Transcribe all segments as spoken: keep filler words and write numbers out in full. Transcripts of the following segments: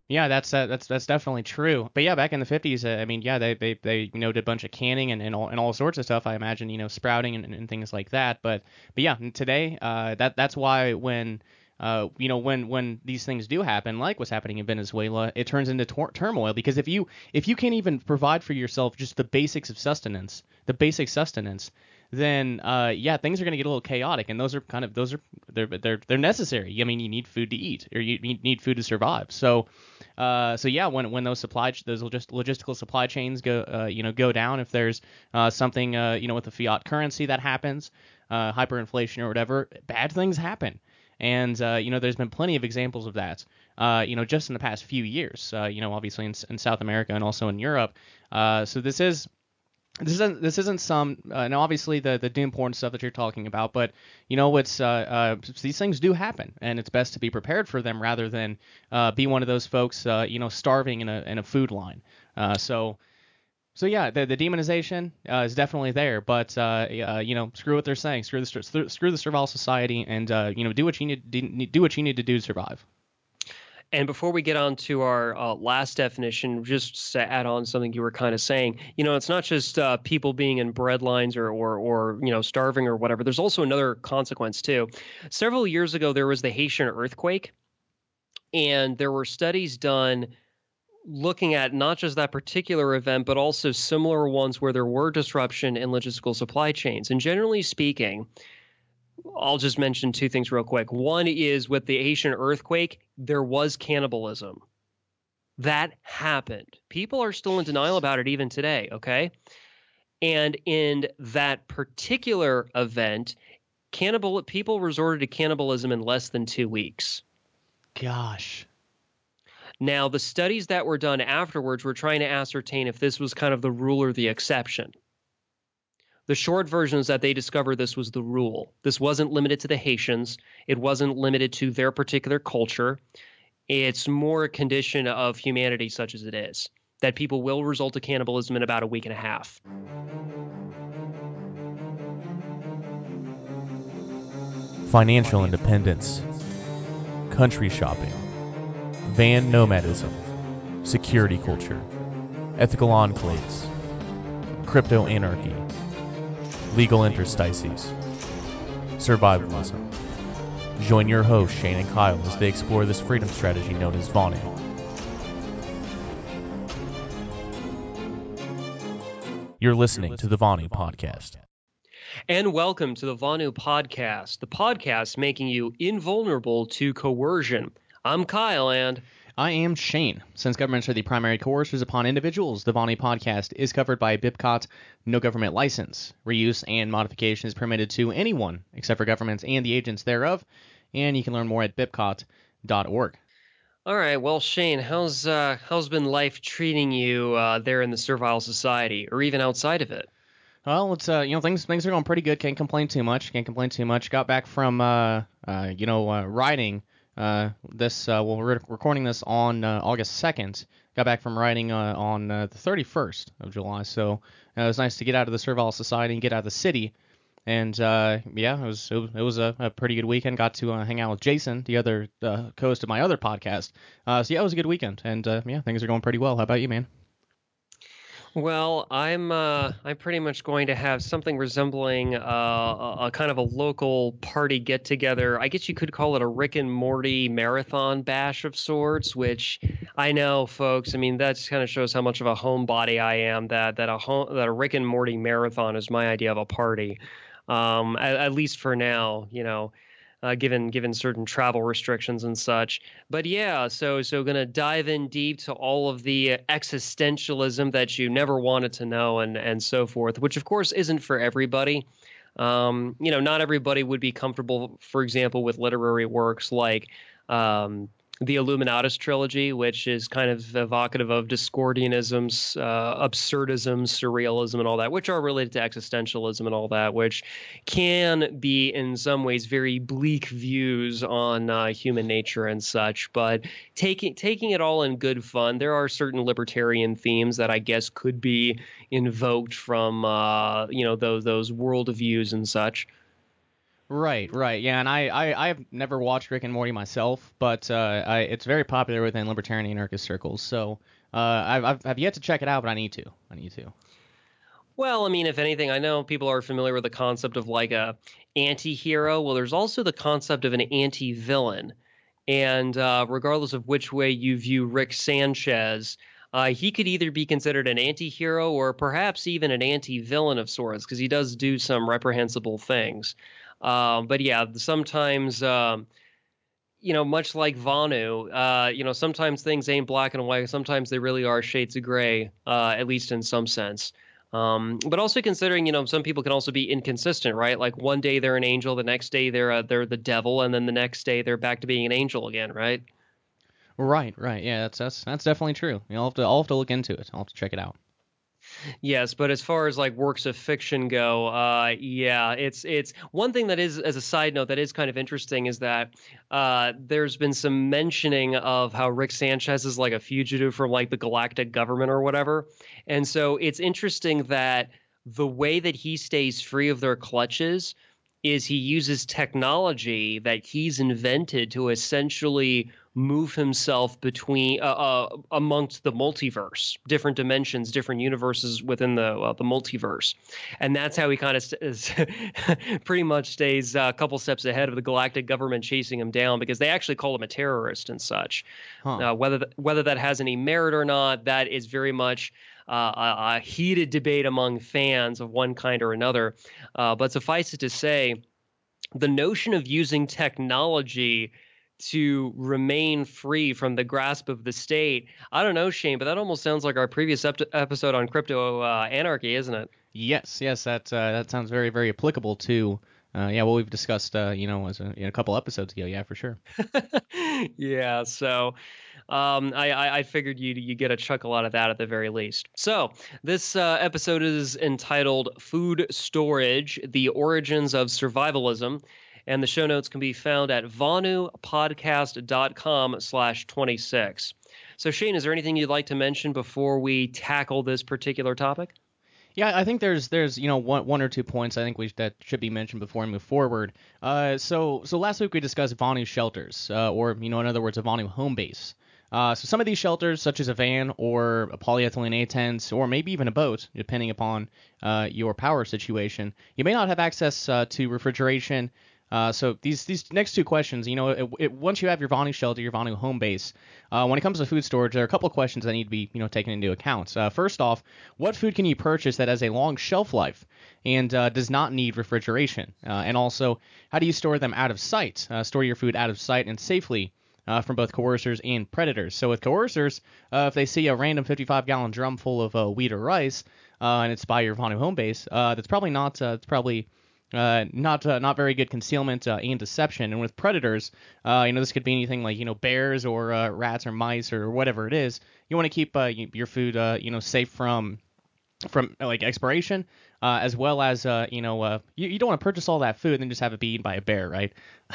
Yeah, that's uh, that's that's definitely true. But yeah, back in the fifties, uh, I mean, yeah, they, they they you know did a bunch of canning and, and all and all sorts of stuff. I imagine you know sprouting and, and things like that. But but yeah, today, uh, that that's why when uh, you know when when these things do happen, like what's happening in Venezuela, it turns into tor- turmoil because if you if you can't even provide for yourself just the basics of sustenance, the basic sustenance, then uh, yeah, things are going to get a little chaotic, and those are kind of those are they're they're they're necessary. I mean, you need food to eat, or you need food to survive. So, uh, so yeah, when when those supply those logist, logistical supply chains go uh, you know go down, if there's uh, something uh, you know with the fiat currency that happens, uh, hyperinflation or whatever, bad things happen. And uh, you know, there's been plenty of examples of that. Uh, you know, just in the past few years. Uh, you know, obviously in, in South America and also in Europe. Uh, so this is this isn't this isn't some uh, now obviously the the doom porn stuff that you're talking about, but you know it's uh, uh, these things do happen, and it's best to be prepared for them rather than uh, be one of those folks uh, you know starving in a in a food line. Uh, so so yeah, the, the demonization uh, is definitely there, but uh, uh, you know screw what they're saying, screw the screw the servile society, and uh, you know do what you need do what you need to do to survive. And before we get on to our uh, last definition, just to add on something you were kind of saying, you know, it's not just uh, people being in bread lines or, or, or, you know, starving or whatever. There's also another consequence, too. Several years ago, there was the Haitian earthquake, and there were studies done looking at not just that particular event, but also similar ones where there were disruption in logistical supply chains. And generally speaking, I'll just mention two things real quick. One is with the Haitian earthquake, there was cannibalism. That happened. People are still in denial about it even today, okay? And in that particular event, cannibal people resorted to cannibalism in less than two weeks. Gosh. Now, the studies that were done afterwards were trying to ascertain if this was kind of the rule or the exception. The short version is that they discovered this was the rule. This wasn't limited to the Haitians. It wasn't limited to their particular culture. It's more a condition of humanity such as it is, that people will result to cannibalism in about a week and a half. Financial independence, country shopping, van nomadism, security culture, ethical enclaves, crypto anarchy, legal interstices, survivalism. Join your hosts Shane and Kyle as they explore this freedom strategy known as Vonu. You're listening to the Vonu Podcast. And welcome to the Vonu Podcast, the podcast making you invulnerable to coercion. I'm Kyle, and I am Shane. Since governments are the primary coercers upon individuals, the Vonu podcast is covered by B I P C O T, no government license. Reuse and modification is permitted to anyone except for governments and the agents thereof, and you can learn more at bipcot dot org. All right, well, Shane, how's uh, how's been life treating you uh, there in the servile society, or even outside of it? Well, it's uh, you know things things are going pretty good. Can't complain too much. Can't complain too much. Got back from uh, uh you know uh, riding uh this uh well we're recording this on uh, August second. Got back from riding uh, on uh, the thirty-first of July. So uh, it was nice to get out of the servile society and get out of the city. And uh, yeah, it was it was, it was a, a pretty good weekend. Got to uh, hang out with Jason, the other uh, co-host of my other podcast. Uh, so yeah, it was a good weekend. And uh, yeah, things are going pretty well. How about you, man? Well, I'm uh, I'm pretty much going to have something resembling uh, a, a kind of a local party get together. I guess you could call it a Rick and Morty marathon bash of sorts. Which I know, folks. I mean, that kind of shows how much of a homebody I am. That that a home, that a Rick and Morty marathon is my idea of a party. Um, at, at least for now, you know uh, given given certain travel restrictions and such. But yeah, so so gonna dive in deep to all of the existentialism that you never wanted to know and and so forth, which of course isn't for everybody. Um, you know, not everybody would be comfortable, for example, with literary works like um, the Illuminatus trilogy, which is kind of evocative of Discordianisms, uh, absurdism, surrealism, and all that, which are related to existentialism and all that, which can be in some ways very bleak views on uh, human nature and such. But taking taking it all in good fun, there are certain libertarian themes that I guess could be invoked from uh, you know those those worldviews and such. Right, right, yeah, and I, I, I've never watched Rick and Morty myself, but uh, I, it's very popular within libertarian anarchist circles. So uh, I've, I've, I've yet to check it out, but I need to. I need to. Well, I mean, if anything, I know people are familiar with the concept of like a anti-hero. Well, there's also the concept of an anti-villain. And uh, regardless of which way you view Rick Sanchez, uh, he could either be considered an anti-hero or perhaps even an anti-villain of sorts, because he does do some reprehensible things. Um, but yeah, sometimes, um, you know, much like Vanu, uh, you know, sometimes things ain't black and white. Sometimes they really are shades of gray, uh, at least in some sense. Um, but also considering, you know, some people can also be inconsistent, right? Like one day they're an angel, the next day they're uh, they're the devil, and then the next day they're back to being an angel again, right? Right, right, yeah, that's that's that's definitely true. You know, I'll have to, I'll have to look into it. I'll have to check it out. Yes, but as far as like works of fiction go, uh, yeah, it's it's one thing that is, as a side note, that is kind of interesting is that uh, there's been some mentioning of how Rick Sanchez is like a fugitive from like the galactic government or whatever, and so it's interesting that the way that he stays free of their clutches is he uses technology that he's invented to essentially move himself between uh, uh, amongst the multiverse, different dimensions, different universes within the uh, the multiverse, and that's how he kind of st- pretty much stays uh, a couple steps ahead of the galactic government chasing him down, because they actually call him a terrorist and such. Huh. Uh, whether th- whether that has any merit or not, that is very much uh, a, a heated debate among fans of one kind or another. Uh, but suffice it to say, the notion of using technology to remain free from the grasp of the state. I don't know, Shane, but that almost sounds like our previous ep- episode on crypto uh, anarchy, isn't it? Yes, yes, that uh, that sounds very, very applicable to uh, yeah, what we've discussed, uh, you know, as a, you know, a couple episodes ago. Yeah, for sure. Yeah, so um, I, I, I figured you you get a chuckle out of that at the very least. So this uh, episode is entitled "Food Storage: The Origins of Survivalism," and the show notes can be found at vonupodcast.com slash 26. So Shane, is there anything you'd like to mention before we tackle this particular topic? Yeah, I think there's there's you know one one or two points I think we that should be mentioned before we move forward. Uh, so so last week we discussed Vonu shelters, uh, or you know in other words a Vonu home base. Uh, so some of these shelters, such as a van or a polyethylene A tent, or maybe even a boat, depending upon uh, your power situation, you may not have access uh, to refrigeration. Uh, so these these next two questions, you know, it, it, once you have your Vonu shelter, your Vonu home base, uh, when it comes to food storage, there are a couple of questions that need to be, you know, taken into account. Uh, first off, what food can you purchase that has a long shelf life and uh, does not need refrigeration? Uh, and also, how do you store them out of sight? Uh, store your food out of sight and safely uh, from both coercers and predators. So with coercers, uh, if they see a random fifty-five gallon drum full of uh, wheat or rice uh, and it's by your Vonu home base, uh, that's probably not. Uh, it's probably uh, not uh, not very good concealment uh, and deception. And with predators, uh, you know, this could be anything like you know bears or uh, rats or mice or whatever it is. You want to keep uh, your food uh, you know safe from from like expiration, uh, as well as uh, you know uh, you, you don't want to purchase all that food and then just have it be eaten by a bear, right?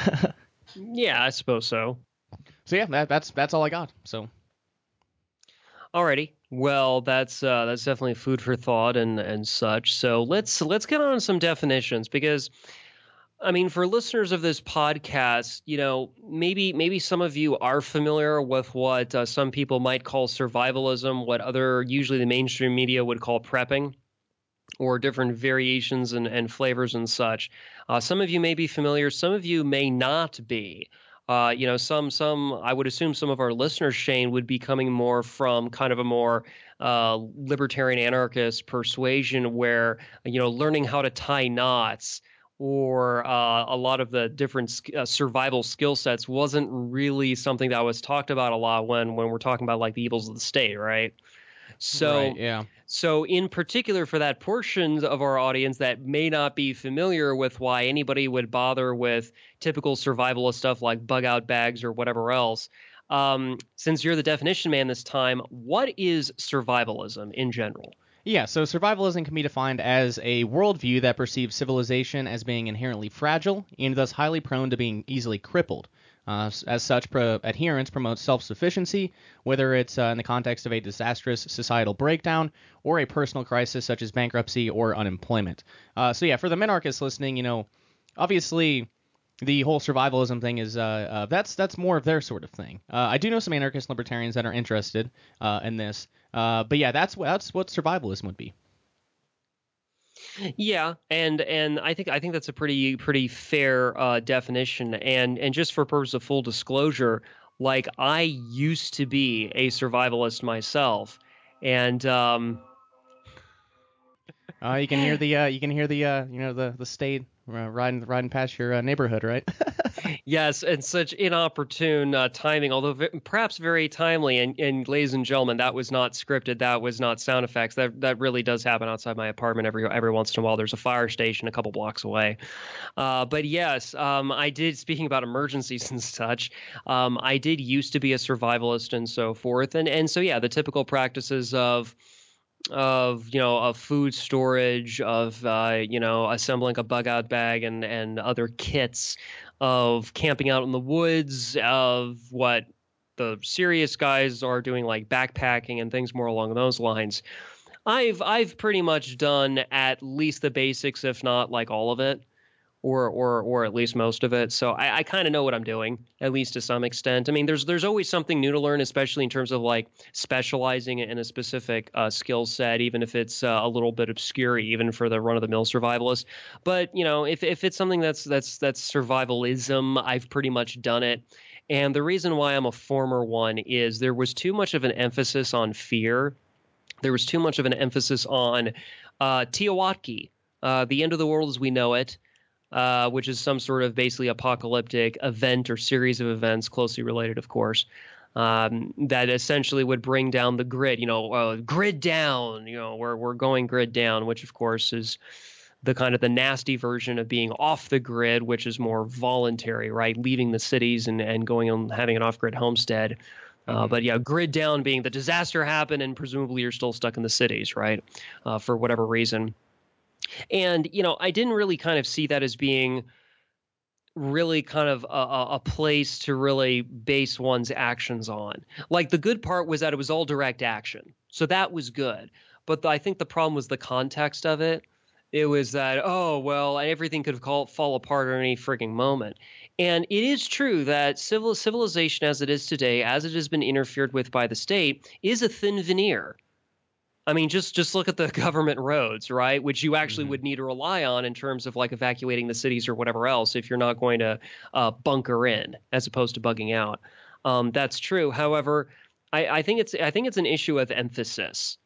Yeah, I suppose so. So yeah, that, that's that's all I got. So. Alrighty. Well, that's uh, that's definitely food for thought and and such. So let's let's get on some definitions, because I mean, for listeners of this podcast, you know, maybe maybe some of you are familiar with what uh, some people might call survivalism, what other usually the mainstream media would call prepping, or different variations and, and flavors and such. Uh, some of you may be familiar, some of you may not be. Uh, you know, some some I would assume some of our listeners, Shane, would be coming more from kind of a more uh, libertarian anarchist persuasion, where you know, learning how to tie knots or uh, a lot of the different uh, survival skill sets wasn't really something that was talked about a lot when when we're talking about like the evils of the state, right? So, Right. Yeah. so in particular for that portion of our audience that may not be familiar with why anybody would bother with typical survivalist stuff like bug out bags or whatever else, um, since you're the definition man this time, what is survivalism in general? Yeah, so survivalism can be defined as a worldview that perceives civilization as being inherently fragile and thus highly prone to being easily crippled. Uh, as such, pro- adherence promotes self-sufficiency, whether it's uh, in the context of a disastrous societal breakdown or a personal crisis such as bankruptcy or unemployment. Uh, so yeah, for the minarchists listening, you know, obviously the whole survivalism thing is uh, uh, that's that's more of their sort of thing. Uh, I do know some anarchist libertarians that are interested uh, in this, uh, but yeah, that's what that's what survivalism would be. Yeah, and and I think I think that's a pretty pretty fair uh, definition. And and just for purpose of full disclosure, like I used to be a survivalist myself, and um, Uh, you can hear the uh, you can hear the uh, you know the the state uh, riding riding past your uh, neighborhood, right? yes, and such inopportune uh, timing, although v- perhaps very timely. And, and ladies and gentlemen, that was not scripted. That was not sound effects. That that really does happen outside my apartment every every once in a while. There's a fire station a couple blocks away. Uh, but yes, um, I did. Speaking about emergencies and such, um, I did used to be a survivalist and so forth. And and so yeah, the typical practices of of you know of food storage, of uh, you know assembling a bug out bag and and other kits, of camping out in the woods, of what the serious guys are doing like backpacking and things more along those lines. I've I've pretty much done at least the basics, if not like all of it, or or or at least most of it. So I, I kind of know what I'm doing, at least to some extent. I mean, there's there's always something new to learn, especially in terms of like specializing in a specific uh, skill set, even if it's uh, a little bit obscure, even for the run of the mill survivalist. But you know, if if it's something that's that's that's survivalism, I've pretty much done it. And the reason why I'm a former one is there was too much of an emphasis on fear. There was too much of an emphasis on uh, Tiahuatki, uh, the end of the world as we know it, uh, which is some sort of basically apocalyptic event or series of events, closely related, of course, um, that essentially would bring down the grid. You know, uh, grid down. You know, we're we're going grid down, which of course is the kind of the nasty version of being off the grid, which is more voluntary, right? Leaving the cities and and going and having an off grid homestead. Uh, Mhm. but yeah, grid down being the disaster happened and presumably you're still stuck in the cities, right? Uh, for whatever reason. And, you know, I didn't really kind of see that as being really kind of a, a place to really base one's actions on. Like the good part was that it was all direct action. So that was good. But the, I think the problem was the context of it. It was that, oh, well, everything could call, fall apart at any freaking moment. And it is true that civil civilization as it is today, as it has been interfered with by the state, is a thin veneer. I mean, just just look at the government roads, right? Which you actually Mhm. would need to rely on in terms of like evacuating the cities or whatever else if you're not going to uh, bunker in as opposed to bugging out. Um, that's true. However, I, I think it's I think it's an issue of emphasis.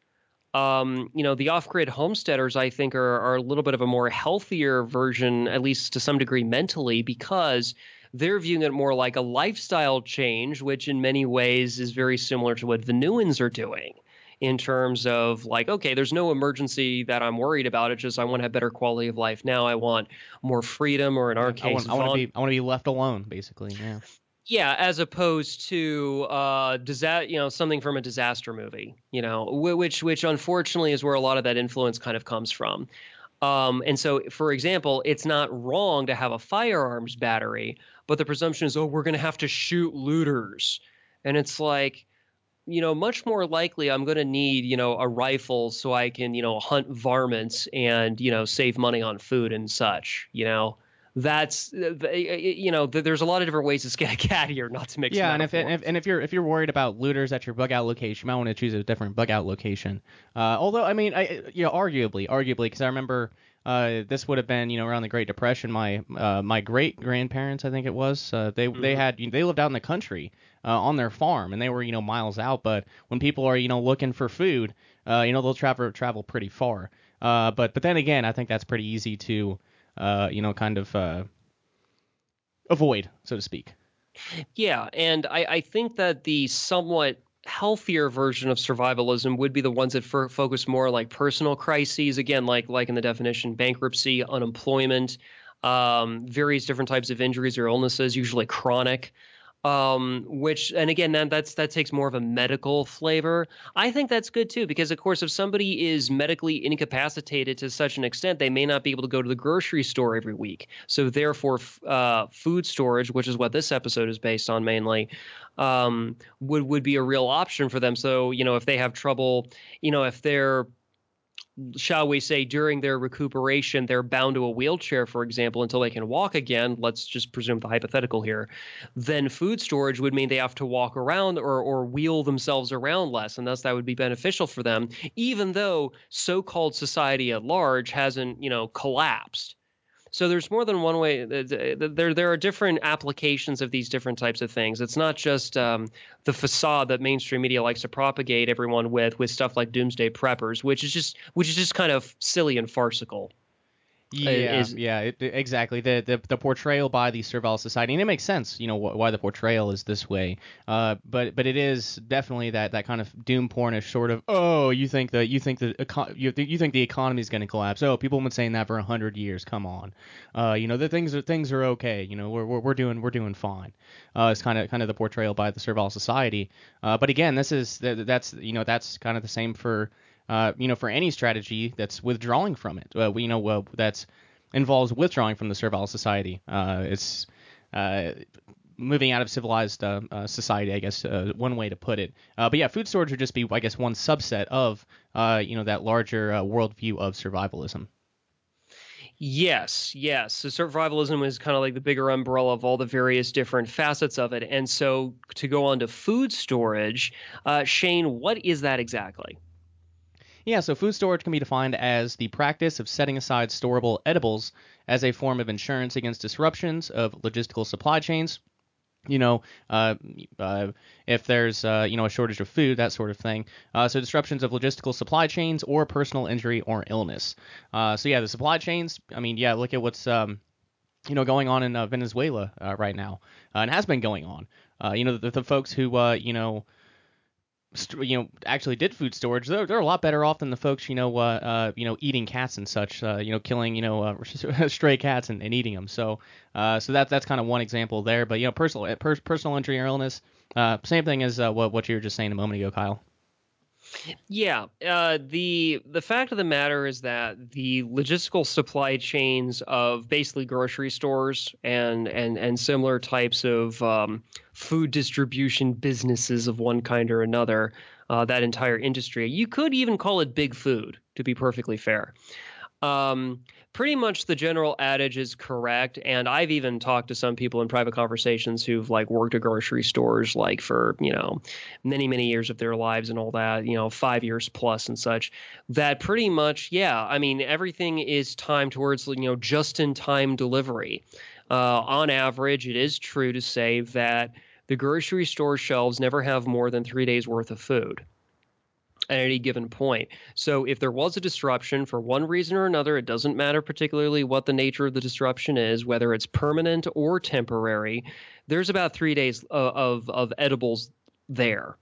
Um, you know, the off-grid homesteaders, I think, are, are a little bit of a more healthier version, at least to some degree mentally, because they're viewing it more like a lifestyle change, which in many ways is very similar to what Venuans are doing in terms of like, okay, there's no emergency that I'm worried about. It's just I want to have better quality of life now. I want more freedom, or in our Yeah, I case, want I want to Vaughn. be I want to be left alone, basically. Yeah. Yeah, as opposed to uh, disa- you know, something from a disaster movie, you know, wh- which which unfortunately is where a lot of that influence kind of comes from. Um, and so, for example, it's not wrong to have a firearms battery, but the presumption is, oh, we're going to have to shoot looters, and it's like, you know, much more likely I'm going to need, you know, a rifle so I can, you know, hunt varmints and, you know, save money on food and such, you know. That's, you know, there's a lot of different ways to skin a cat here, not to mix Yeah, and if, and metaphors. if and if you're if you're worried about looters at your bug out location, you might want to choose a different bug out location. Uh, although I mean, I you know, arguably, arguably, because I remember uh, this would have been you know around the Great Depression. My uh, my great grandparents, I think it was, uh, they they Mhm. had they lived out in the country uh, on their farm, and they were you know miles out. But when people are you know looking for food, uh, you know they'll travel travel pretty far. Uh, but but then again, I think that's pretty easy to uh, you know kind of uh, avoid, so to speak. Yeah, and I, I think that the somewhat healthier version of survivalism would be the ones that f- focus more like personal crises, again, like like in the definition, bankruptcy, unemployment, um, various different types of injuries or illnesses, usually chronic. Um, which, and again, that that's that takes more of a medical flavor. I think that's good too, because of course, if somebody is medically incapacitated to such an extent, they may not be able to go to the grocery store every week. So therefore, f- uh, food storage, which is what this episode is based on mainly, um, would would be a real option for them. So you know, if they have trouble, you know, if they're shall we say, during their recuperation, they're bound to a wheelchair, for example, until they can walk again. Let's just presume the hypothetical here. Then food storage would mean they have to walk around or, or wheel themselves around less, and thus that would be beneficial for them, even though so-called society at large hasn't, you know, collapsed. So there's more than one way. There, there are different applications of these different types of things. It's not just um, the facade that mainstream media likes to propagate everyone with, with stuff like doomsday preppers, which is just, which is just kind of silly and farcical. Yeah, Is yeah, it, exactly. The, the the portrayal by the Servile Society, and it makes sense, you know, wh- why the portrayal is this way. Uh, but but it is definitely that, that kind of doom pornish sort of, oh, you think that you think the econ- you, th- you think the economy is going to collapse? Oh, people have been saying that for a hundred years. Come on, uh, you know, the things are things are okay. You know, we're we're, we're doing we're doing fine. Uh, it's kind of kind of the portrayal by the Servile Society. Uh, but again, this is that's you know that's kind of the same for. Uh, you know, for any strategy that's withdrawing from it, uh, you know, uh, that's involves withdrawing from the servile society. Uh, it's uh, moving out of civilized uh, uh, society, I guess, uh, one way to put it. Uh, but yeah, food storage would just be, I guess, one subset of, uh, you know, that larger uh, worldview of survivalism. Yes, yes. So survivalism is kind of like the bigger umbrella of all the various different facets of it. And so to go on to food storage, uh, Shane, what is that exactly? Yeah, so food storage can be defined as the practice of setting aside storable edibles as a form of insurance against disruptions of logistical supply chains. You know, uh, uh, if there's, uh, you know, a shortage of food, that sort of thing. Uh, so disruptions of logistical supply chains or personal injury or illness. Uh, so yeah, the supply chains, I mean, yeah, look at what's, um, you know, going on in uh, Venezuela uh, right now, uh, and has been going on. Uh, you know, the, the folks who, uh, you know, st- you know, actually did food storage, they're, they're a lot better off than the folks, you know, uh, uh, you know, eating cats and such, uh, you know, killing, you know, uh, stray cats and, and eating them. So, uh, so that's that's kind of one example there. But you know, personal per- personal injury or illness, uh, same thing as uh, what what you were just saying a moment ago, Kyle. Yeah, uh, the the fact of the matter is that the logistical supply chains of basically grocery stores and and and similar types of um, food distribution businesses of one kind or another, uh, that entire industry, you could even call it big food, to be perfectly fair. Um, pretty much the general adage is correct, and I've even talked to some people in private conversations who've like worked at grocery stores like for, you know, many, many years of their lives and all that, you know, five years plus and such, that pretty much, yeah, I mean, everything is timed towards, you know, just-in-time delivery. Uh, on average, it is true to say that the grocery store shelves never have more than three days worth of food at any given point. So if there was a disruption for one reason or another, it doesn't matter particularly what the nature of the disruption is, whether it's permanent or temporary, there's about three days of, of, of edibles there.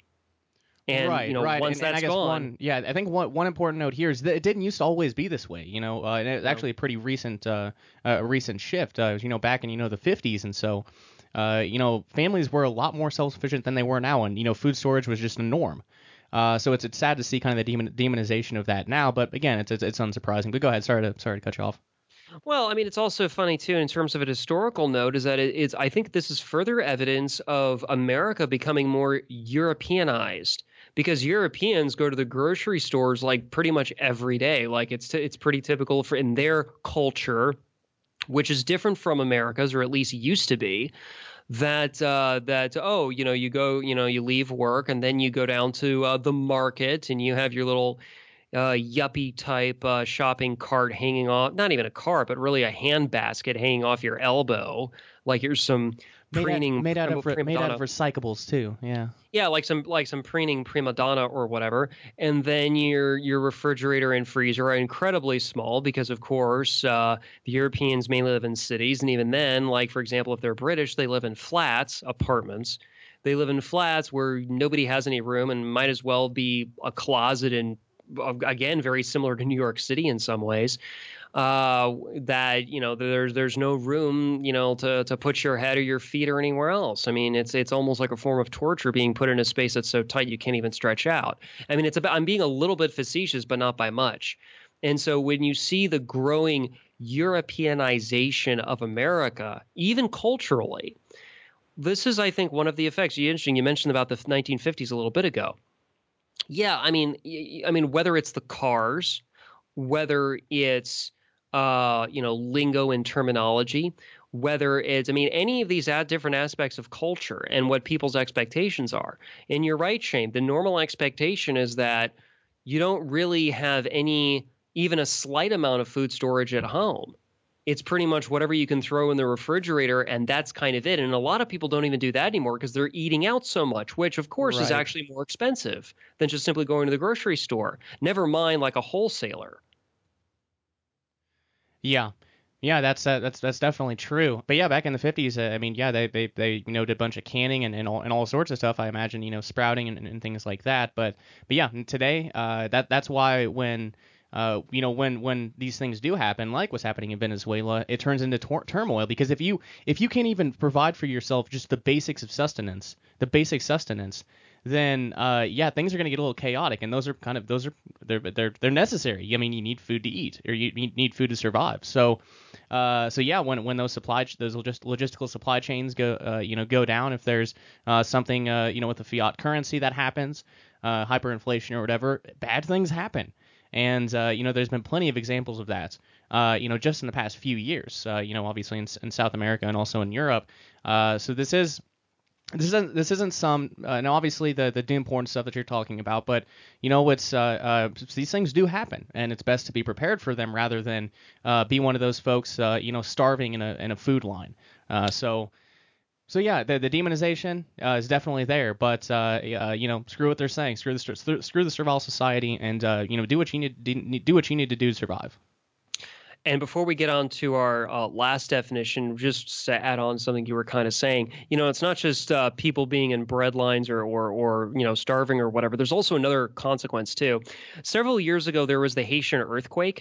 And, you Right, know, right, once and, and I that's guess gone. one, yeah, I think one one important note here is that it didn't used to always be this way, you know, uh, and it's No. actually a pretty recent, uh, uh, recent shift, uh, you know, back in you know the fifties, and so, uh, you know, families were a lot more self-sufficient than they were now, and you know, food storage was just a norm. Uh, so it's it's sad to see kind of the demon, demonization of that now, but again, it's, it's it's unsurprising. But go ahead, sorry to sorry to cut you off. Well, I mean, it's also funny too, in terms of a historical note, is that it is. I think this is further evidence of America becoming more Europeanized because Europeans go to the grocery stores like pretty much every day. Like it's t- it's pretty typical for in their culture, which is different from America's, or at least used to be. That uh, that oh, you know, you go, you know, you leave work and then you go down to uh, the market and you have your little uh, yuppie type uh, shopping cart hanging off, not even a cart, but really a hand basket hanging off your elbow. Like here's some Made out preening made out prima, of re- prima made out of donna. recyclables too, yeah. Yeah, like some like some preening prima donna or whatever. And then your your refrigerator and freezer are incredibly small because of course uh, the Europeans mainly live in cities, and even then, like for example, if they're British, they live in flats, apartments. They live in flats where nobody has any room and might as well be a closet and again, very similar to New York City in some ways. Uh, that you know, there's there's no room, you know, to to put your head or your feet or anywhere else. I mean, it's it's almost like a form of torture being put in a space that's so tight you can't even stretch out. I mean, it's about I'm being a little bit facetious, but not by much. And so when you see the growing Europeanization of America, even culturally, this is, I think, one of the effects. You interesting. You mentioned about the nineteen fifties a little bit ago. Yeah, I mean, I mean, whether it's the cars whether it's uh, you know, lingo and terminology, whether it's, I mean, any of these ad- different aspects of culture and what people's expectations are. And you're right, Shane, the normal expectation is that you don't really have any, even a slight amount of food storage at home. It's pretty much whatever you can throw in the refrigerator, and that's kind of it. And a lot of people don't even do that anymore because they're eating out so much, which, of course, is Right. actually more expensive than just simply going to the grocery store. Never mind like a wholesaler. Yeah. Yeah, that's uh, that's that's definitely true. But yeah, back in the fifties, uh, I mean, yeah, they, they they you know did a bunch of canning and, and all and all sorts of stuff. I imagine, you know, sprouting and, and things like that. But but yeah, today, uh, that that's why when uh, you know when when these things do happen, like what's happening in Venezuela, it turns into tor- turmoil because if you if you can't even provide for yourself just the basics of sustenance, the basic sustenance, then uh, yeah, things are going to get a little chaotic, and those are kind of those are they're they're they're necessary. I mean, you need food to eat, or you need need food to survive. So, uh, so yeah, when when those supply those logist- logistical supply chains go uh, you know go down, if there's uh, something uh, you know with the fiat currency that happens, uh, hyperinflation or whatever, bad things happen. And uh, you know, there's been plenty of examples of that. Uh, you know, just in the past few years. Uh, you know, obviously in, in South America and also in Europe. Uh, so this is this isn't this isn't some uh, and obviously the the doom porn stuff that you're talking about, but you know it's uh, uh, these things do happen, and it's best to be prepared for them rather than uh, be one of those folks uh, you know starving in a in a food line. Uh, so so yeah, the the demonization uh, is definitely there, but uh, uh, you know screw what they're saying, screw the screw the servile society, and uh, you know do what you need do what you need to do to survive. And before we get on to our uh, last definition, just to add on something you were kind of saying, you know, it's not just uh, people being in bread lines or, or, or, you know, starving or whatever. There's also another consequence, too. Several years ago, there was the Haitian earthquake,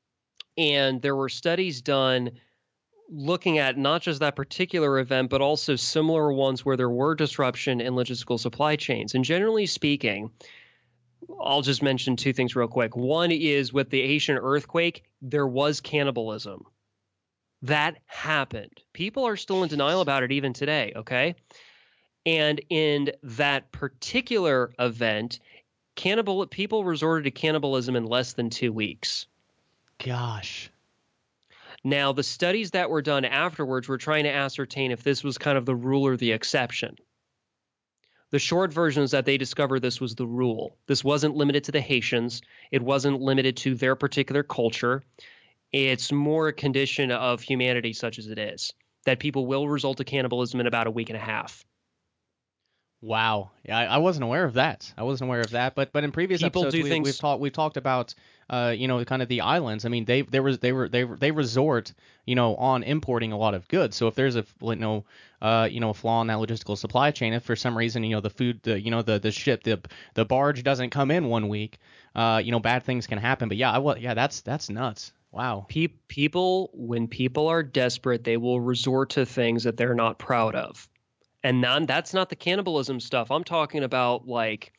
and there were studies done looking at not just that particular event, but also similar ones where there were disruption in logistical supply chains. And generally speaking, I'll just mention two things real quick. One is with the Haitian earthquake, there was cannibalism. That happened. People are still in denial about it even today, okay? And in that particular event, cannibal people resorted to cannibalism in less than two weeks. Gosh. Now, the studies that were done afterwards were trying to ascertain if this was kind of the rule or the exception. The short version is that they discovered this was the rule. This wasn't limited to the Haitians. It wasn't limited to their particular culture. It's more a condition of humanity such as it is, that people will result to cannibalism in about a week and a half. Wow, yeah, I, I wasn't aware of that. I wasn't aware of that. But but in previous People episodes, do we, things. we've talked we've talked about uh you know kind of the islands. I mean they they were they were they they resort you know on importing a lot of goods. So if there's a you know uh you know a flaw in that logistical supply chain, if for some reason you know the food the you know the the ship the the barge doesn't come in one week, uh you know bad things can happen. But yeah, I was yeah that's that's nuts. Wow. Pe- people, when people are desperate, they will resort to things that they're not proud of. And non, that's not the cannibalism stuff. I'm talking about like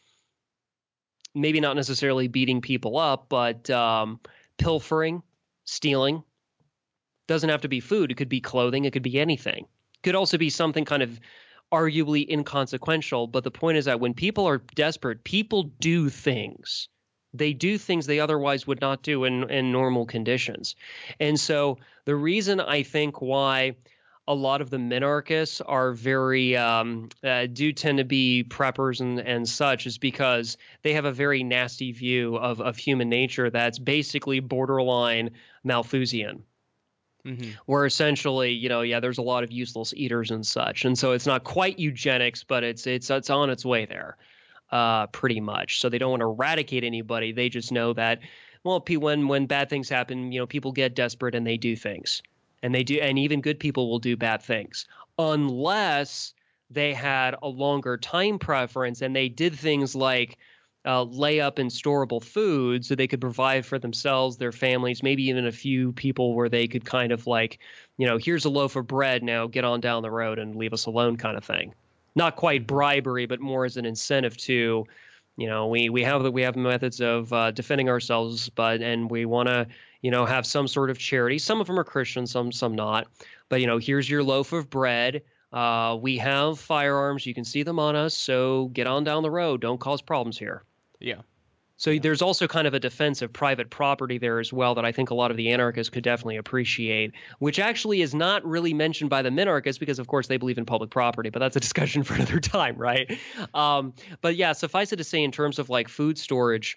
maybe not necessarily beating people up, but um, pilfering, stealing. Doesn't have to be food. It could be clothing. It could be anything. It could also be something kind of arguably inconsequential. But the point is that when people are desperate, people do things. They do things they otherwise would not do in, in normal conditions. And so the reason I think why a lot of the minarchists are very um, uh, do tend to be preppers and, and such is because they have a very nasty view of, of human nature that's basically borderline Malthusian. Mm-hmm. Where essentially, you know, yeah, there's a lot of useless eaters and such, and so it's not quite eugenics, but it's it's it's on its way there, uh, pretty much. So they don't want to eradicate anybody. They just know that, well, when when bad things happen, you know, people get desperate and they do things, and they do, and even good people will do bad things unless they had a longer time preference and they did things like uh, lay up in storable food so they could provide for themselves, their families, maybe even a few people where they could kind of like, you know, here's a loaf of bread, now get on down the road and leave us alone kind of thing. Not quite bribery, but more as an incentive to, you know, we, we have the, we have methods of uh, defending ourselves, but and we want to, you know, have some sort of charity. Some of them are Christian, some some not. But, you know, here's your loaf of bread. Uh, we have firearms. You can see them on us. So get on down the road. Don't cause problems here. Yeah. So there's also kind of a defense of private property there as well that I think a lot of the anarchists could definitely appreciate, which actually is not really mentioned by the minarchists because, of course, they believe in public property. But that's a discussion for another time, right? Um, but yeah, suffice it to say, in terms of like food storage,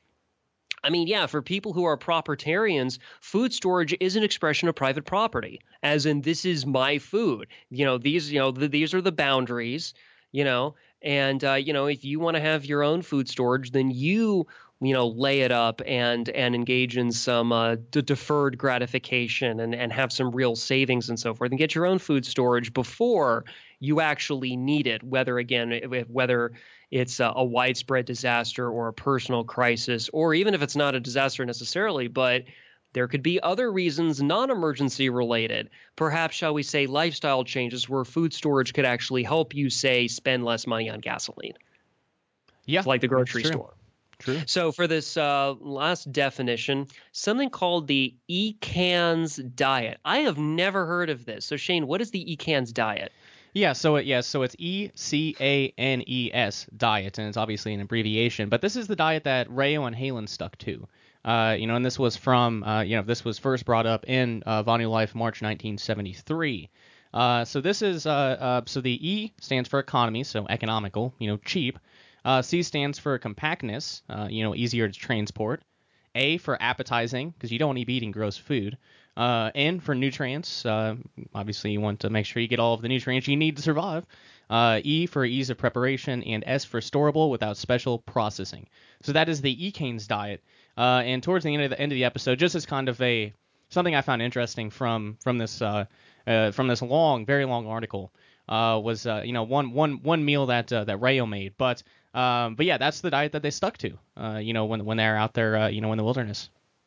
I mean, yeah, for people who are propertarians, food storage is an expression of private property, as in this is my food. You know, these, you know, the, these are the boundaries, you know, and, uh, you know, if you want to have your own food storage, then you, you know, lay it up and and engage in some uh, d- deferred gratification and, and have some real savings and so forth and get your own food storage before you actually need it, whether, again, if, whether it's a, a widespread disaster or a personal crisis, or even if it's not a disaster necessarily, but there could be other reasons, non-emergency related, perhaps, shall we say, lifestyle changes where food storage could actually help you, say, spend less money on gasoline. Yeah, It's like the grocery true. store. True. So for this uh, last definition, something called the E CANS diet. I have never heard of this. So Shane, what is the E CANS diet? Yeah, so it, yeah, so it's E C A N E S diet, and it's obviously an abbreviation. But this is the diet that Rayo and Halen stuck to. Uh, you know, and this was from, uh, you know, this was first brought up in uh, Vonu Life, March nineteen seventy-three. Uh, so this is, uh, uh, so the E stands for economy, so economical, you know, cheap. Uh, C stands for compactness, uh, you know, easier to transport. A for appetizing, because you don't want to be eating gross food. Uh, N for nutrients. Uh, obviously, you want to make sure you get all of the nutrients you need to survive. Uh, E for ease of preparation, and S for storable without special processing. So that is the E CANS diet. Uh, and towards the end of the end of the episode, just as kind of a something I found interesting from from this uh, uh, from this long, very long article uh, was uh, you know one one one meal that uh, that Rayo made, but. Um, but yeah, that's the diet that they stuck to, uh, you know, when when they're out there, uh, you know, in the wilderness.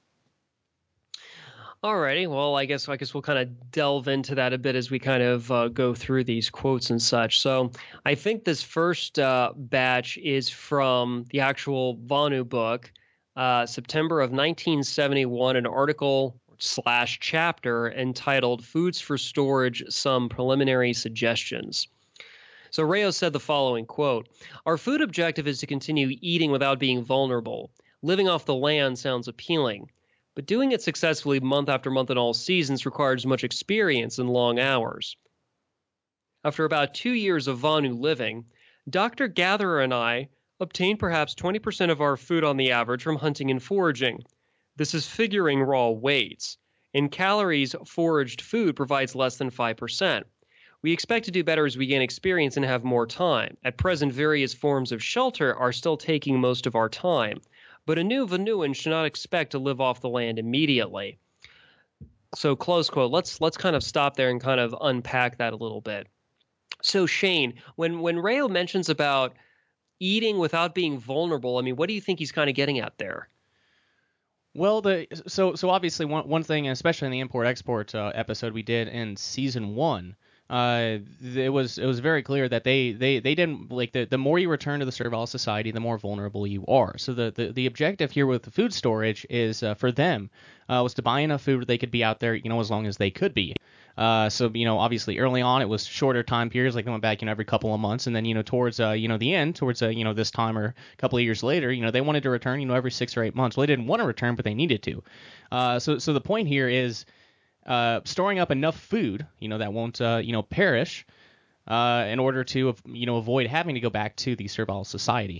Alrighty, well, I guess I guess we'll kind of delve into that a bit as we kind of uh, go through these quotes and such. So I think this first uh, batch is from the actual Vonu book, uh, September of nineteen seventy-one, an article slash chapter entitled "Foods for Storage: Some Preliminary Suggestions." So Rayo said the following, quote, "Our food objective is to continue eating without being vulnerable. Living off the land sounds appealing, but doing it successfully month after month in all seasons requires much experience and long hours. After about two years of Vonu living, Doctor Gatherer and I obtained perhaps twenty percent of our food on the average from hunting and foraging. This is figuring raw weights. In calories, foraged food provides less than five percent. We expect to do better as we gain experience and have more time. At present, various forms of shelter are still taking most of our time, but a new Vonuan should not expect to live off the land immediately." So, close quote. Let's let's kind of stop there and kind of unpack that a little bit. So, Shane, when when Rayo mentions about eating without being vulnerable, I mean, what do you think he's kind of getting at there? Well, the so so obviously one one thing, especially in the import export uh, episode we did in season one, uh, it was it was very clear that they they, they didn't like the the more you return to the servile society, the more vulnerable you are. So the the, the objective here with the food storage is uh, for them uh, was to buy enough food where they could be out there, you know, as long as they could be. Uh, so, you know, obviously early on it was shorter time periods, like they went back, you know, every couple of months. And then, you know, towards, uh, you know, the end, towards, uh, you know, this time or a couple of years later, you know, they wanted to return, you know, every six or eight months. Well, they didn't want to return, but they needed to. Uh, so, so the point here is uh, storing up enough food, you know, that won't, uh, you know, perish uh, in order to, you know, avoid having to go back to the servile society.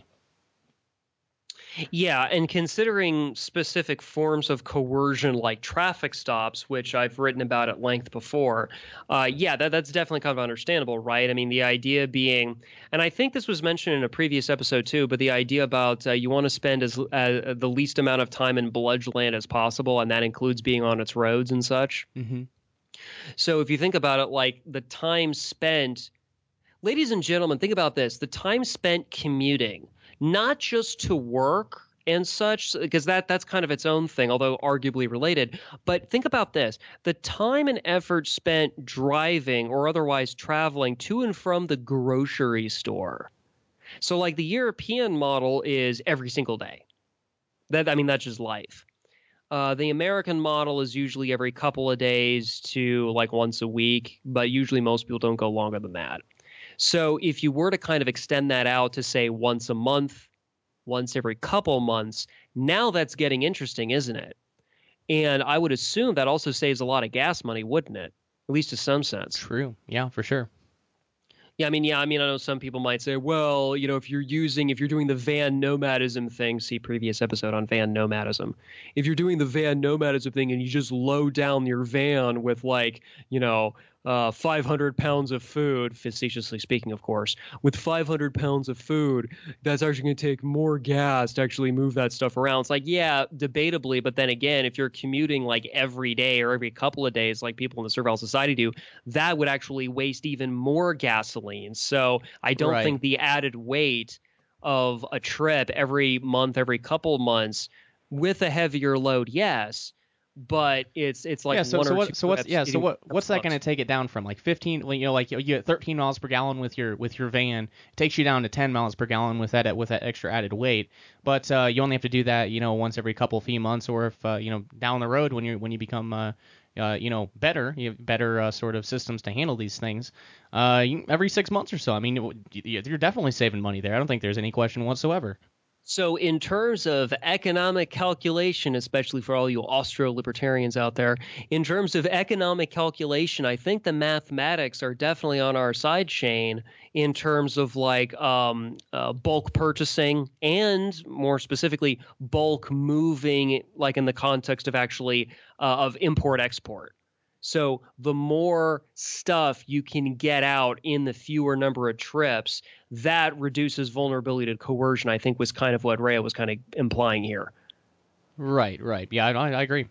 Yeah, and considering specific forms of coercion like traffic stops, which I've written about at length before, uh, yeah, that, that's definitely kind of understandable, right? I mean, the idea being, and I think this was mentioned in a previous episode too, but the idea about uh, you want to spend as uh, the least amount of time in bludge land as possible, and that includes being on its roads and such. Mm-hmm. So if you think about it, like the time spent, ladies and gentlemen, think about this, the time spent commuting, not just to work and such, because that that's kind of its own thing, although arguably related. But think about this, the time and effort spent driving or otherwise traveling to and from the grocery store. So like the European model is every single day. That I mean, that's just life. Uh, the American model is usually every couple of days to like once a week, but usually most people don't go longer than that. So if you were to kind of extend that out to say once a month, once every couple months. Now that's getting interesting, isn't it? And I would assume that also saves a lot of gas money, wouldn't it? At least to some sense. True. Yeah, for sure. Yeah, I mean, yeah, I mean, I know some people might say, well, you know, if you're using, if you're doing the van nomadism thing, see previous episode on van nomadism. If you're doing the van nomadism thing and you just load down your van with like, you know, uh, five hundred pounds of food, facetiously speaking, of course, with five hundred pounds of food, that's actually going to take more gas to actually move that stuff around. It's like, yeah, debatably. But then again, if you're commuting like every day or every couple of days, like people in the Survival Society do, that would actually waste even more gasoline. So I don't Right. think the added weight of a trip every month, every couple months with a heavier load, yes. But it's it's like yeah. So one so or what two so what's trips yeah. So eating what a what's that couple going to bucks. take it down from like fifteen? You know, like you get thirteen miles per gallon with your with your van. It takes you down to ten miles per gallon with that with that extra added weight. But uh, you only have to do that, you know, once every couple few months, or if uh, you know down the road when you when you become uh, uh, you know better, you have better uh, sort of systems to handle these things. Uh, you, every six months or so. I mean, you're definitely saving money there. I don't think there's any question whatsoever. So in terms of economic calculation, especially for all you Austro-libertarians out there, in terms of economic calculation, I think the mathematics are definitely on our side, Shane, in terms of like um, uh, bulk purchasing and more specifically bulk moving, like in the context of actually uh, of import-export. So the more stuff you can get out in the fewer number of trips, that reduces vulnerability to coercion, I think was kind of what Rhea was kind of implying here. Right, right. Yeah, I, I agree.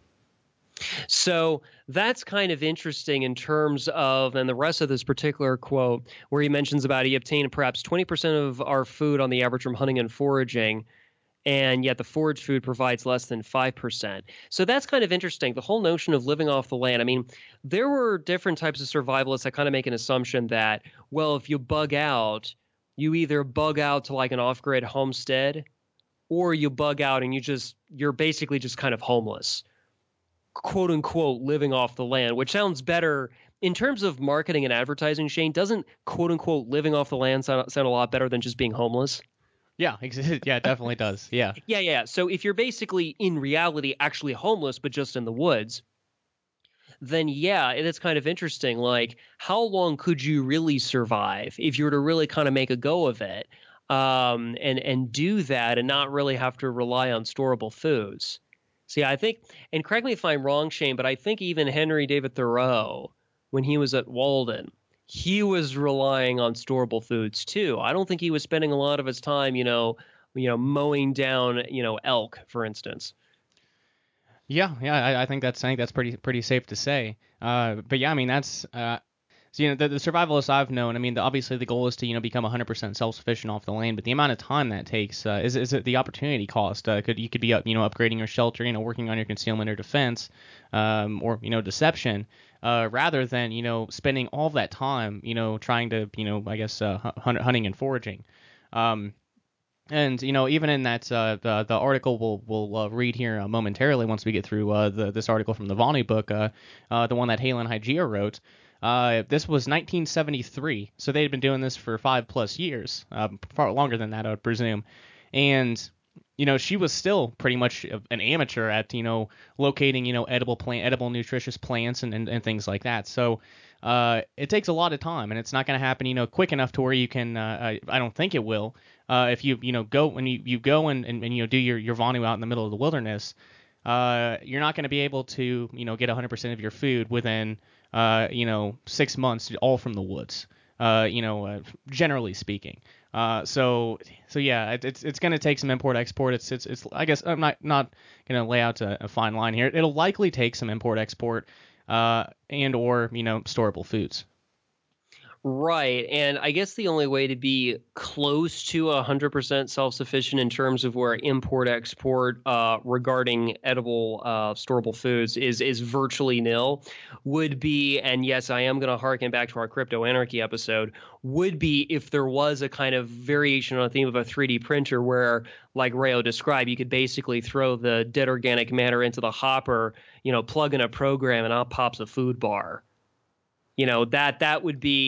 So that's kind of interesting in terms of, and the rest of this particular quote, where he mentions about he obtained perhaps twenty percent of our food on the average from hunting and foraging, and yet the forage food provides less than five percent. So that's kind of interesting. The whole notion of living off the land. I mean, there were different types of survivalists that kind of make an assumption that, well, if you bug out, you either bug out to like an off-grid homestead or you bug out and you just, you're basically just kind of homeless, quote unquote, living off the land, which sounds better in terms of marketing and advertising, Shane. Doesn't quote unquote living off the land sound, sound a lot better than just being homeless? Yeah, yeah, it definitely does. Yeah. Yeah, yeah. So if you're basically in reality actually homeless, but just in the woods, then yeah, it is kind of interesting. Like, how long could you really survive if you were to really kind of make a go of it, um, and and do that and not really have to rely on storable foods? See, I think, and correct me if I'm wrong, Shane, but I think even Henry David Thoreau, when he was at Walden, he was relying on storable foods too. I don't think he was spending a lot of his time, you know, you know, mowing down, you know, elk, for instance. Yeah, yeah, I, I think that's I think that's pretty pretty safe to say. Uh, but yeah, I mean that's uh, so, you know the, the survivalists I've known. I mean, the, obviously the goal is to you know become one hundred percent self-sufficient off the land, but the amount of time that takes uh, is is it the opportunity cost? Uh, could you could be uh, you know upgrading your shelter, you know working on your concealment or defense, um, or you know deception, uh, rather than you know spending all that time you know trying to you know I guess uh, hunt, hunting and foraging. Um, And you know, even in that uh, the the article we'll we'll uh, read here uh, momentarily once we get through uh, the this article from the Vani book, uh, uh, the one that Halen Hygeia wrote. Uh, this was nineteen seventy-three, so they had been doing this for five plus years, uh, far longer than that, I would presume. And you know, she was still pretty much an amateur at you know locating you know edible plant, edible nutritious plants and, and, and things like that. So uh, it takes a lot of time, and it's not going to happen you know quick enough to where you can. Uh, I, I don't think it will. Uh, if you you know go when you, you go and, and, and you know do your your Vanu out in the middle of the wilderness, uh, you're not going to be able to you know get one hundred percent of your food within uh, you know six months all from the woods. Uh, you know, uh, generally speaking. Uh, so so yeah, it, it's it's going to take some import export. It's it's it's I guess I'm not not going to lay out a, a fine line here. It'll likely take some import export uh, and or you know storable foods. Right. And I guess the only way to be close to one hundred percent self-sufficient in terms of where import-export uh, regarding edible uh, storable foods is is virtually nil would be, and yes, I am going to harken back to our crypto anarchy episode, would be if there was a kind of variation on a theme of a three D printer where, like Rayo described, you could basically throw the dead organic matter into the hopper, you know, plug in a program and out pops a food bar. You know, that that would be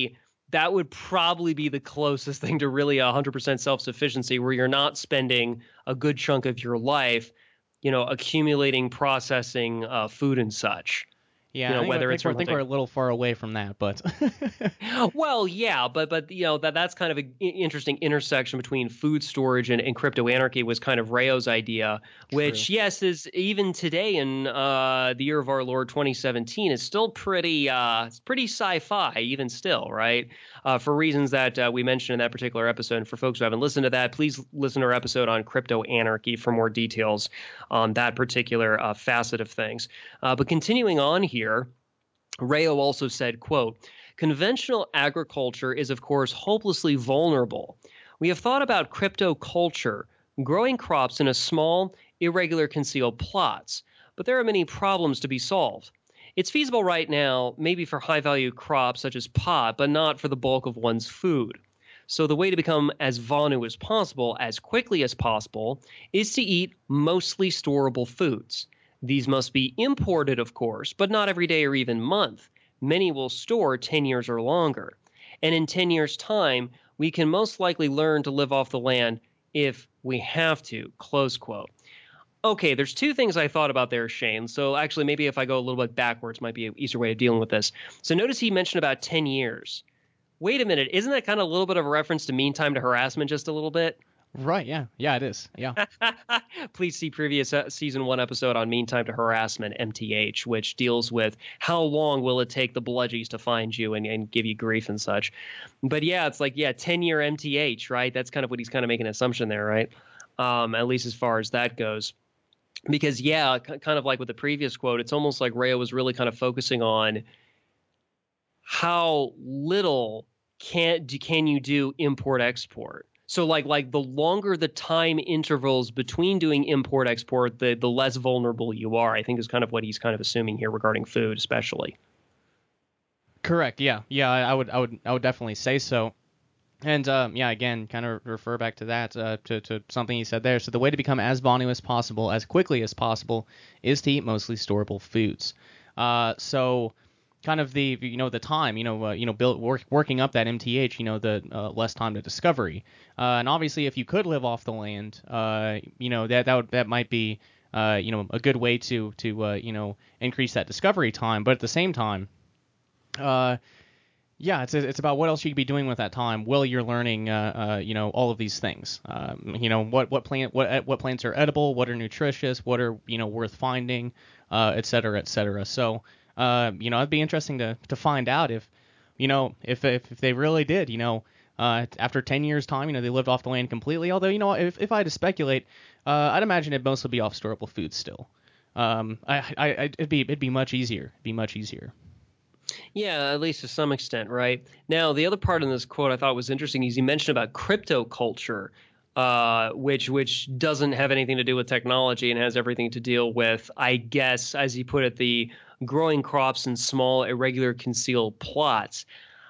that would probably be the closest thing to really one hundred percent self-sufficiency, where you're not spending a good chunk of your life, you know, accumulating, processing uh, food and such. Yeah, You know, I think, whether I it's think, we're, I from think we're a hunting. little far away from that, but Well, yeah, but but you know that that's kind of an interesting intersection between food storage and, and crypto anarchy was kind of Rayo's idea, which True. yes is even today in uh, the year of our Lord twenty seventeen is still pretty uh, it's pretty sci-fi even still, right? Uh, for reasons that uh, we mentioned in that particular episode. And for folks who haven't listened to that, please listen to our episode on crypto anarchy for more details on that particular uh, facet of things. Uh, but continuing on here. Rayo also said, quote, conventional agriculture is, of course, hopelessly vulnerable. We have thought about crypto culture, growing crops in a small, irregular concealed plots, but there are many problems to be solved. It's feasible right now, maybe for high-value crops such as pot, but not for the bulk of one's food. So the way to become as Vonu as possible, as quickly as possible, is to eat mostly storable foods. These must be imported, of course, but not every day or even month. Many will store ten years or longer. And in ten years' time, we can most likely learn to live off the land if we have to, close quote. Okay, there's two things I thought about there, Shane. So actually, maybe if I go a little bit backwards, might be an easier way of dealing with this. So notice he mentioned about ten years. Wait a minute, isn't that kind of a little bit of a reference to mean time to harassment just a little bit? right, yeah, yeah, it is, yeah. Please see previous uh, season one episode on Mean Time to Harassment, M T H, which deals with how long will it take the bludgies to find you and, and give you grief and such. But yeah, it's like, yeah, ten-year M T H, right? That's kind of what he's kind of making an assumption there, right? Um, at least as far as that goes. Because, yeah, c- kind of like with the previous quote, it's almost like Rayo was really kind of focusing on how little can do, can you do import export. So like like the longer the time intervals between doing import export, the the less vulnerable you are. I think is kind of what he's kind of assuming here regarding food, especially. Correct, yeah, yeah, I, I would, I would, I would definitely say so. And um, yeah, again, kind of refer back to that, uh, to, to something he said there. So the way to become as Vonu as possible, as quickly as possible, is to eat mostly storable foods. Uh, so kind of the you know the time you know uh, you know build work, working up that M T H, you know the uh, less time to discovery. Uh, and obviously, if you could live off the land, uh, you know that that would, that might be uh, you know a good way to to uh, you know increase that discovery time. But at the same time, uh, yeah, it's it's about what else you could be doing with that time while you're learning, uh, uh, you know, all of these things. Um, you know, what what plant what what plants are edible, what are nutritious, what are you know worth finding, uh, et cetera, et cetera. So, uh, you know, it'd be interesting to to find out if, you know, if if, if they really did, you know, uh, after ten years time, you know, they lived off the land completely. Although, you know, if if I had to speculate, uh, I'd imagine it'd mostly be off storable food still. Um, I, I, I it'd be it'd be much easier. It'd be much easier. Yeah, at least to some extent, right? Now, the other part in this quote I thought was interesting is he mentioned about crypto culture, uh, which which doesn't have anything to do with technology and has everything to deal with, I guess, as he put it, the growing crops in small, irregular, concealed plots.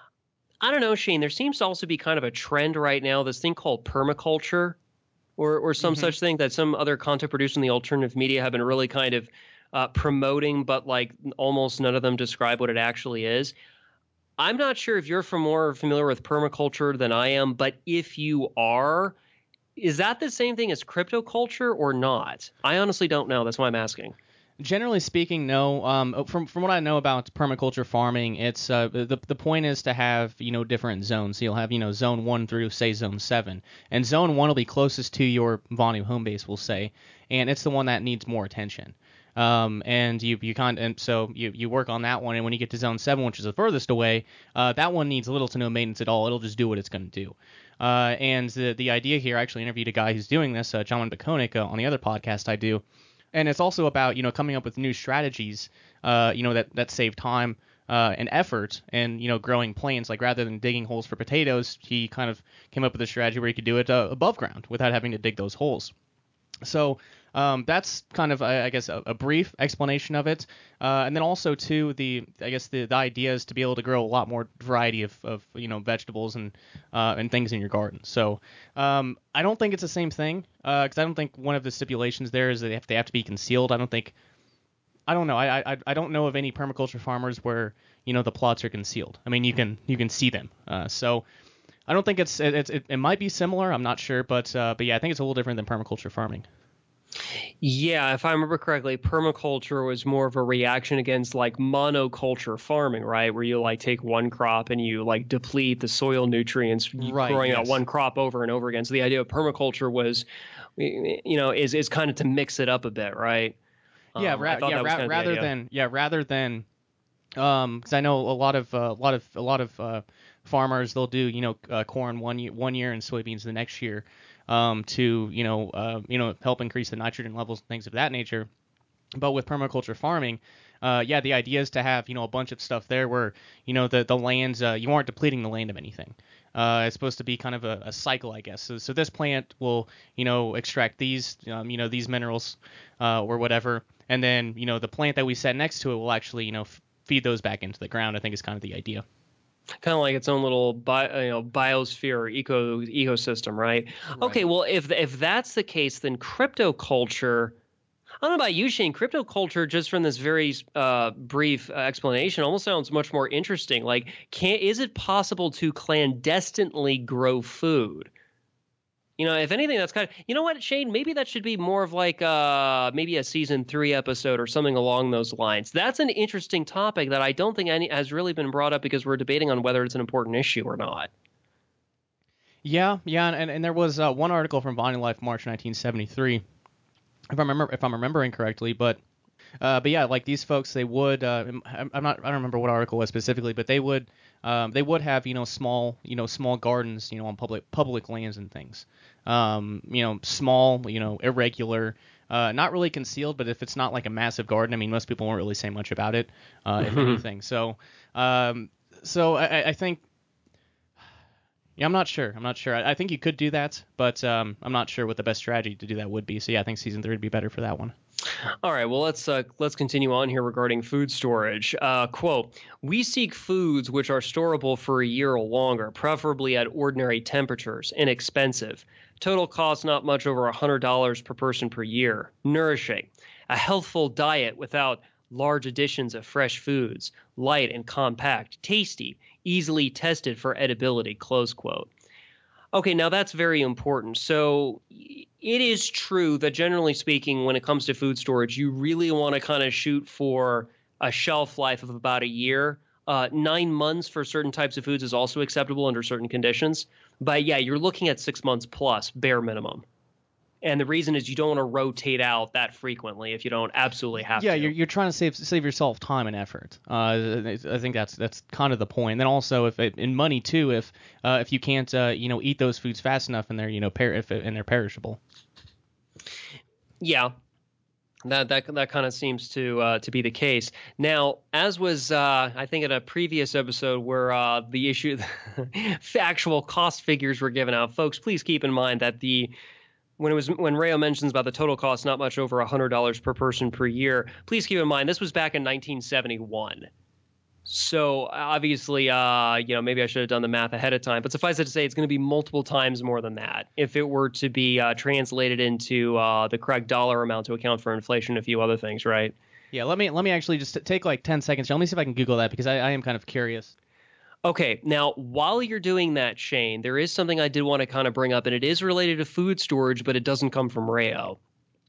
I don't know, Shane. There seems to also be kind of a trend right now, this thing called permaculture, or or some Mm-hmm. such thing that some other content producers in the alternative media have been really kind of uh, promoting, but like almost none of them describe what it actually is. I'm not sure if you're from more familiar with permaculture than I am, but if you are, is that the same thing as crypto culture or not? I honestly don't know. That's why I'm asking. Generally speaking, no. Um, from from what I know about permaculture farming, it's uh, the the point is to have you know different zones. So you'll have you know zone one through say zone seven, and zone one will be closest to your Vonu home base, we'll say, and it's the one that needs more attention. Um, and you you kind and so you you work on that one, and when you get to zone seven, which is the furthest away, uh, that one needs little to no maintenance at all. It'll just do what it's going to do. Uh, and the the idea here, I actually interviewed a guy who's doing this, uh, John Baconic, uh, on the other podcast I do. And it's also about you know coming up with new strategies, uh, you know that that save time uh, and effort, and you know growing plants. Like rather than digging holes for potatoes, he kind of came up with a strategy where he could do it uh, above ground without having to dig those holes. So um, that's kind of, I guess, a, a brief explanation of it. Uh, and then also, too, the I guess the, the idea is to be able to grow a lot more variety of, of you know vegetables and uh, and things in your garden. So um, I don't think it's the same thing because uh, I don't think one of the stipulations there is that they have, they have to be concealed. I don't think I don't know. I, I I don't know of any permaculture farmers where you know the plots are concealed. I mean, you can you can see them. Uh, so I don't think it's it, it it might be similar. I'm not sure, but uh, but yeah, I think it's a little different than permaculture farming. Yeah, if I remember correctly, permaculture was more of a reaction against like monoculture farming, right? Where you like take one crop and you like deplete the soil nutrients, Right, growing out yes. one crop over and over again. So the idea of permaculture was, you know, is is kind of to mix it up a bit, right? Yeah, Um, ra- I thought yeah. that was Ra- kind of the rather idea. than yeah, rather than um, because I know a lot of uh, a lot of a lot of uh, farmers they'll do you know uh, corn one year one year and soybeans the next year, um, to you know uh, you know help increase the nitrogen levels and things of that nature. But with permaculture farming, uh, yeah, the idea is to have you know a bunch of stuff there where you know the the lands uh, you aren't depleting the land of anything. Uh, it's supposed to be kind of a, a cycle, I guess. So, so this plant will you know extract these um, you know these minerals uh, or whatever, and then you know the plant that we set next to it will actually you know f- feed those back into the ground. I think is kind of the idea. Kind of like its own little bi- you know biosphere or eco ecosystem, right? Okay, well if if that's the case, then cryptoculture. I don't know about you, Shane. Cryptoculture, just from this very uh, brief uh, explanation, almost sounds much more interesting. Like, can is it possible to clandestinely grow food? You know, if anything, that's kind of, you know what, Shane, maybe that should be more of like uh, maybe a season three episode or something along those lines. That's an interesting topic that I don't think any has really been brought up because we're debating on whether it's an important issue or not. Yeah, yeah, and and there was uh, one article from Bonnie Life, March nineteen seventy-three, if I remember if I'm remembering correctly, but. Uh, but yeah, like these folks, they would. Uh, I'm I'm not. I don't remember what article it was specifically, but they would. Um, they would have you know small you know small gardens you know on public public lands and things. Um, you know small you know irregular, uh, not really concealed. But if it's not like a massive garden, I mean most people won't really say much about it, uh, if anything. So um, so I, I think. Yeah, I'm not sure. I'm not sure. I, I think you could do that, but um, I'm not sure what the best strategy to do that would be. So yeah, I think season three would be better for that one. All right, well let's uh, let's continue on here regarding food storage. Uh, quote: "We seek foods which are storable for a year or longer, preferably at ordinary temperatures, inexpensive. Total cost not much over one hundred dollars per person per year. Nourishing, a healthful diet without large additions of fresh foods, light and compact, tasty, easily tested for edibility." Close quote. Okay, now that's very important. So it is true that generally speaking, when it comes to food storage, you really want to kind of shoot for a shelf life of about a year. Uh, nine months for certain types of foods is also acceptable under certain conditions. But yeah, you're looking at six months plus, bare minimum. And the reason is you don't want to rotate out that frequently if you don't absolutely have Yeah, to. you're you're trying to save save yourself time and effort. Uh, I think that's that's kind of the point. And then also, if it, in money too, if uh, if you can't uh, you know eat those foods fast enough and they're you know per- if and they're perishable. Yeah, That that that kind of seems to uh, to be the case. Now, as was uh, I think in a previous episode where uh, the issue, the actual cost figures were given out, folks, please keep in mind that the when it was when Rayo mentions about the total cost not much over one hundred dollars per person per year, please keep in mind this was back in nineteen seventy-one. So obviously, uh, you know, maybe I should have done the math ahead of time, but suffice it to say, it's going to be multiple times more than that if it were to be uh, translated into uh, the correct dollar amount to account for inflation and a few other things, right? Yeah, let me let me actually just take like ten seconds. Let me see if I can Google that because I, I am kind of curious. Okay, now while you're doing that, Shane, there is something I did want to kind of bring up, and it is related to food storage, but it doesn't come from Rayo.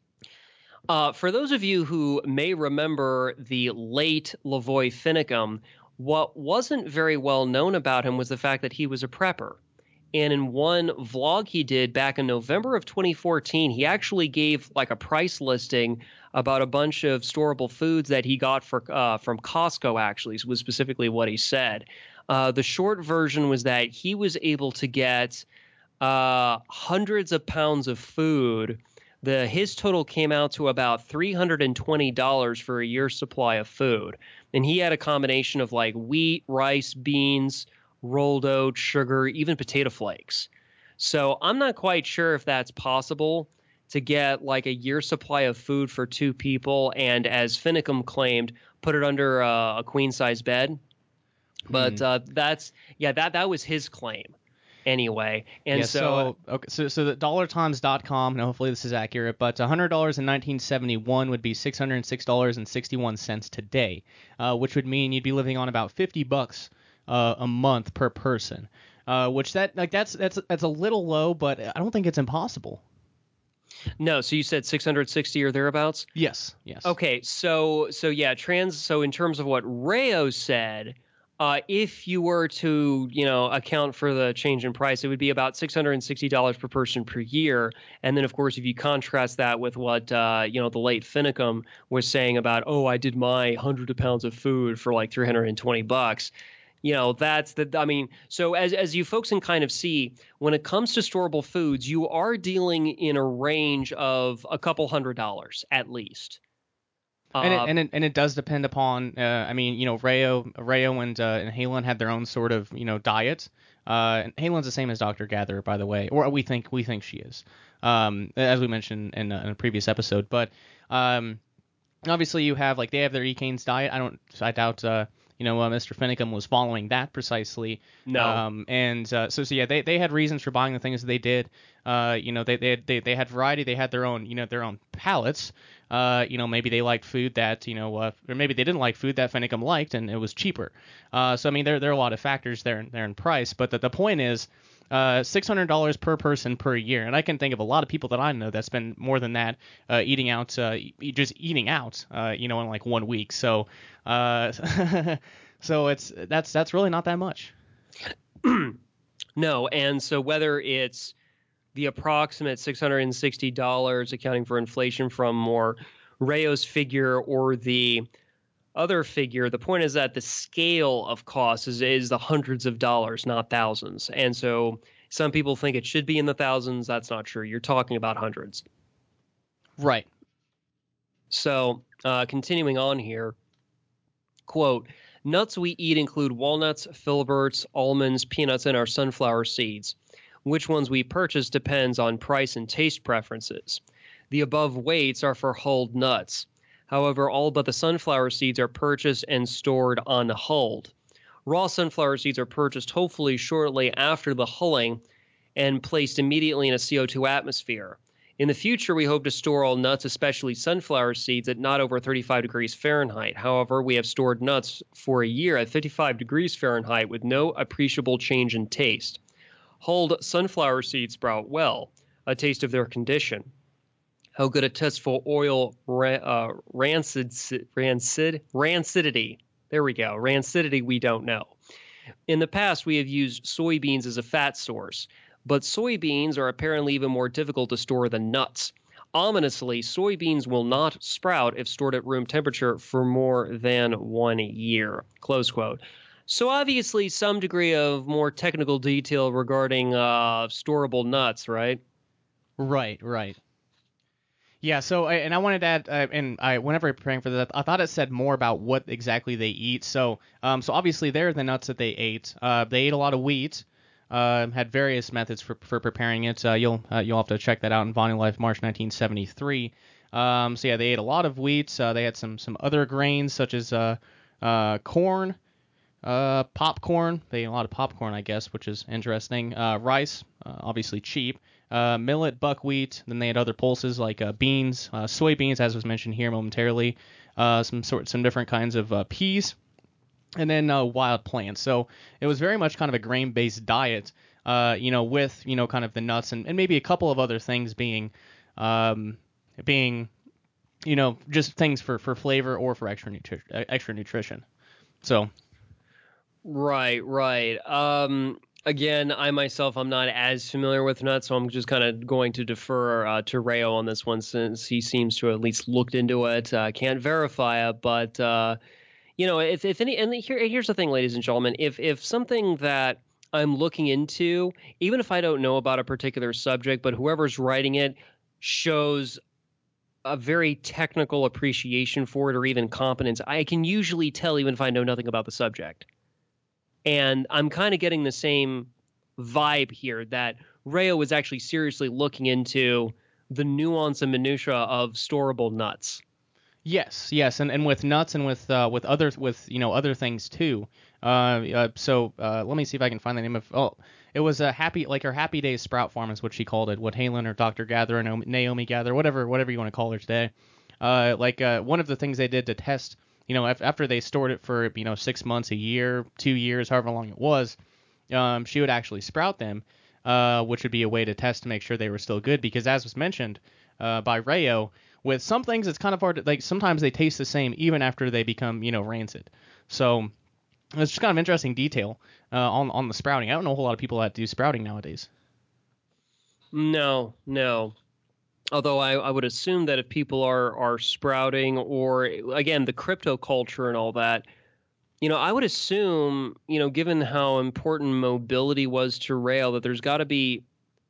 Uh, for those of you who may remember the late Lavoy Finicum, what wasn't very well known about him was the fact that he was a prepper. And in one vlog he did back in November of twenty fourteen, he actually gave like a price listing about a bunch of storable foods that he got for uh, from Costco, actually, was specifically what he said. Uh, the short version was that he was able to get uh, hundreds of pounds of food. The his total came out to about three hundred twenty dollars for a year's supply of food. And he had a combination of like wheat, rice, beans, rolled oats, sugar, even potato flakes. So I'm not quite sure if that's possible to get like a year's supply of food for two people and, as Finicum claimed, put it under uh, a queen size bed. But Hmm. uh, that's yeah, that that was his claim. anyway. And yeah, so, so okay, so so the dollar times dot com, now hopefully this is accurate, but one hundred dollars in nineteen seventy-one would be six hundred six dollars and sixty-one cents today, uh, which would mean you'd be living on about fifty bucks uh, a month per person. Uh, which that like that's that's that's a little low, but I don't think it's impossible. no, so you said six hundred sixty or thereabouts? Yes, yes. Okay, so so yeah, trans. So in terms of what Rayo said, uh, if you were to you know account for the change in price, it would be about six hundred and sixty dollars per person per year. And then of course, if you contrast that with what uh, you know the late Finicum was saying about, oh, I did my hundred pounds of food for like three hundred and twenty bucks. You know, that's the, I mean, so as as you folks can kind of see, when it comes to storable foods, you are dealing in a range of a couple hundred dollars at least. And it, Uh, and it and it does depend upon. Uh, I mean, you know, Rayo, Rayo and uh, and Halen had their own sort of you know diet. Uh, and Halen's the same as Doctor Gatherer, by the way, or we think we think she is, um, as we mentioned in, uh, in a previous episode. But um, obviously, you have like they have their Ecanes diet. I don't, I doubt. Uh, You know, uh, Mister Finicum was following that precisely. No. Um, and uh, so, so yeah, they, they had reasons for buying the things that they did. Uh, you know, they they had, they they had variety. They had their own, you know, their own palates. Uh, you know, maybe they liked food that, you know, uh, or maybe they didn't like food that Finicum liked, and it was cheaper. Uh, so I mean, there there are a lot of factors there there in price. But the the point is, uh, six hundred dollars per person per year, and I can think of a lot of people that I know that spend more than that uh, eating out, uh, e- just eating out, uh, you know, in like one week. So, uh, so it's that's that's really not that much. No, and so whether it's the approximate six hundred sixty dollars accounting for inflation from more Rayo's figure or the other figure, the point is that the scale of costs is, is the hundreds of dollars, not thousands. And so some people think it should be in the thousands. That's not true. You're talking about hundreds. Right. So uh, continuing on here, quote, nuts we eat include walnuts, filberts, almonds, peanuts, and our sunflower seeds. Which ones we purchase depends on price and taste preferences. The above weights are for hulled nuts. However, all but the sunflower seeds are purchased and stored unhulled. Raw sunflower seeds are purchased hopefully shortly after the hulling and placed immediately in a C O two atmosphere. In the future, we hope to store all nuts, especially sunflower seeds, at not over thirty-five degrees Fahrenheit. However, we have stored nuts for a year at fifty-five degrees Fahrenheit with no appreciable change in taste. Hulled sunflower seeds sprout well, a taste of their condition. How good a test for oil ra- uh, rancid, rancid, rancidity. There we go. Rancidity, we don't know. In the past, we have used soybeans as a fat source, but soybeans are apparently even more difficult to store than nuts. Ominously, soybeans will not sprout if stored at room temperature for more than one year. Close quote. So obviously, some degree of more technical detail regarding uh, storable nuts, right? Right. Right. Yeah, so I, and I wanted to add, uh, and I whenever I'm preparing for that, I thought it said more about what exactly they eat. So, um, so obviously there are the nuts that they ate. Uh, they ate a lot of wheat. Uh, had various methods for for preparing it. Uh, you'll uh, you'll have to check that out in Vonnie Life, March nineteen seventy-three. Um, so yeah, they ate a lot of wheat. Uh, they had some some other grains such as uh, uh, corn, uh, popcorn. They ate a lot of popcorn, I guess, which is interesting. Uh, rice, uh, obviously cheap. Uh, millet, buckwheat. Then they had other pulses like uh, beans, uh, soybeans, as was mentioned here momentarily. Uh, some sort, some different kinds of uh, peas, and then uh, wild plants. So it was very much kind of a grain-based diet. Uh, you know, with you know kind of the nuts and, and maybe a couple of other things being, um, being, you know, just things for, for flavor or for extra nutri- extra nutrition. So. Right, right. Um, again, I myself, I'm not as familiar with nuts, so I'm just kind of going to defer uh, to Rayo on this one since he seems to have at least looked into it. I uh, can't verify it, but uh, you know, if if any, and here here's the thing, ladies and gentlemen, if if something that I'm looking into, even if I don't know about a particular subject, but whoever's writing it shows a very technical appreciation for it or even competence, I can usually tell even if I know nothing about the subject. And I'm kind of getting the same vibe here that Rayo was actually seriously looking into the nuance and minutia of storable nuts. Yes, yes, and, and with nuts and with uh, with other with you know other things too. Uh, uh, so uh, let me see if I can find the name of. Oh, it was a happy, like her Happy Days Sprout Farm is what she called it. What Halen or Doctor Gather or Naomi Gather, whatever, whatever you want to call her today. Uh, like uh, one of the things they did to test, you know, af- after they stored it for you know six months, a year, two years, however long it was, um, she would actually sprout them, uh, which would be a way to test to make sure they were still good. Because as was mentioned uh, by Rayo, with some things it's kind of hard to, like sometimes they taste the same even after they become you know rancid. So it's just kind of interesting detail uh, on on the sprouting. I don't know a whole lot of people that do sprouting nowadays. No, no. Although I, I would assume that if people are are sprouting, or again the crypto culture and all that, you know, I would assume, you know, given how important mobility was to rail, that there's got to be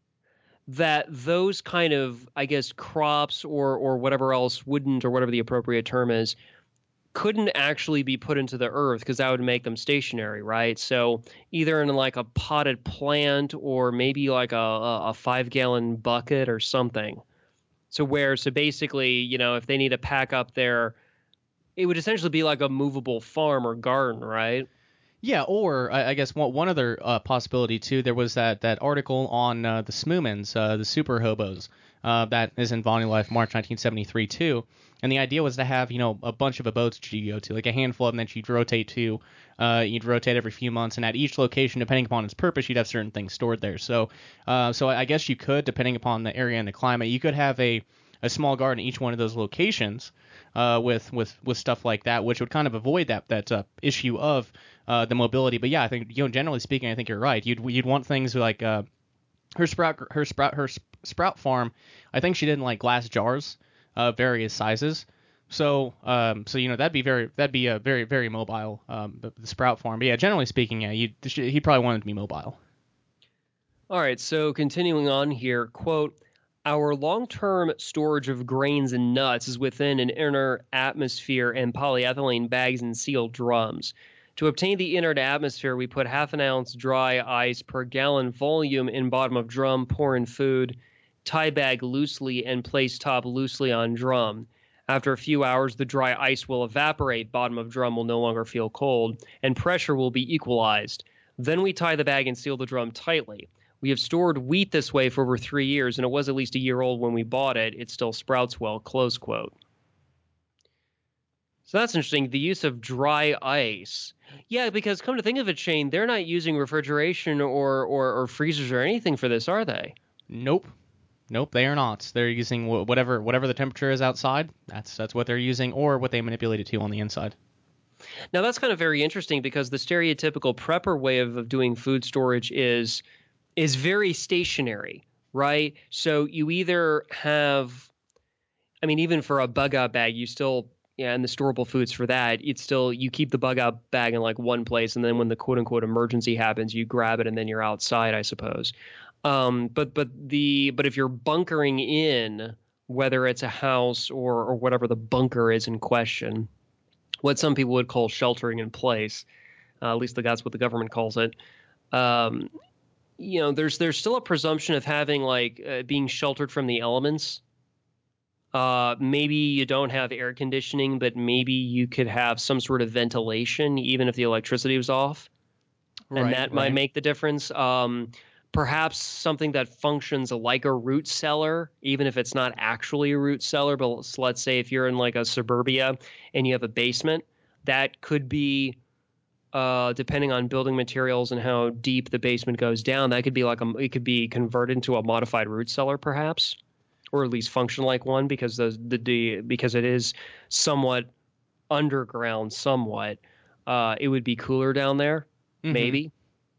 that those kind of, I guess, crops or or whatever else wouldn't, or whatever the appropriate term is, couldn't actually be put into the earth because that would make them stationary, right? So either in like a potted plant or maybe like a, a, a five gallon bucket or something. So where, so basically, you know, if they need to pack up their, it would essentially be like a movable farm or garden, right? Yeah, or I, I guess one, one other uh, possibility too. There was that, that article on uh, the Smoomans, uh, the super hobos, uh, that is in Vonnie Life, March nineteen seventy-three too. And the idea was to have you know a bunch of abodes that you go to, like a handful of them that you'd rotate to. Uh, you'd rotate every few months, and at each location, depending upon its purpose, you'd have certain things stored there. So, uh, so I guess you could, depending upon the area and the climate, you could have a a small garden at each one of those locations uh, with with with stuff like that, which would kind of avoid that that uh, issue of uh, the mobility. But yeah, I think you know generally speaking, I think you're right. You'd you'd want things like uh, her sprout her sprout her sprout farm. I think she did in like glass jars, uh, various sizes. So um so you know that'd be very that'd be a very very mobile um the, the sprout farm. But yeah, generally speaking, yeah, you he probably wanted to be mobile. All right, so continuing on here, quote, our long-term storage of grains and nuts is within an inner atmosphere in polyethylene bags and sealed drums. To obtain the inner atmosphere, we put half an ounce dry ice per gallon volume in bottom of drum, pour in food, tie bag loosely, and place top loosely on drum. After a few hours, the dry ice will evaporate, bottom of drum will no longer feel cold, and pressure will be equalized. Then we tie the bag and seal the drum tightly. We have stored wheat this way for over three years, and it was at least a year old when we bought it. It still sprouts well, close quote. So that's interesting, the use of dry ice. Yeah, because come to think of it, Shane, they're not using refrigeration or, or, or freezers or anything for this, are they? Nope. Nope, they are not. They're using whatever whatever the temperature is outside. That's that's what they're using, or what they manipulate it to on the inside. Now, that's kind of very interesting because the stereotypical prepper way of, of doing food storage is is very stationary, right? So you either have, I mean, even for a bug out bag, you still, yeah, and the storable foods for that, it's still, you keep the bug out bag in like one place, and then when the quote unquote emergency happens, you grab it and then you're outside, I suppose. Um, but but the but if you're bunkering in, whether it's a house or or whatever the bunker is in question, what some people would call sheltering in place, uh, at least that's what the government calls it. Um, you know, there's there's still a presumption of having like uh, being sheltered from the elements. Uh, maybe you don't have air conditioning, but maybe you could have some sort of ventilation, even if the electricity was off, Right, and that right. might make the difference. Um, perhaps something that functions like a root cellar, even if it's not actually a root cellar. But let's say if you're in like a suburbia and you have a basement, that could be. Uh, depending on building materials and how deep the basement goes down, that could be like a, it could be converted into a modified root cellar, perhaps, or at least function like one because the the, the because it is somewhat underground, somewhat. Uh, it would be cooler down there, Mm-hmm. maybe.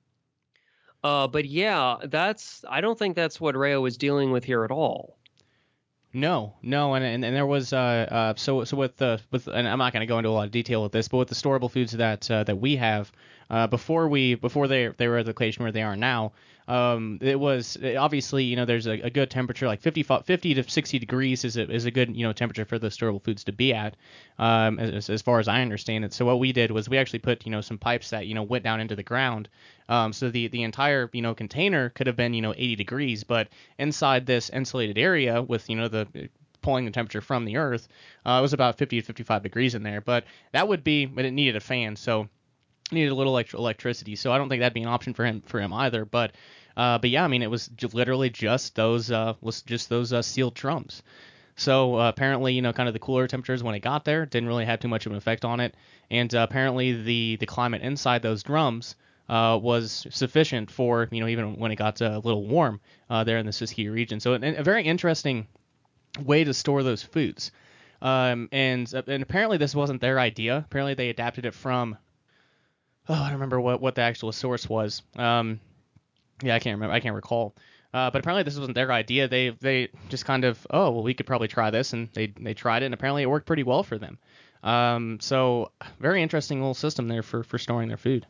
Uh, but yeah, that's I don't think that's what Rayo was dealing with here at all. No, no, and and, and there was uh, uh so so with the with and I'm not going to go into a lot of detail with this, but with the storable foods that uh, that we have, uh, before we before they they were at the location where they are now, um, it was obviously you know there's a, a good temperature like fifty, fifty to sixty degrees is a is a good you know temperature for the storable foods to be at, um, as as far as I understand it. So what we did was we actually put you know some pipes that you know went down into the ground. Um, so the, the entire you know container could have been you know eighty degrees, but inside this insulated area with you know the pulling the temperature from the earth, uh, it was about fifty to fifty-five degrees in there. But that would be, but it needed a fan. So needed a little elect- electricity, so I don't think that'd be an option for him for him either. But uh, but yeah, I mean, it was j- literally just those uh, was just those uh, sealed drums. So uh, apparently, you know, kind of the cooler temperatures when it got there didn't really have too much of an effect on it, and uh, apparently the the climate inside those drums uh, was sufficient for, you know, even when it got uh, a little warm uh, there in the Siskiyou region. So a, a very interesting way to store those foods. Um, and and apparently this wasn't their idea. Apparently they adapted it from, oh, I don't remember what, what the actual source was. Um, yeah, I can't remember. I can't recall. Uh, but apparently this wasn't their idea. They they just kind of, oh, well, we could probably try this, and they they tried it, and apparently it worked pretty well for them. Um, so very interesting little system there for, for storing their food.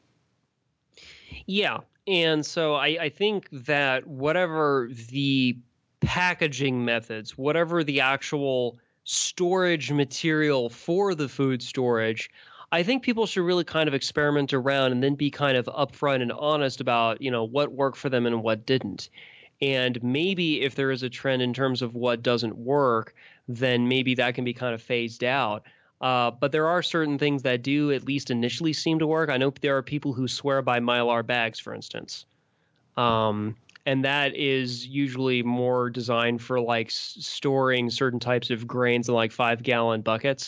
Yeah, and so I, I think that whatever the packaging methods, whatever the actual storage material for the food storage, I think people should really kind of experiment around and then be kind of upfront and honest about, you know, what worked for them and what didn't. And maybe if there is a trend in terms of what doesn't work, then maybe that can be kind of phased out. Uh, but there are certain things that do at least initially seem to work. I know there are people who swear by Mylar bags, for instance. Um, and that is usually more designed for like s- storing certain types of grains in like five gallon buckets.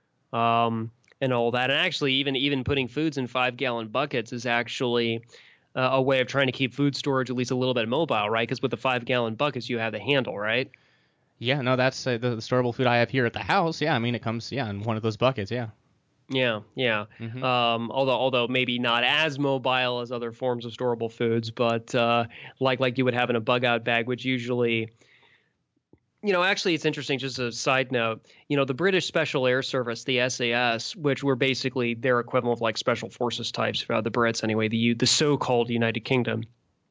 Um, and all that. And actually, even even putting foods in five gallon buckets is actually uh, a way of trying to keep food storage at least a little bit mobile, right? Because with the five gallon buckets, you have the handle, right? Yeah, no, that's uh, the, the storable food I have here at the house. Yeah, I mean, it comes, yeah, in one of those buckets, yeah. Yeah, yeah. Mm-hmm. Um, although although maybe not as mobile as other forms of storable foods, but uh, like like you would have in a bug out bag, which usually, you know, actually it's interesting. Just a side note, you know, the British Special Air Service, the S A S, which were basically their equivalent of like special forces types, uh, the Brits anyway, the the so-called United Kingdom.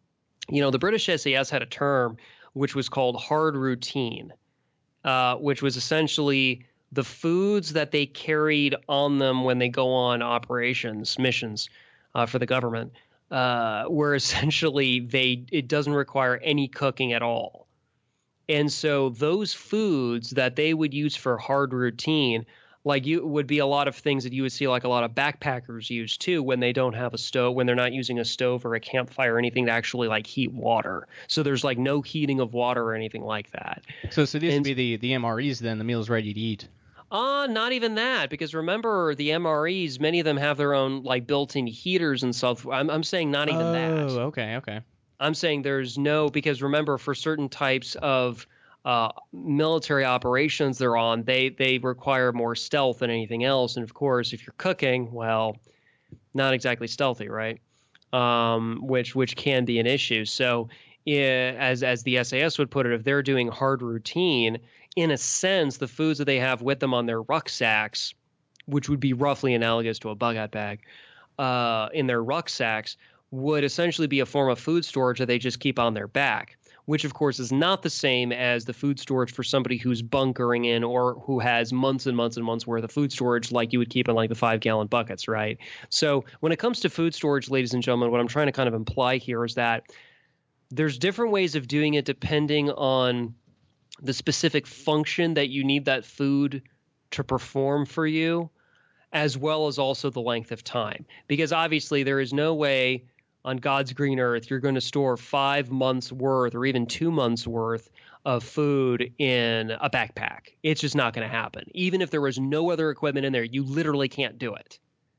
You know, the British S A S had a term which was called hard routine, uh, which was essentially the foods that they carried on them when they go on operations, missions uh, for the government, uh, where essentially they it doesn't require any cooking at all. And so those foods that they would use for hard routine, like you would be a lot of things that you would see like a lot of backpackers use too when they don't have a stove, when they're not using a stove or a campfire or anything to actually like heat water. So there's like no heating of water or anything like that. So so these would And be the, the M R Es then, the meals ready to eat. Uh, not even that, because remember the M R Es, many of them have their own like built-in heaters and stuff. I'm I'm saying not even that. Oh, okay, okay. I'm saying there's no, because remember for certain types of uh, military operations they're on, they they require more stealth than anything else. And of course, if you're cooking, well, not exactly stealthy, right? Um, which which can be an issue. So, yeah, as as the S A S would put it, if they're doing hard routine, in a sense, the foods that they have with them on their rucksacks, which would be roughly analogous to a bug out bag, uh, in their rucksacks, would essentially be a form of food storage that they just keep on their back, which of course is not the same as the food storage for somebody who's bunkering in or who has months and months and months worth of food storage like you would keep in like the five gallon buckets, right? So when it comes to food storage, ladies and gentlemen, what I'm trying to kind of imply here is that there's different ways of doing it depending on the specific function that you need that food to perform for you, as well as also the length of time. Because obviously there is no way on God's green earth you're going to store five months worth or even two months worth of food in a backpack. It's just not going to happen. Even if there was no other equipment in there, you literally can't do it.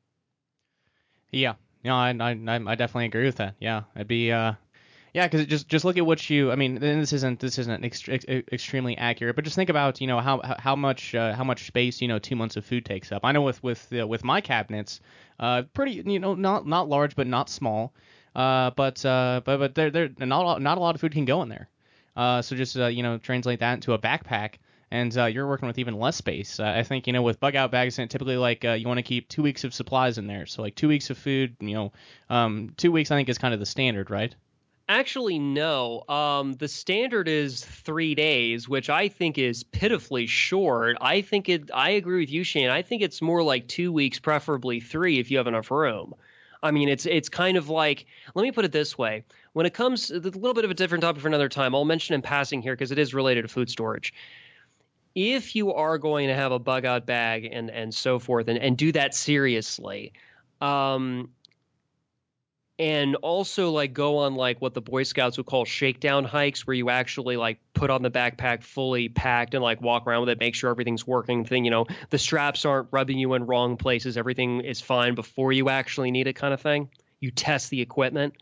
Yeah, no, I, I, I definitely agree with that. Yeah, I'd be, uh, yeah, because just just look at what you, I mean, and this isn't this isn't ex- ex- extremely accurate, but just think about, you know, how how much uh, how much space, you know, two months of food takes up. I know with with uh, with my cabinets, uh, pretty, you know, not not large but not small, uh, but uh, but but there there not a lot, not a lot of food can go in there. Uh, so just uh, you know, translate that into a backpack, and uh, you're working with even less space. Uh, I think, you know, with bug out bags, typically like uh, you want to keep two weeks of supplies in there. So like two weeks of food, you know, um, two weeks I think is kind of the standard, right? Actually, no. Um, the standard is three days, which I think is pitifully short. I think it. I agree with you, Shane. I think it's more like two weeks, preferably three, if you have enough room. I mean, it's it's kind of like, let me put it this way. When it comes, a little bit of a different topic for another time. I'll mention in passing here because it is related to food storage. If you are going to have a bug out bag and and so forth, and, and do that seriously, Um, and also like go on like what the Boy Scouts would call shakedown hikes, where you actually like put on the backpack fully packed and like walk around with it, make sure everything's working. Thing, you know, the straps aren't rubbing you in wrong places. Everything is fine before you actually need it, kind of thing. You test the equipment.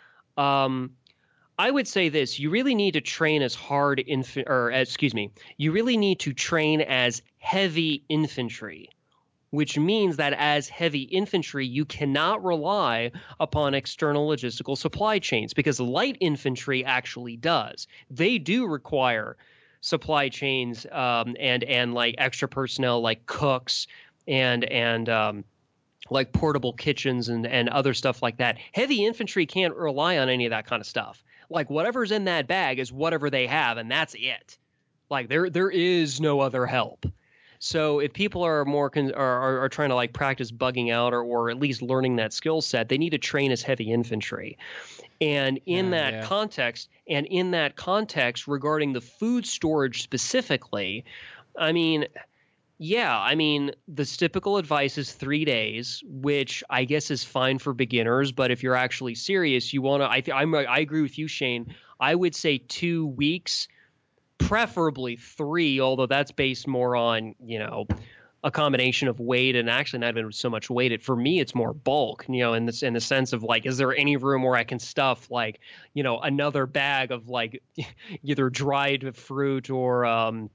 Um, I would say this: you really need to train as hard inf- or excuse me, you really need to train as heavy infantry, which means that as heavy infantry, you cannot rely upon external logistical supply chains, because light infantry actually does. They do require supply chains um, and and like extra personnel, like cooks and and um, like portable kitchens and and other stuff like that. Heavy infantry can't rely on any of that kind of stuff. Like whatever's in that bag is whatever they have, and that's it. Like there there is no other help. So if people are more con- are, are, are trying to like practice bugging out or, or at least learning that skill set, they need to train as heavy infantry. And in Yeah, that yeah. context, and in that context regarding the food storage specifically, I mean, yeah, I mean, the typical advice is three days, which I guess is fine for beginners. But if you're actually serious, you want to. I th- I'm, I agree with you, Shane. I would say two weeks, preferably three. Although that's based more on you know a combination of weight and actually not even so much weight. It for me, it's more bulk. You know, in this in the sense of like, is there any room where I can stuff like you know another bag of like either dried fruit or um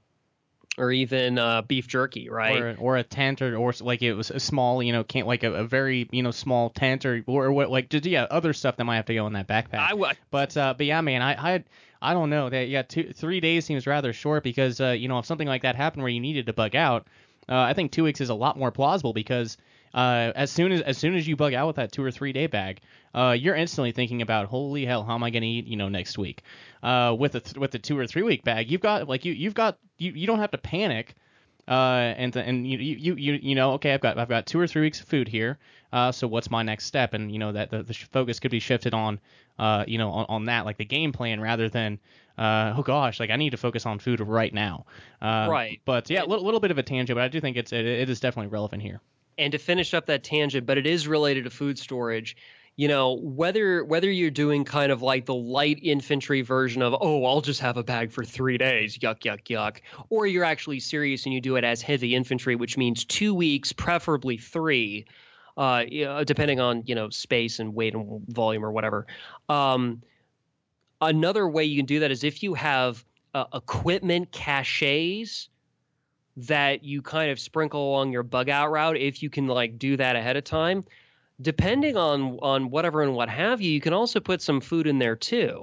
or even uh, beef jerky, right? Or or a tent, or or like it was a small, you know, can't like a, a very you know small tent, or or what like just yeah other stuff that might have to go in that backpack. I would. But uh, but yeah, man, I I I don't know that yeah two three days seems rather short, because uh, you know if something like that happened where you needed to bug out, uh, I think two weeks is a lot more plausible, because uh, as soon as as soon as you bug out with that two or three day bag, uh, you're instantly thinking about, holy hell, how am I going to eat you know next week? Uh, with a th- with the two or three week bag, you've got like you you've got you, you don't have to panic. Uh, and and you, you you you know okay, I've got I've got two or three weeks of food here. Uh, so what's my next step? And you know that the, the focus could be shifted on uh you know on, on that, like the game plan, rather than uh oh gosh, like I need to focus on food right now. Uh, Right. but yeah, a And, little, little bit of a tangent, but I do think it's it, it is definitely relevant here. and to finish up that tangent, but it is related to food storage. You know, whether whether you're doing kind of like the light infantry version of, oh, I'll just have a bag for three days, yuck, yuck, yuck, or you're actually serious and you do it as heavy infantry, which means two weeks, preferably three, uh, you know, depending on you know space and weight and volume or whatever. Um, another way you can do that is if you have uh, equipment caches that you kind of sprinkle along your bug out route. If you can like do that ahead of time, depending on on whatever and what have you, you can also put some food in there too.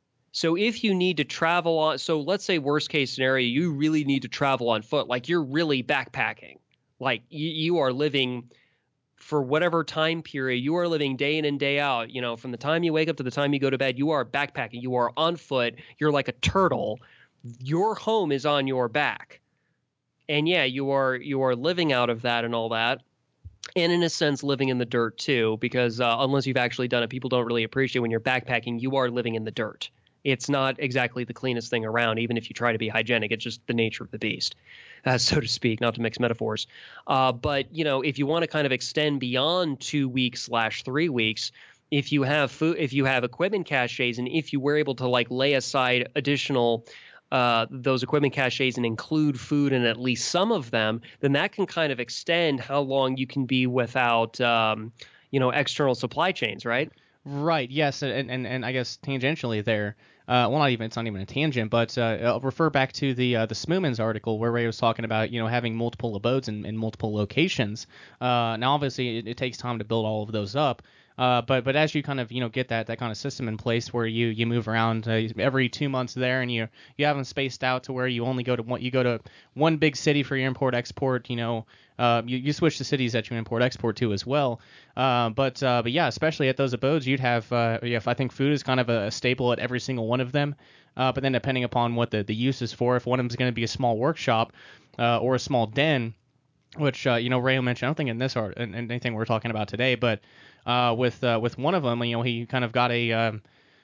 So if you need to travel on, so let's say worst case scenario, you really need to travel on foot, like you're really backpacking, like you, you are living for whatever time period, you are living day in and day out, you know, from the time you wake up to the time you go to bed, you are backpacking, you are on foot, you're like a turtle, your home is on your back. And yeah, you are you are living out of that and all that, and in a sense living in the dirt too, because uh, unless you've actually done it, people don't really appreciate when you're backpacking. You are living in the dirt. It's not exactly the cleanest thing around, even if you try to be hygienic. It's just the nature of the beast, uh, so to speak. Not to mix metaphors, uh, but you know, if you want to kind of extend beyond two weeks slash three weeks. If you have food, if you have equipment caches, and if you were able to like lay aside additional uh, those equipment caches and include food in at least some of them, then that can kind of extend how long you can be without, um, you know, external supply chains, right? Right. Yes. And and, and I guess tangentially there. Uh, well, not even it's not even a tangent, but uh, I'll refer back to the uh, the Smoomans article where Ray was talking about you know having multiple abodes in, in multiple locations. Uh, now, obviously, it, it takes time to build all of those up. Uh, but but as you kind of you know get that, that kind of system in place where you, you move around uh, every two months there, and you you have them spaced out to where you only go to one you go to one big city for your import export. You know uh, you, you switch the cities that you import export to as well. Uh, but uh, but yeah, especially at those abodes, you'd have uh, yeah, if I think food is kind of a staple at every single one of them. Uh, but then depending upon what the, the use is for, if one of them is going to be a small workshop uh, or a small den, which uh, you know Ray mentioned, I don't think in this art in, in anything we're talking about today, but uh, with uh, with one of them, you know, he kind of got a um,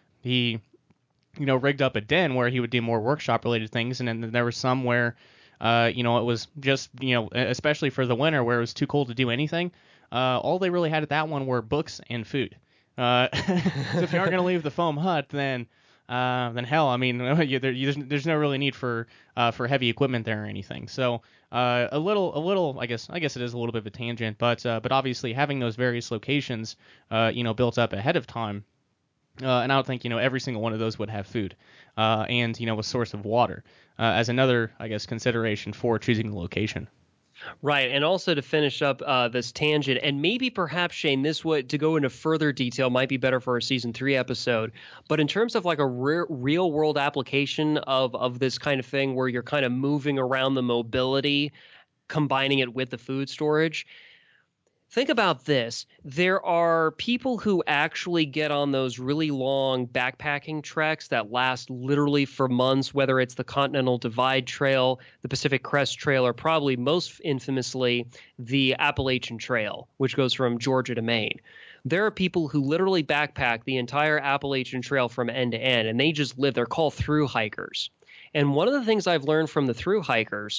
he you know rigged up a den where he would do more workshop related things, and then there was some where uh, you know it was just you know especially for the winter where it was too cold to do anything. uh, all they really had at that one were books and food. Uh, so if you aren't going to leave the foam hut, then uh, then hell, I mean, you, there, you, there's, there's no really need for uh, for heavy equipment there or anything. So uh, a little, a little, I guess, I guess it is a little bit of a tangent, but uh, but obviously having those various locations, uh, you know, built up ahead of time. Uh, and I don't think, you know, every single one of those would have food uh, and, you know, a source of water uh, as another, I guess, consideration for choosing the location. Right. And also to finish up uh, this tangent, and maybe perhaps, Shane, this would, to go into further detail, might be better for a season three episode. But in terms of like a re- real world application of, of this kind of thing where you're kind of moving around the mobility, combining it with the food storage, think about this. There are people who actually get on those really long backpacking treks that last literally for months, whether it's the Continental Divide Trail, the Pacific Crest Trail, or probably most infamously the Appalachian Trail, which goes from Georgia to Maine. There are people who literally backpack the entire Appalachian Trail from end to end, and they just live. They're called through hikers. And one of the things I've learned from the through hikers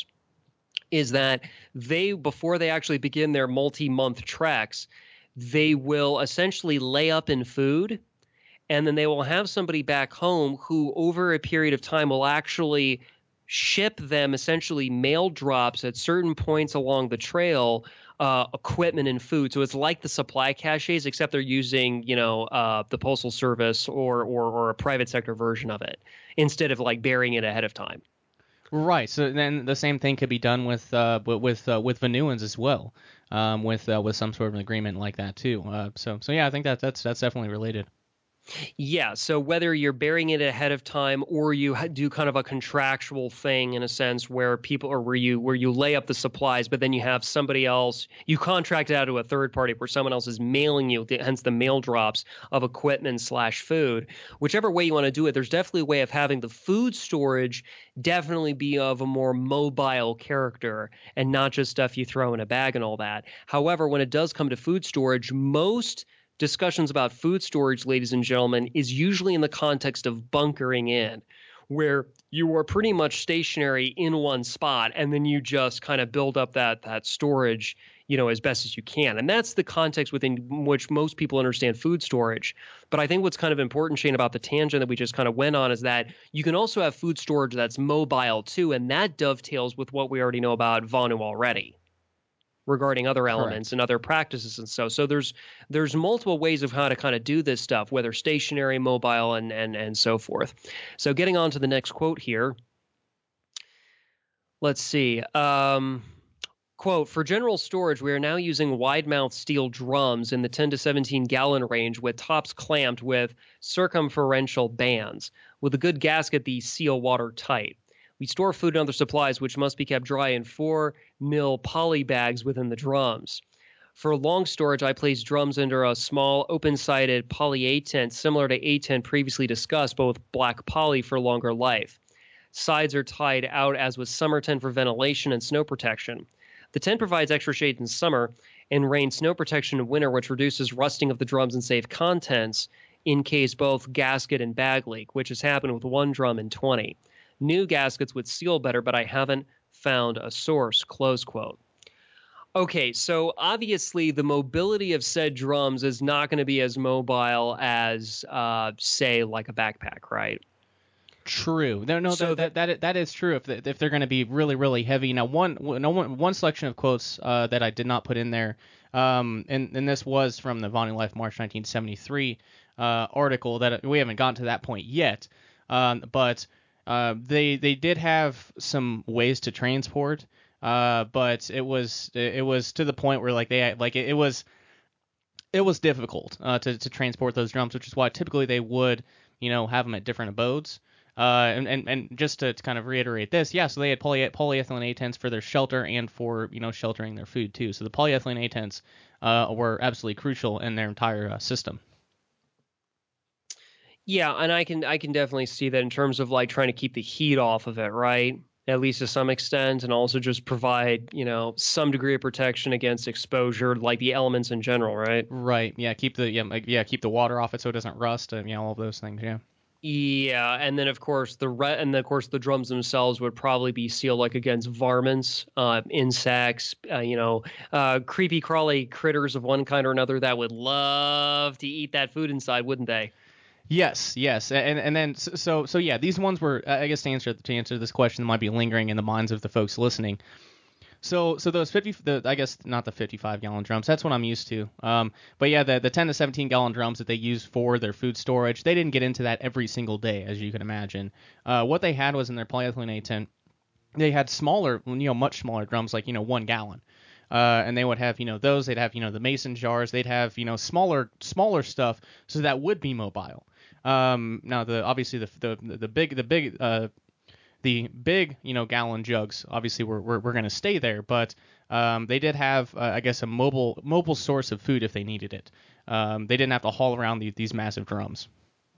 is that they, before they actually begin their multi-month treks, they will essentially lay up in food, and then they will have somebody back home who over a period of time will actually ship them essentially mail drops at certain points along the trail, uh, equipment and food. So it's like the supply caches, except they're using, you know, uh, the Postal Service or, or or a private sector version of it instead of like burying it ahead of time. Right. So then the same thing could be done with uh, with uh, with Vonuans as well, um, with uh, with some sort of an agreement like that too. Uh, so so yeah, I think that that's that's definitely related. Yeah, so whether you're burying it ahead of time or you do kind of a contractual thing in a sense where people or where you where you lay up the supplies, but then you have somebody else, you contract it out to a third party where someone else is mailing you, hence the mail drops of equipment slash food. Whichever way you want to do it, there's definitely a way of having the food storage definitely be of a more mobile character and not just stuff you throw in a bag and all that. However, when it does come to food storage, most discussions about food storage, ladies and gentlemen, is usually in the context of bunkering in, where you are pretty much stationary in one spot and then you just kind of build up that that storage, you know, as best as you can. And that's the context within which most people understand food storage. But I think what's kind of important, Shane, about the tangent that we just kind of went on is that you can also have food storage that's mobile too, and that dovetails with what we already know about Vonu already, regarding other elements Correct. and other practices and so. So there's there's multiple ways of how to kind of do this stuff, whether stationary, mobile, and and and so forth. So getting on to the next quote here. Let's see. Um, quote, for general storage, we are now using wide-mouth steel drums in the ten to seventeen gallon range with tops clamped with circumferential bands. With a good gasket, these seal watertight. We store food and other supplies which must be kept dry in four mil poly bags within the drums. For long storage, I place drums under a small open-sided poly A tent similar to A tent previously discussed, but with black poly for longer life. Sides are tied out as with summer tent for ventilation and snow protection. The tent provides extra shade in summer and rain snow protection in winter, which reduces rusting of the drums and safe contents in case both gasket and bag leak, which has happened with one drum in twenty. New gaskets would seal better, but I haven't found a source, close quote. Okay, so obviously the mobility of said drums is not going to be as mobile as, uh, say, like a backpack, right? True. No, no, So that that that, that is true. If they, if they're going to be really really heavy. Now, one no one one selection of quotes uh, that I did not put in there, um, and and this was from the Vonu Life March nineteen seventy-three uh, article that we haven't gotten to that point yet, um, but. Uh, they they did have some ways to transport, uh, but it was it was to the point where like they like it, it was it was difficult uh, to to transport those drums, which is why typically they would you know have them at different abodes. Uh, and, and and just to, to kind of reiterate this, yeah, so they had poly, polyethylene A tents for their shelter and for you know sheltering their food too. So the polyethylene A tents uh, were absolutely crucial in their entire uh, system. yeah, and I can I can definitely see that in terms of like trying to keep the heat off of it, right? At least to some extent, and also just provide, you know, some degree of protection against exposure, like the elements in general, right? Right. Yeah. Keep the yeah like, yeah keep the water off it so it doesn't rust. And yeah, all of those things. Yeah. Yeah, and then of course the re- and then, of course the drums themselves would probably be sealed like against varmints, uh, insects, uh, you know, uh, creepy crawly critters of one kind or another that would love to eat that food inside, wouldn't they? Yes, yes, and and then so so yeah, these ones were, I guess, to answer to answer this question that might be lingering in the minds of the folks listening. So so those fifty, the, I guess not the fifty-five gallon drums. That's what I'm used to. Um, but yeah, the the ten to seventeen gallon drums that they use for their food storage, they didn't get into that every single day, as you can imagine. Uh, what they had was in their polyethylene A tent, they had smaller, you know, much smaller drums, like you know one gallon. Uh, and they would have, you know, those. They'd have, you know, the mason jars. They'd have, you know, smaller, smaller stuff, so that would be mobile. Um, now the obviously the the the big the big uh the big, you know, gallon jugs obviously were were, were going to stay there, but um, they did have, uh, I guess, a mobile mobile source of food if they needed it. Um, they didn't have to haul around the, these massive drums.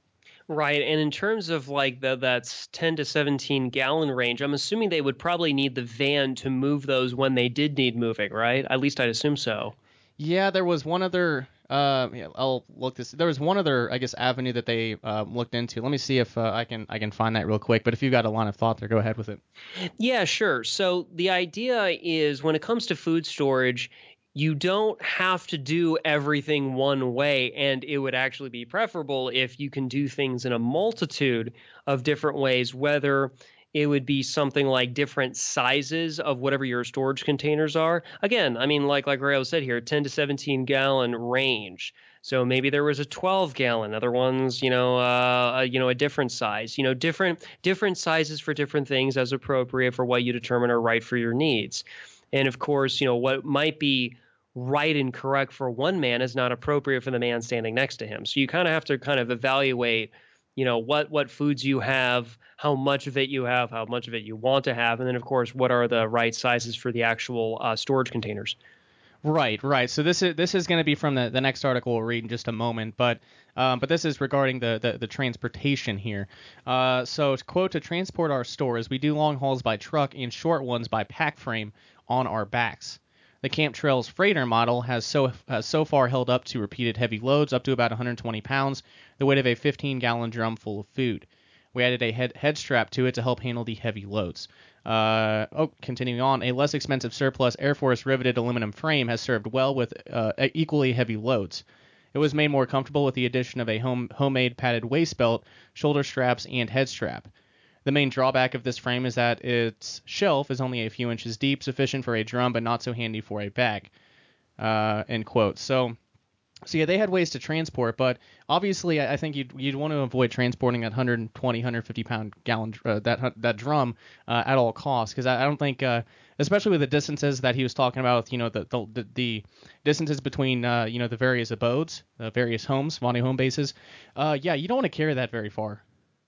Right, and in terms of like the that's ten to seventeen gallon range, I'm assuming they would probably need the van to move those when they did need moving, right? At least I'd assume so. Yeah, there was one other. Uh, yeah, I'll look this. There was one other, I guess, avenue that they uh, looked into. Let me see if uh, I can I can find that real quick. But if you've got a line of thought there, go ahead with it. Yeah, sure. So the idea is when it comes to food storage, you don't have to do everything one way, and it would actually be preferable if you can do things in a multitude of different ways, whether it would be something like different sizes of whatever your storage containers are. Again, I mean, like like Rayo said here, ten to seventeen gallon range. So maybe there was a twelve gallon, other ones, you know, uh, you know, a different size, you know, different different sizes for different things as appropriate for what you determine are right for your needs. And of course, you know, what might be right and correct for one man is not appropriate for the man standing next to him. So you kind of have to kind of evaluate, you know, what what foods you have, how much of it you have, how much of it you want to have, and then of course, what are the right sizes for the actual uh, storage containers. Right, right. So this is this is going to be from the, the next article we'll read in just a moment, but um, but this is regarding the, the, the transportation here. Uh, so to quote, to transport our stores, we do long hauls by truck and short ones by pack frame on our backs. The Camp Trails freighter model has so has so far held up to repeated heavy loads up to about one hundred twenty pounds, the weight of a fifteen gallon drum full of food. We added a head, head strap to it to help handle the heavy loads. Uh, oh, continuing on, a less expensive surplus Air Force riveted aluminum frame has served well with uh, equally heavy loads. It was made more comfortable with the addition of a home, homemade padded waist belt, shoulder straps, and head strap. The main drawback of this frame is that its shelf is only a few inches deep, sufficient for a drum, but not so handy for a bag. Uh, end quote. So So yeah, they had ways to transport, but obviously I think you'd you'd want to avoid transporting that one hundred twenty, one hundred fifty pound gallon uh, that that drum uh, at all costs, because I, I don't think, uh, especially with the distances that he was talking about, you know, the the, the distances between uh, you know the various abodes, the various homes, Vonnie home bases. Uh, yeah, you don't want to carry that very far.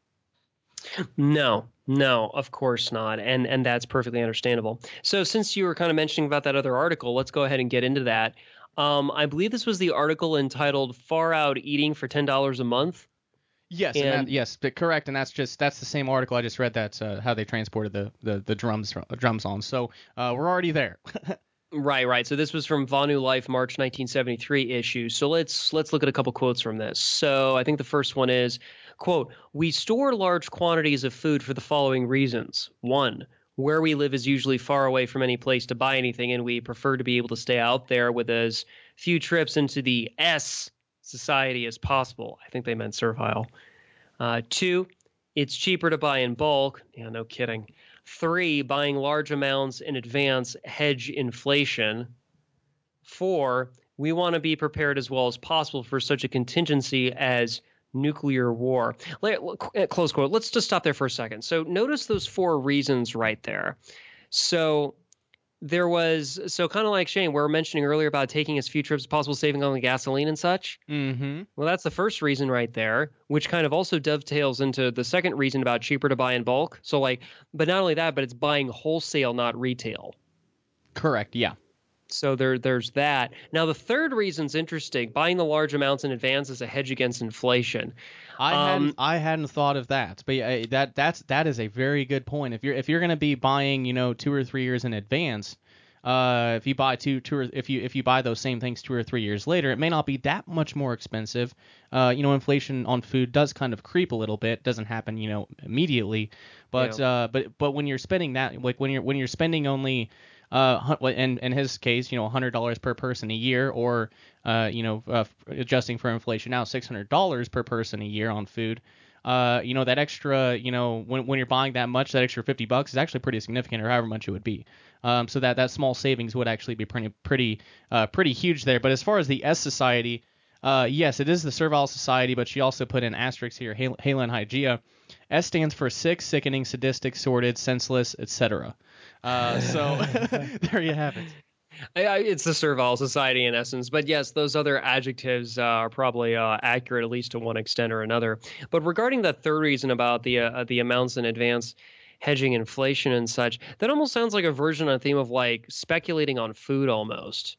No, no, of course not, and and that's perfectly understandable. So since you were kind of mentioning about that other article, let's go ahead and get into that. Um, I believe this was the article entitled "Far Out Eating for ten dollars a Month," Yes, and that and yes, but correct, and that's just that's the same article I just read. That's uh, how they transported the the, the drums drums on. So uh, we're already there. right, right. So this was from Vonu Life, March nineteen seventy-three issue. So let's let's look at a couple quotes from this. So I think the first one is, quote, "We store large quantities of food for the following reasons. One, where we live is usually far away from any place to buy anything, and we prefer to be able to stay out there with as few trips into the S society as possible." I think they meant servile. Uh, two, it's cheaper to buy in bulk. Yeah, no kidding. Three, buying large amounts in advance hedge inflation. Four, we want to be prepared as well as possible for such a contingency as nuclear war. Close quote. Let's just stop there for a second. So notice those four reasons right there. So there was, so kind of like Shane, we were mentioning earlier about taking as few trips as possible, saving on the gasoline and such. Mm-hmm. Well, that's the first reason right there, which kind of also dovetails into the second reason about cheaper to buy in bulk. So like, but not only that, but it's buying wholesale, not retail. Correct. Yeah. So there, there's that. Now, the third reason's interesting. Buying the large amounts in advance is a hedge against inflation. I hadn't Um, I hadn't thought of that, but yeah, that that's that is a very good point. If you're if you're going to be buying, you know, two or three years in advance, uh, if you buy two, two or if you if you buy those same things two or three years later, it may not be that much more expensive. Uh, you know, inflation on food does kind of creep a little bit. It doesn't happen, you know, immediately, but Yeah. uh, but but when you're spending that, like when you're when you're spending only uh, in in his case, you know, one hundred dollars per person a year, or uh, you know, uh, adjusting for inflation now, six hundred dollars per person a year on food. Uh, you know, that extra, you know, when when you're buying that much, that extra fifty bucks is actually pretty significant, or however much it would be. Um, so that that small savings would actually be pretty pretty uh pretty huge there. But as far as the S Society, uh, yes, it is the Servile Society, but she also put in asterisks here, Hal- Halen Hygeia. S stands for sick, sickening, sadistic, sordid, senseless, et cetera. Uh, so there you have it. I, I, it's the servile society in essence, but yes, those other adjectives uh, are probably uh, accurate, at least to one extent or another. But regarding the third reason about the uh, the amounts in advance hedging inflation and such, that almost sounds like a version on theme of like speculating on food almost,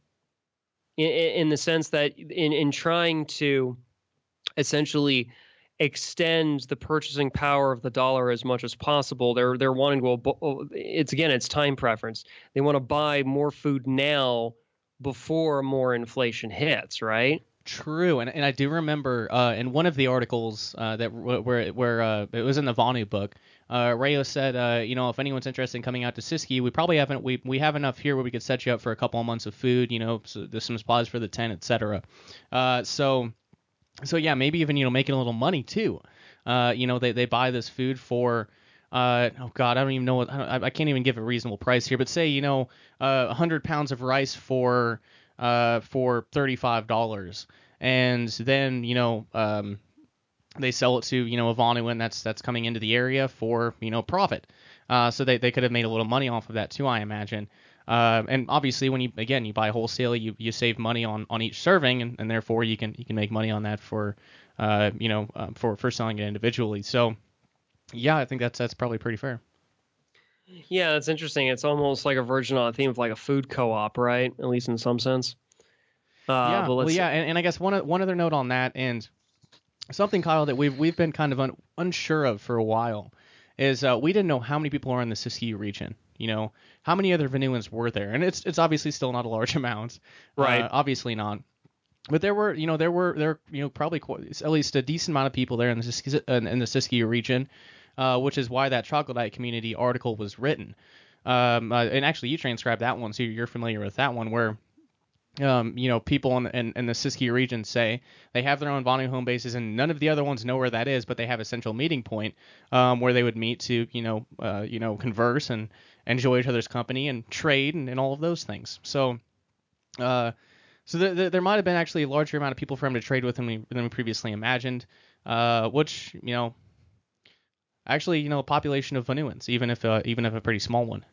in, in the sense that in in trying to essentially extend the purchasing power of the dollar as much as possible. They're they're wanting to. It's again, it's time preference. They want to buy more food now before more inflation hits, right? True, and and I do remember uh, in one of the articles uh, that where where uh, it was in the Vonu book, uh, Rayo said, uh, you know, if anyone's interested in coming out to Siskiyou, we probably haven't we we have enough here where we could set you up for a couple of months of food, you know, so there's some supplies for the tent, et cetera. Uh, so so yeah, maybe even you know making a little money too. Uh, you know, they they buy this food for. Uh, oh God, I don't even know what I, don't, I can't even give a reasonable price here, but say you know, uh, one hundred pounds of rice for uh for thirty-five dollars, and then you know um they sell it to you know a Vonuan that's that's coming into the area for you know profit. Uh, so they they could have made a little money off of that too, I imagine. Uh, and obviously, when you again you buy wholesale, you, you save money on, on each serving, and, and therefore you can you can make money on that for uh you know um, for for selling it individually. So yeah, I think that's that's probably pretty fair. Yeah, that's interesting. It's almost like a version on a theme of like a food co-op, right? At least in some sense. Uh, Yeah, but well, let's. yeah, and, and I guess one one other note on that, and something, Kyle, that we've we've been kind of un, unsure of for a while is uh, we didn't know how many people are in the Siskiyou region. You know, how many other Vonuans were there? And it's it's obviously still not a large amount. Right. Uh, obviously not. But there were, you know, there were there, you know, probably quite, at least a decent amount of people there in the Siskiyou, in the Siskiyou region, uh, which is why that troglodyte community article was written. Um, uh, and actually, you transcribed that one, so you're familiar with that one, where um, you know, people in, in, in the Siskiyou region say they have their own Vonu home bases, and none of the other ones know where that is, but they have a central meeting point um, where they would meet to, you know, uh, you know, converse and enjoy each other's company and trade and, and all of those things. So, uh, so th- th- there might have been actually a larger amount of people for him to trade with than we, than we previously imagined, uh, which, you know, actually, you know, a population of Vonuans, even if uh, even if a pretty small one.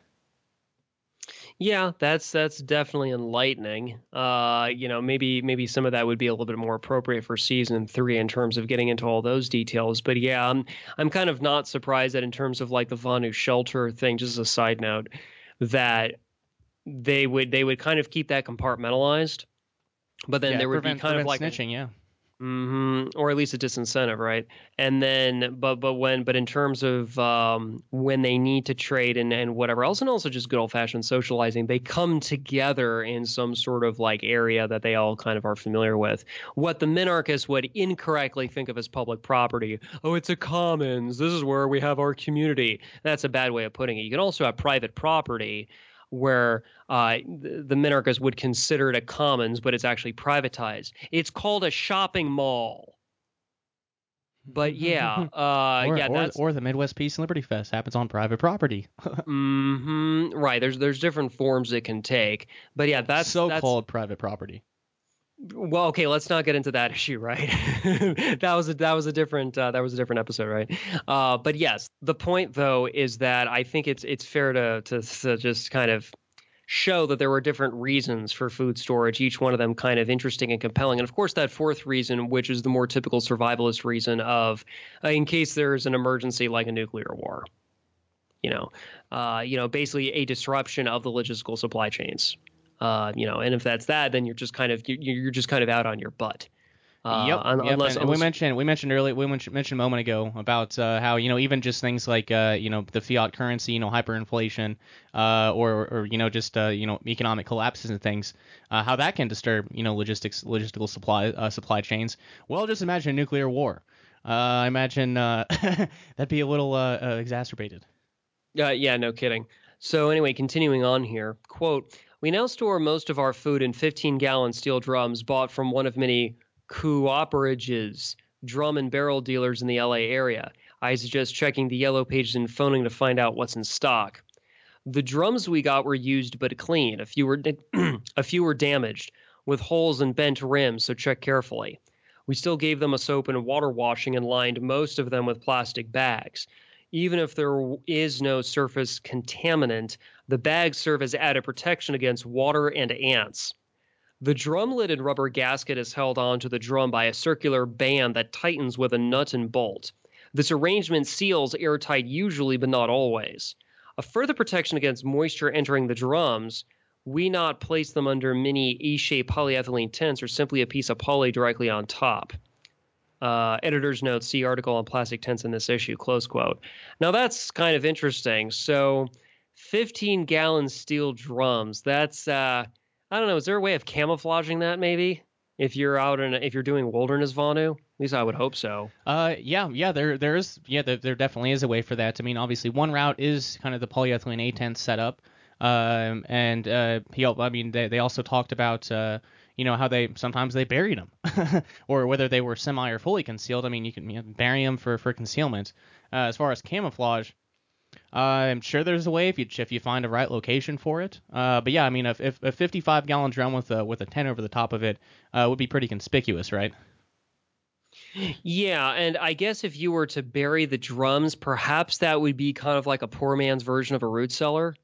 Yeah, that's that's definitely enlightening. Uh, you know, maybe maybe some of that would be a little bit more appropriate for season three in terms of getting into all those details. But yeah, I'm I'm kind of not surprised that in terms of like the Vonu shelter thing, just as a side note, that they would they would kind of keep that compartmentalized, but then Yeah, there would be prevent kind of prevent like a snitching. Yeah. hmm or at least a disincentive, right? And then, but but when but in terms of um, when they need to trade and and whatever else, and also just good old fashioned socializing, they come together in some sort of like area that they all kind of are familiar with. What the minarchists would incorrectly think of as public property. Oh, it's a commons. This is where we have our community. That's a bad way of putting it. You can also have private property where uh, the, the minarchists would consider it a commons, but it's actually privatized. It's called a shopping mall. But yeah, uh, or yeah, or that's or the Midwest Peace and Liberty Fest happens on private property. hmm right. There's there's different forms it can take. But yeah, that's that's So-called private property. well, okay. Let's not get into that issue, right? that was a that was a different uh, that was a different episode, right? Uh, but yes, the point though is that I think it's it's fair to to, to just kind of show that there were different reasons for food storage, each one of them kind of interesting and compelling. And of course, that fourth reason, which is the more typical survivalist reason of uh, in case there's an emergency like a nuclear war, you know, uh, you know, basically a disruption of the logistical supply chains. Uh, you know, and if that's that, then you're just kind of you- you're just kind of out on your butt. Uh, Yep, un- yep, unless, and, and we unless mentioned we mentioned earlier we mentioned, mentioned a moment ago about uh, how you know even just things like uh, you know the fiat currency, you know hyperinflation, uh, or or you know just uh, you know economic collapses and things, uh, how that can disturb you know logistics logistical supply uh, supply chains. Well, just imagine a nuclear war. Uh, I imagine uh, that'd be a little uh, uh, exacerbated. Uh, yeah, no kidding. So anyway, continuing on here, quote, we now store most of our food in fifteen-gallon steel drums bought from one of many cooperatives, drum and barrel dealers in the L A area. I suggest checking the yellow pages and phoning to find out what's in stock. The drums we got were used but clean. A few were a few were damaged, with holes and bent rims, so check carefully. We still gave them a soap and water washing and lined most of them with plastic bags. Even if there is no surface contaminant, the bags serve as added protection against water and ants. The drum lid and rubber gasket is held onto the drum by a circular band that tightens with a nut and bolt. This arrangement seals airtight usually, but not always. A further protection against moisture entering the drums, we not place them under mini E-shaped polyethylene tents or simply a piece of poly directly on top. Uh, editor's note, see article on plastic tents in this issue, close quote. Now that's kind of interesting. So fifteen-gallon steel drums, that's, uh, I don't know, is there a way of camouflaging that maybe? If you're out in, if you're doing wilderness Vonu? At least I would hope so. Uh, yeah, yeah, there, there is, yeah, there, there definitely is a way for that. I mean, obviously, one route is kind of the polyethylene A tent setup, um, and uh, he, I mean, they, they also talked about, uh, you know, how they sometimes they buried them, or whether they were semi or fully concealed. I mean, you can you know, bury them for for concealment. Uh, as far as camouflage, uh, I'm sure there's a way if you if you find a right location for it. Uh, but yeah, I mean, if, if a fifty-five gallon drum with a with a tent over the top of it uh, would be pretty conspicuous, right? Yeah, and I guess if you were to bury the drums, perhaps that would be kind of like a poor man's version of a root cellar.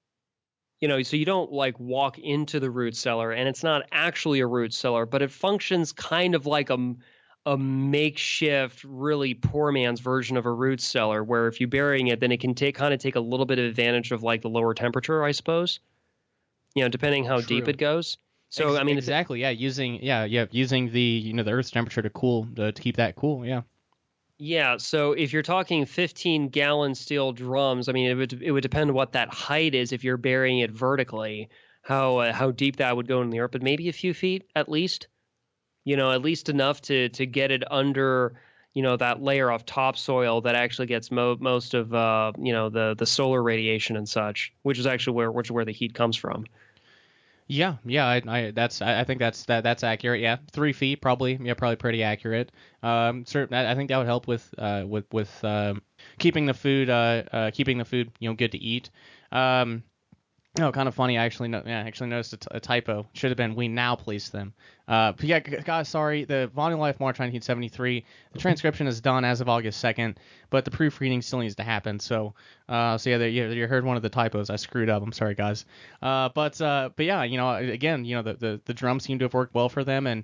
You know, so you don't like walk into the root cellar, and it's not actually a root cellar, but it functions kind of like a, a makeshift, really poor man's version of a root cellar, where if you're burying it, then it can take kind of take a little bit of advantage of like the lower temperature, I suppose. You know, depending how deep True. it goes. So Ex- I mean, if it, exactly, yeah. Using yeah, yeah, using the you know the Earth's temperature to cool to, to keep that cool. Yeah. yeah, so if you're talking fifteen-gallon steel drums, I mean, it would it would depend what that height is if you're burying it vertically, how uh, how deep that would go in the earth, but maybe a few feet at least. You know, at least enough to to get it under, you know, that layer of topsoil that actually gets mo- most of uh, you know, the the solar radiation and such, which is actually where which is where the heat comes from. Yeah, yeah. I, I that's I I think that's that that's accurate. Yeah, three feet probably. Yeah, probably pretty accurate. Um, certain. I I think that would help with uh with with um keeping the food uh, uh keeping the food you know good to eat. Um. Oh, kind of funny. I actually no, yeah, I actually noticed a, t- a typo. Should have been we now place them. Uh, but yeah, g- guys, sorry. The Vonnie Life March nineteen seventy-three. The transcription is done as of August second, but the proofreading still needs to happen. So, uh, so yeah, there, you, you heard one of the typos. I screwed up. I'm sorry, guys. Uh, but uh, but yeah, you know, again, you know, the, the the drums seem to have worked well for them, and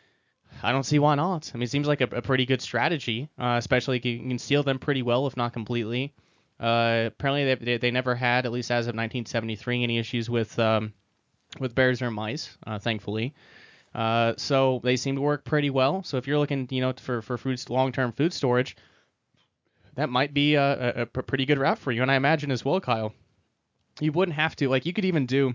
I don't see why not. I mean, it seems like a, a pretty good strategy, uh, especially if you can seal them pretty well, if not completely. Uh, apparently, they, they they never had, at least as of nineteen seventy-three, any issues with um, with bears or mice, uh, thankfully. Uh, so they seem to work pretty well. So if you're looking, you know, for for food long-term food storage, that might be a, a, a pretty good route for you. And I imagine as well, Kyle, you wouldn't have to like you could even do.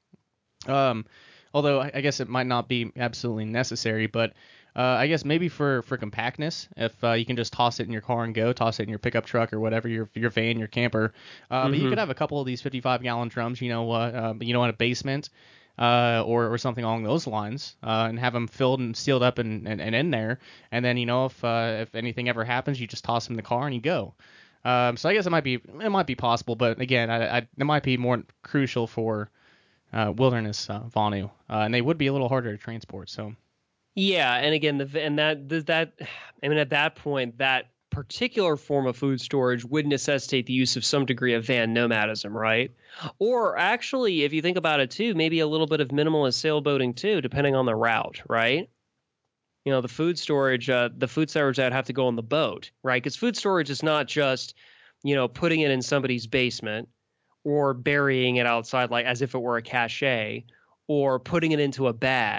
Um, although I I guess it might not be absolutely necessary, but uh, I guess maybe for, for compactness, if uh, you can just toss it in your car and go, toss it in your pickup truck or whatever, your your van, your camper. Uh, but you Mm-hmm. could have a couple of these fifty-five gallon drums, you know, uh, uh, you know, in a basement, uh, or or something along those lines, uh, and have them filled and sealed up and, and, and in there. And then you know if uh, if anything ever happens, you just toss them in the car and you go. Um, so I guess it might be it might be possible, but again, I, I, it might be more crucial for uh, wilderness uh, Vonu, uh, and they would be a little harder to transport. So Yeah, and again, the and that the, that I mean, at that point, that particular form of food storage would necessitate the use of some degree of van nomadism, right? Or actually, if you think about it too, maybe a little bit of minimalist sailboating too, depending on the route, right? You know, the food storage, uh, the food storage that have to go on the boat, right? Because food storage is not just, you know, putting it in somebody's basement or burying it outside like as if it were a cache or putting it into a bag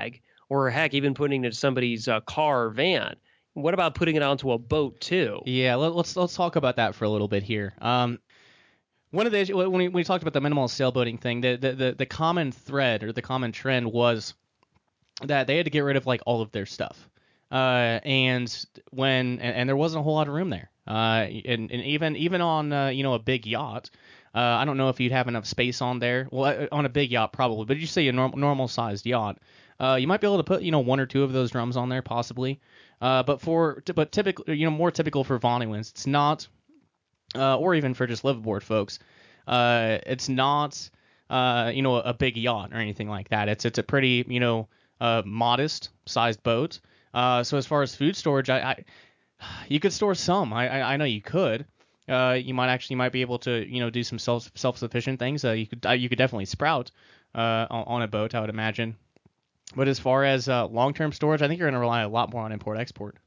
or heck, even putting it into somebody's uh, car or van. What about putting it onto a boat too? Yeah, let, let's let's talk about that for a little bit here. Um, one of the when we, when we talked about the minimal sailboating thing, the, the the the common thread or the common trend was that they had to get rid of like all of their stuff. Uh, and when and, and there wasn't a whole lot of room there. Uh, and, and even even on uh, you know a big yacht, uh, I don't know if you'd have enough space on there. Well, uh, on a big yacht probably, but you say a normal normal sized yacht, uh, you might be able to put you know one or two of those drums on there possibly. Uh, but for but typically you know more typical for Vonneguins, it's not, uh, or even for just liveaboard folks, uh, it's not uh, you know a big yacht or anything like that. It's it's a pretty you know uh, modest sized boat. Uh, so as far as food storage, I, I you could store some. I, I, I know you could. Uh, you might actually might be able to you know do some self self sufficient things. Uh, you could uh, you could definitely sprout uh, on, on a boat, I would imagine. But as far as uh, long term storage, I think you're going to rely a lot more on import export.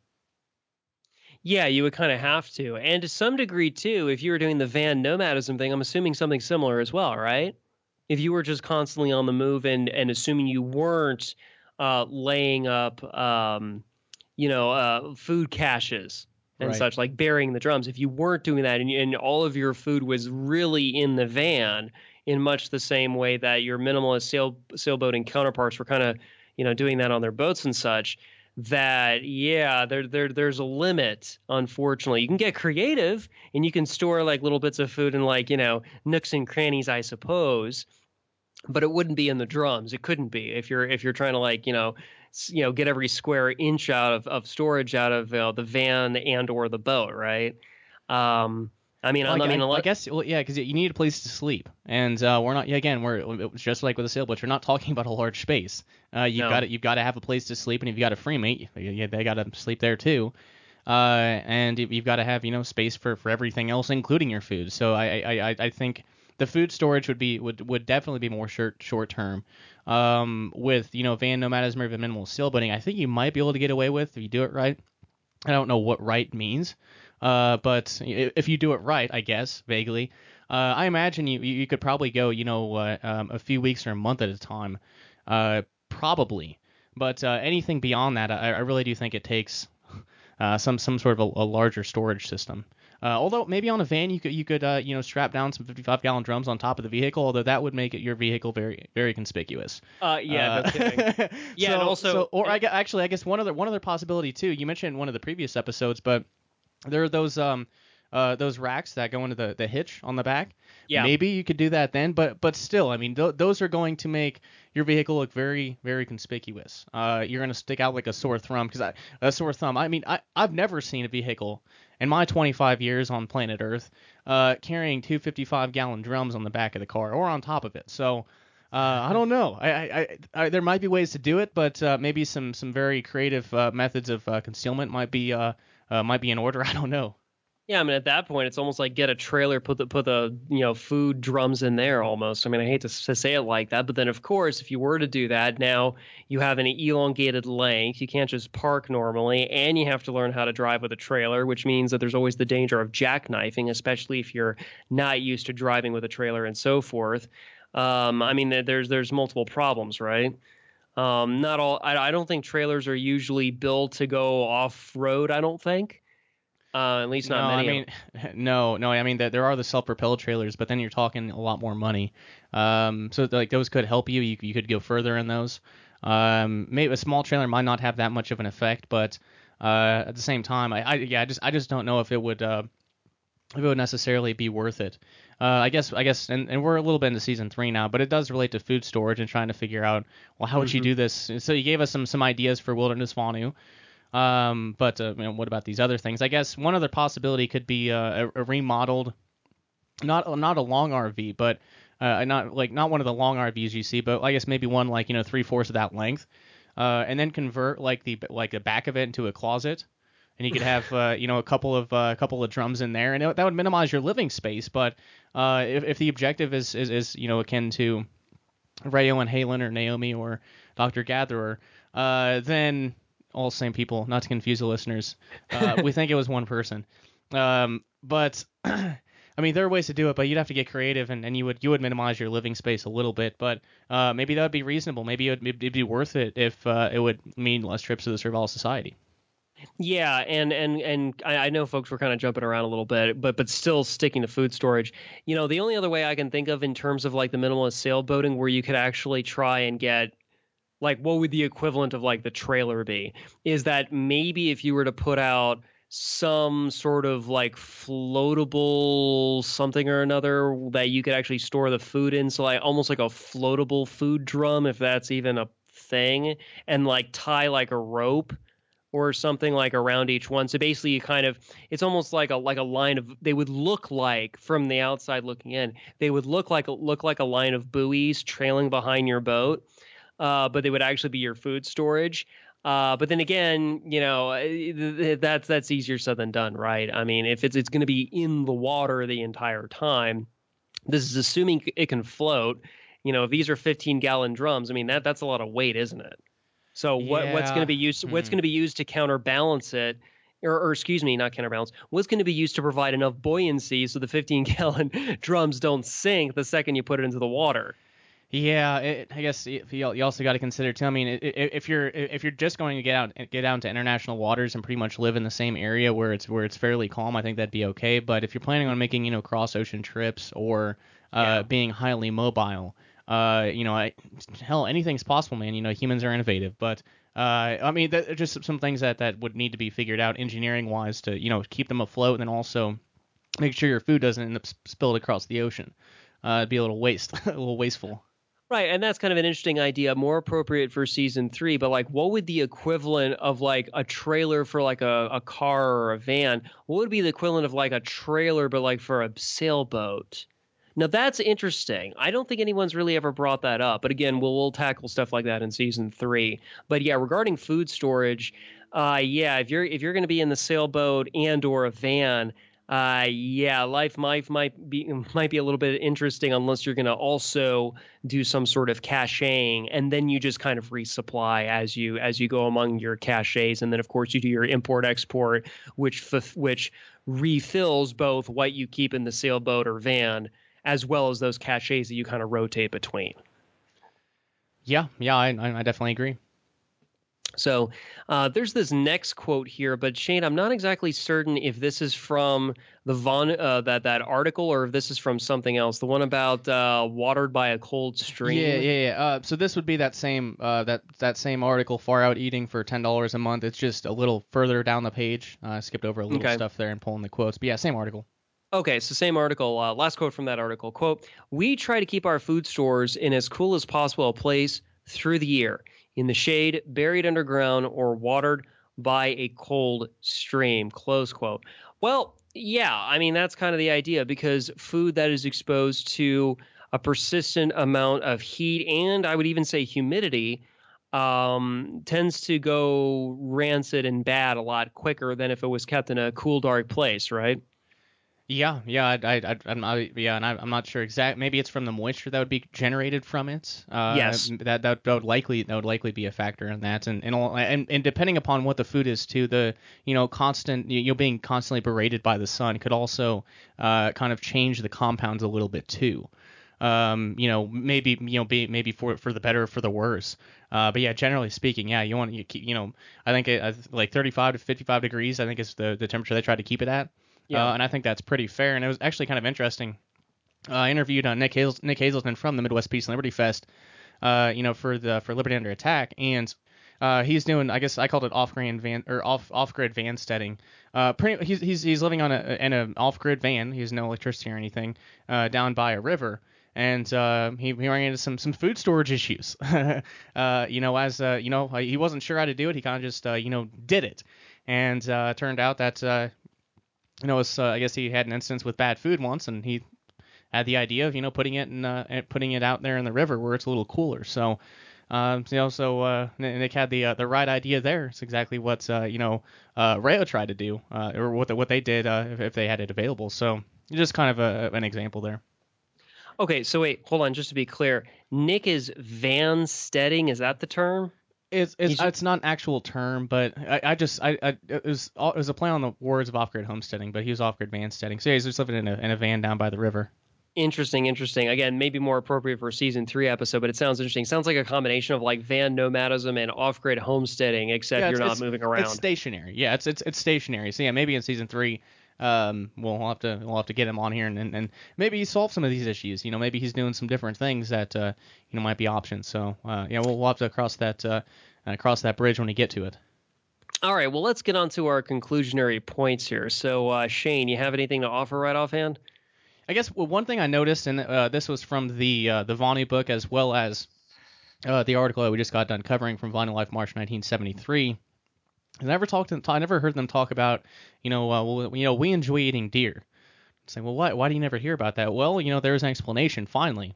Yeah, you would kind of have to. And to some degree, too, if you were doing the van nomadism thing, I'm assuming something similar as well, right? If you were just constantly on the move and, and assuming you weren't uh, laying up, um, you know, uh, food caches and Right. such, like burying the drums, if you weren't doing that and, and all of your food was really in the van in much the same way that your minimalist sail, sailboating counterparts were kind of, you know, doing that on their boats and such, that yeah there there there's a limit, unfortunately. You can get creative and you can store like little bits of food in like, you know, nooks and crannies, I suppose, but it wouldn't be in the drums. It couldn't be if you're if you're trying to like, you know, s- you know, get every square inch out of, of storage out of, you know, the van and or the boat, right? um I mean, I, Well, I I, mean, I, a I lot, guess, well, yeah, because you need a place to sleep, and uh, we're not. Yeah, again, we're it was just like with a sailboat. You're not talking about a large space. Uh, you've no. got to, you've got to have a place to sleep, and if you've got a free mate, yeah, they got to sleep there too. Uh, and you- you've got to have you know space for, for everything else, including your food. So I I, I, I think the food storage would be would, would definitely be more short short term. Um, with you know van nomadism or even minimal sailboating, I think you might be able to get away with if you do it right. I don't know what right means, uh, but if you do it right, I guess vaguely, uh, I imagine you you could probably go, you know, uh, um, a few weeks or a month at a time, uh, probably. But uh, anything beyond that, I, I really do think it takes uh, some some sort of a, a larger storage system. Uh, although maybe on a van you could you could uh, you know strap down some fifty-five gallon drums on top of the vehicle, although that would make it your vehicle very very conspicuous. Uh yeah, no Uh, kidding. Yeah, and so also, so or I gue- actually I guess one other one other possibility too. You mentioned one of the previous episodes, but there are those um uh those racks that go into the, the hitch on the back. yeah. Maybe you could do that then, but but still, I mean, th- those are going to make your vehicle look very very conspicuous. Uh, you're gonna stick out like a sore thumb because I a sore thumb. I mean, I I've never seen a vehicle in my twenty-five years on planet Earth uh carrying two fifty-five gallon drums on the back of the car or on top of it. So. Uh, I don't know. I, I, I, I, there might be ways to do it, but uh, maybe some, some very creative uh, methods of uh, concealment might be uh, uh, might be in order. I don't know. Yeah, I mean, at that point, it's almost like get a trailer, put the put the you know food drums in there almost. I mean, I hate to, to say it like that, but then of course, if you were to do that, now you have an elongated length. You can't just park normally, and you have to learn how to drive with a trailer, which means that there's always the danger of jackknifing, especially if you're not used to driving with a trailer and so forth. Um, I mean, there's there's multiple problems, right? Um, not all. I, I don't think trailers are usually built to go off road. I don't think. Uh, at least not No, I many of them. mean, no, no. I mean, there there are the self-propelled trailers, but then you're talking a lot more money. Um, so like those could help you. You you could go further in those. Um, maybe a small trailer might not have that much of an effect, but uh, at the same time, I, I yeah, I just I just don't know if it would uh, if it would necessarily be worth it. Uh, I guess I guess, and, and we're a little bit into season three now, but it does relate to food storage and trying to figure out, well, how would you Mhm. do this? So you gave us some some ideas for Wilderness Vonu. Um, but uh, you know, what about these other things? I guess one other possibility could be uh, a, a remodeled, not not a long R V, but uh, not like not one of the long R Vs you see, but I guess maybe one like you know three fourths of that length, uh, and then convert like the like the back of it into a closet, and you could have uh, you know a couple of uh, a couple of drums in there, and it, that would minimize your living space. But uh, if if the objective is is, is you know akin to Rayo and Halen or Naomi or Doctor Gatherer, uh, then all same people, not to confuse the listeners. Uh, we think it was one person. Um, but uh, I mean, there are ways to do it, but you'd have to get creative, and, and you would you would minimize your living space a little bit. But uh, maybe that would be reasonable. Maybe it would it'd be worth it if uh, it would mean less trips to the Survival Society. Yeah, and and and I, I know folks were kind of jumping around a little bit, but but still sticking to food storage. You know, the only other way I can think of in terms of like the minimalist sailboating where you could actually try and get like what would the equivalent of like the trailer be is that maybe if you were to put out some sort of like floatable something or another that you could actually store the food in, so like almost like a floatable food drum, if that's even a thing, and like tie like a rope or something like around each one. So basically you kind of, it's almost like a like a line of, they would look like from the outside looking in, they would look like look like a line of buoys trailing behind your boat, uh, but they would actually be your food storage. Uh, but then again, you know, that's that's easier said than done, right? I mean, if it's it's going to be in the water the entire time, this is assuming it can float. You know, if these are fifteen gallon drums, I mean that that's a lot of weight, isn't it? So what what's going to Yeah. be used? Hmm. What's going to be used to counterbalance it? Or, or excuse me, not counterbalance. What's going to be used to provide enough buoyancy so the fifteen gallon drums don't sink the second you put it into the water? Yeah, it, I guess you, you also got to consider too. I mean, i- i- if you're if you're just going to get out get out into international waters and pretty much live in the same area where it's where it's fairly calm, I think that'd be okay. But if you're planning on making you know cross ocean trips or uh, Yeah. being highly mobile, uh, you know, I, hell, anything's possible, man. You know, humans are innovative, but uh, I mean, that, just some things that that would need to be figured out engineering wise to you know keep them afloat and then also make sure your food doesn't end up spilled across the ocean. Uh, it'd be a little waste, a little wasteful. Right, and that's kind of an interesting idea, more appropriate for season three. But like, what would the equivalent of like a trailer for like a, a car or a van? What would be the equivalent of like a trailer, but like for a sailboat? Now that's interesting. I don't think anyone's really ever brought that up. But again, we'll we'll tackle stuff like that in season three. But yeah, regarding food storage, uh, yeah, if you're if you're going to be in the sailboat and or a van. Uh, yeah, life might might be might be a little bit interesting unless you're going to also do some sort of caching, and then you just kind of resupply as you as you go among your caches, and then of course you do your import export, which which refills both what you keep in the sailboat or van as well as those caches that you kind of rotate between. Yeah, yeah, I I definitely agree. So uh, there's this next quote here, but Shane, I'm not exactly certain if this is from the Von uh, that that article or if this is from something else. The one about uh, watered by a cold stream. Yeah, yeah, yeah. Uh, so this would be that same uh, that that same article, Far Out Eating for ten dollars a month. It's just a little further down the page. Uh, I skipped over a little Okay. stuff there and pulling the quotes, but yeah, same article. Okay, so same article. Uh, last quote from that article. Quote, "We try to keep our food stores in as cool as possible a place through the year, in the shade, buried underground, or watered by a cold stream." Close quote. Well, yeah, I mean, that's kind of the idea because food that is exposed to a persistent amount of heat and I would even say humidity um, tends to go rancid and bad a lot quicker than if it was kept in a cool, dark place, right? Yeah, yeah, I, I, I, I'm not, yeah, and I, I'm not sure exact. Maybe it's from the moisture that would be generated from it. Uh, Yes. that, that that would likely that would likely be a factor in that, and and all, and, and depending upon what the food is too, the you know constant you know being constantly berated by the sun could also uh kind of change the compounds a little bit too. Um, you know, maybe you know, be maybe for for the better or for the worse. Uh, but yeah, generally speaking, yeah, you want you keep, you know, I think it, like thirty-five to fifty-five degrees, I think is the the temperature they try to keep it at. Yeah. Uh, and I think that's pretty fair. And it was actually kind of interesting. Uh, I interviewed uh, Nick, Hazel- Nick Hazelton from the Midwest Peace and Liberty Fest, uh, you know, for the for Liberty Under Attack, and uh, he's doing, I guess I called it off-grid van or off off-grid van steading. Uh, pretty, he's he's he's living on a in an off-grid van. He has no electricity or anything, uh, down by a river. And uh, he, he ran into some, some food storage issues. uh, you know, as uh, you know, he wasn't sure how to do it. He kind of just uh, you know did it, and uh, turned out that uh, you know, was, uh, I guess he had an instance with bad food once, and he had the idea of, you know, putting it in, uh, putting it out there in the river where it's a little cooler. So, um, you know, so uh, Nick had the uh, the right idea there. It's exactly what uh, you know uh, Rayo tried to do, uh, or what the, what they did uh, if, if they had it available. So, just kind of a, an example there. Okay, so wait, hold on, just to be clear, Nick is van steading. Is that the term? It's it's He's- it's not an actual term, but I, I just I, I it was it was a play on the words of off-grid homesteading, but he was off-grid vansteading. So yeah, he's just living in a in a van down by the river. Interesting, interesting. Again, maybe more appropriate for a season three episode, but it sounds interesting. Sounds like a combination of like van nomadism and off-grid homesteading, except Yeah, you're it's, not it's, moving around. It's stationary. Yeah, it's it's it's stationary. So yeah, maybe in season three, um, we'll, we'll have to we'll have to get him on here and, and, and maybe he solve some of these issues. You know, maybe he's doing some different things that uh, you know might be options. So uh, yeah, we'll, we'll have to cross that uh, uh, cross that bridge when we get to it. All right, well, let's get on to our conclusionary points here. So, uh, Shane, you have anything to offer right offhand? I guess well, one thing I noticed, and uh, this was from the uh, the Vonnie book as well as uh, the article that we just got done covering from Vinyl Life March nineteen seventy-three. I never talked to, I never heard them talk about, you know, uh, well, you know, we enjoy eating deer. It's like, well, why, why do you never hear about that? Well, you know, there was an explanation finally.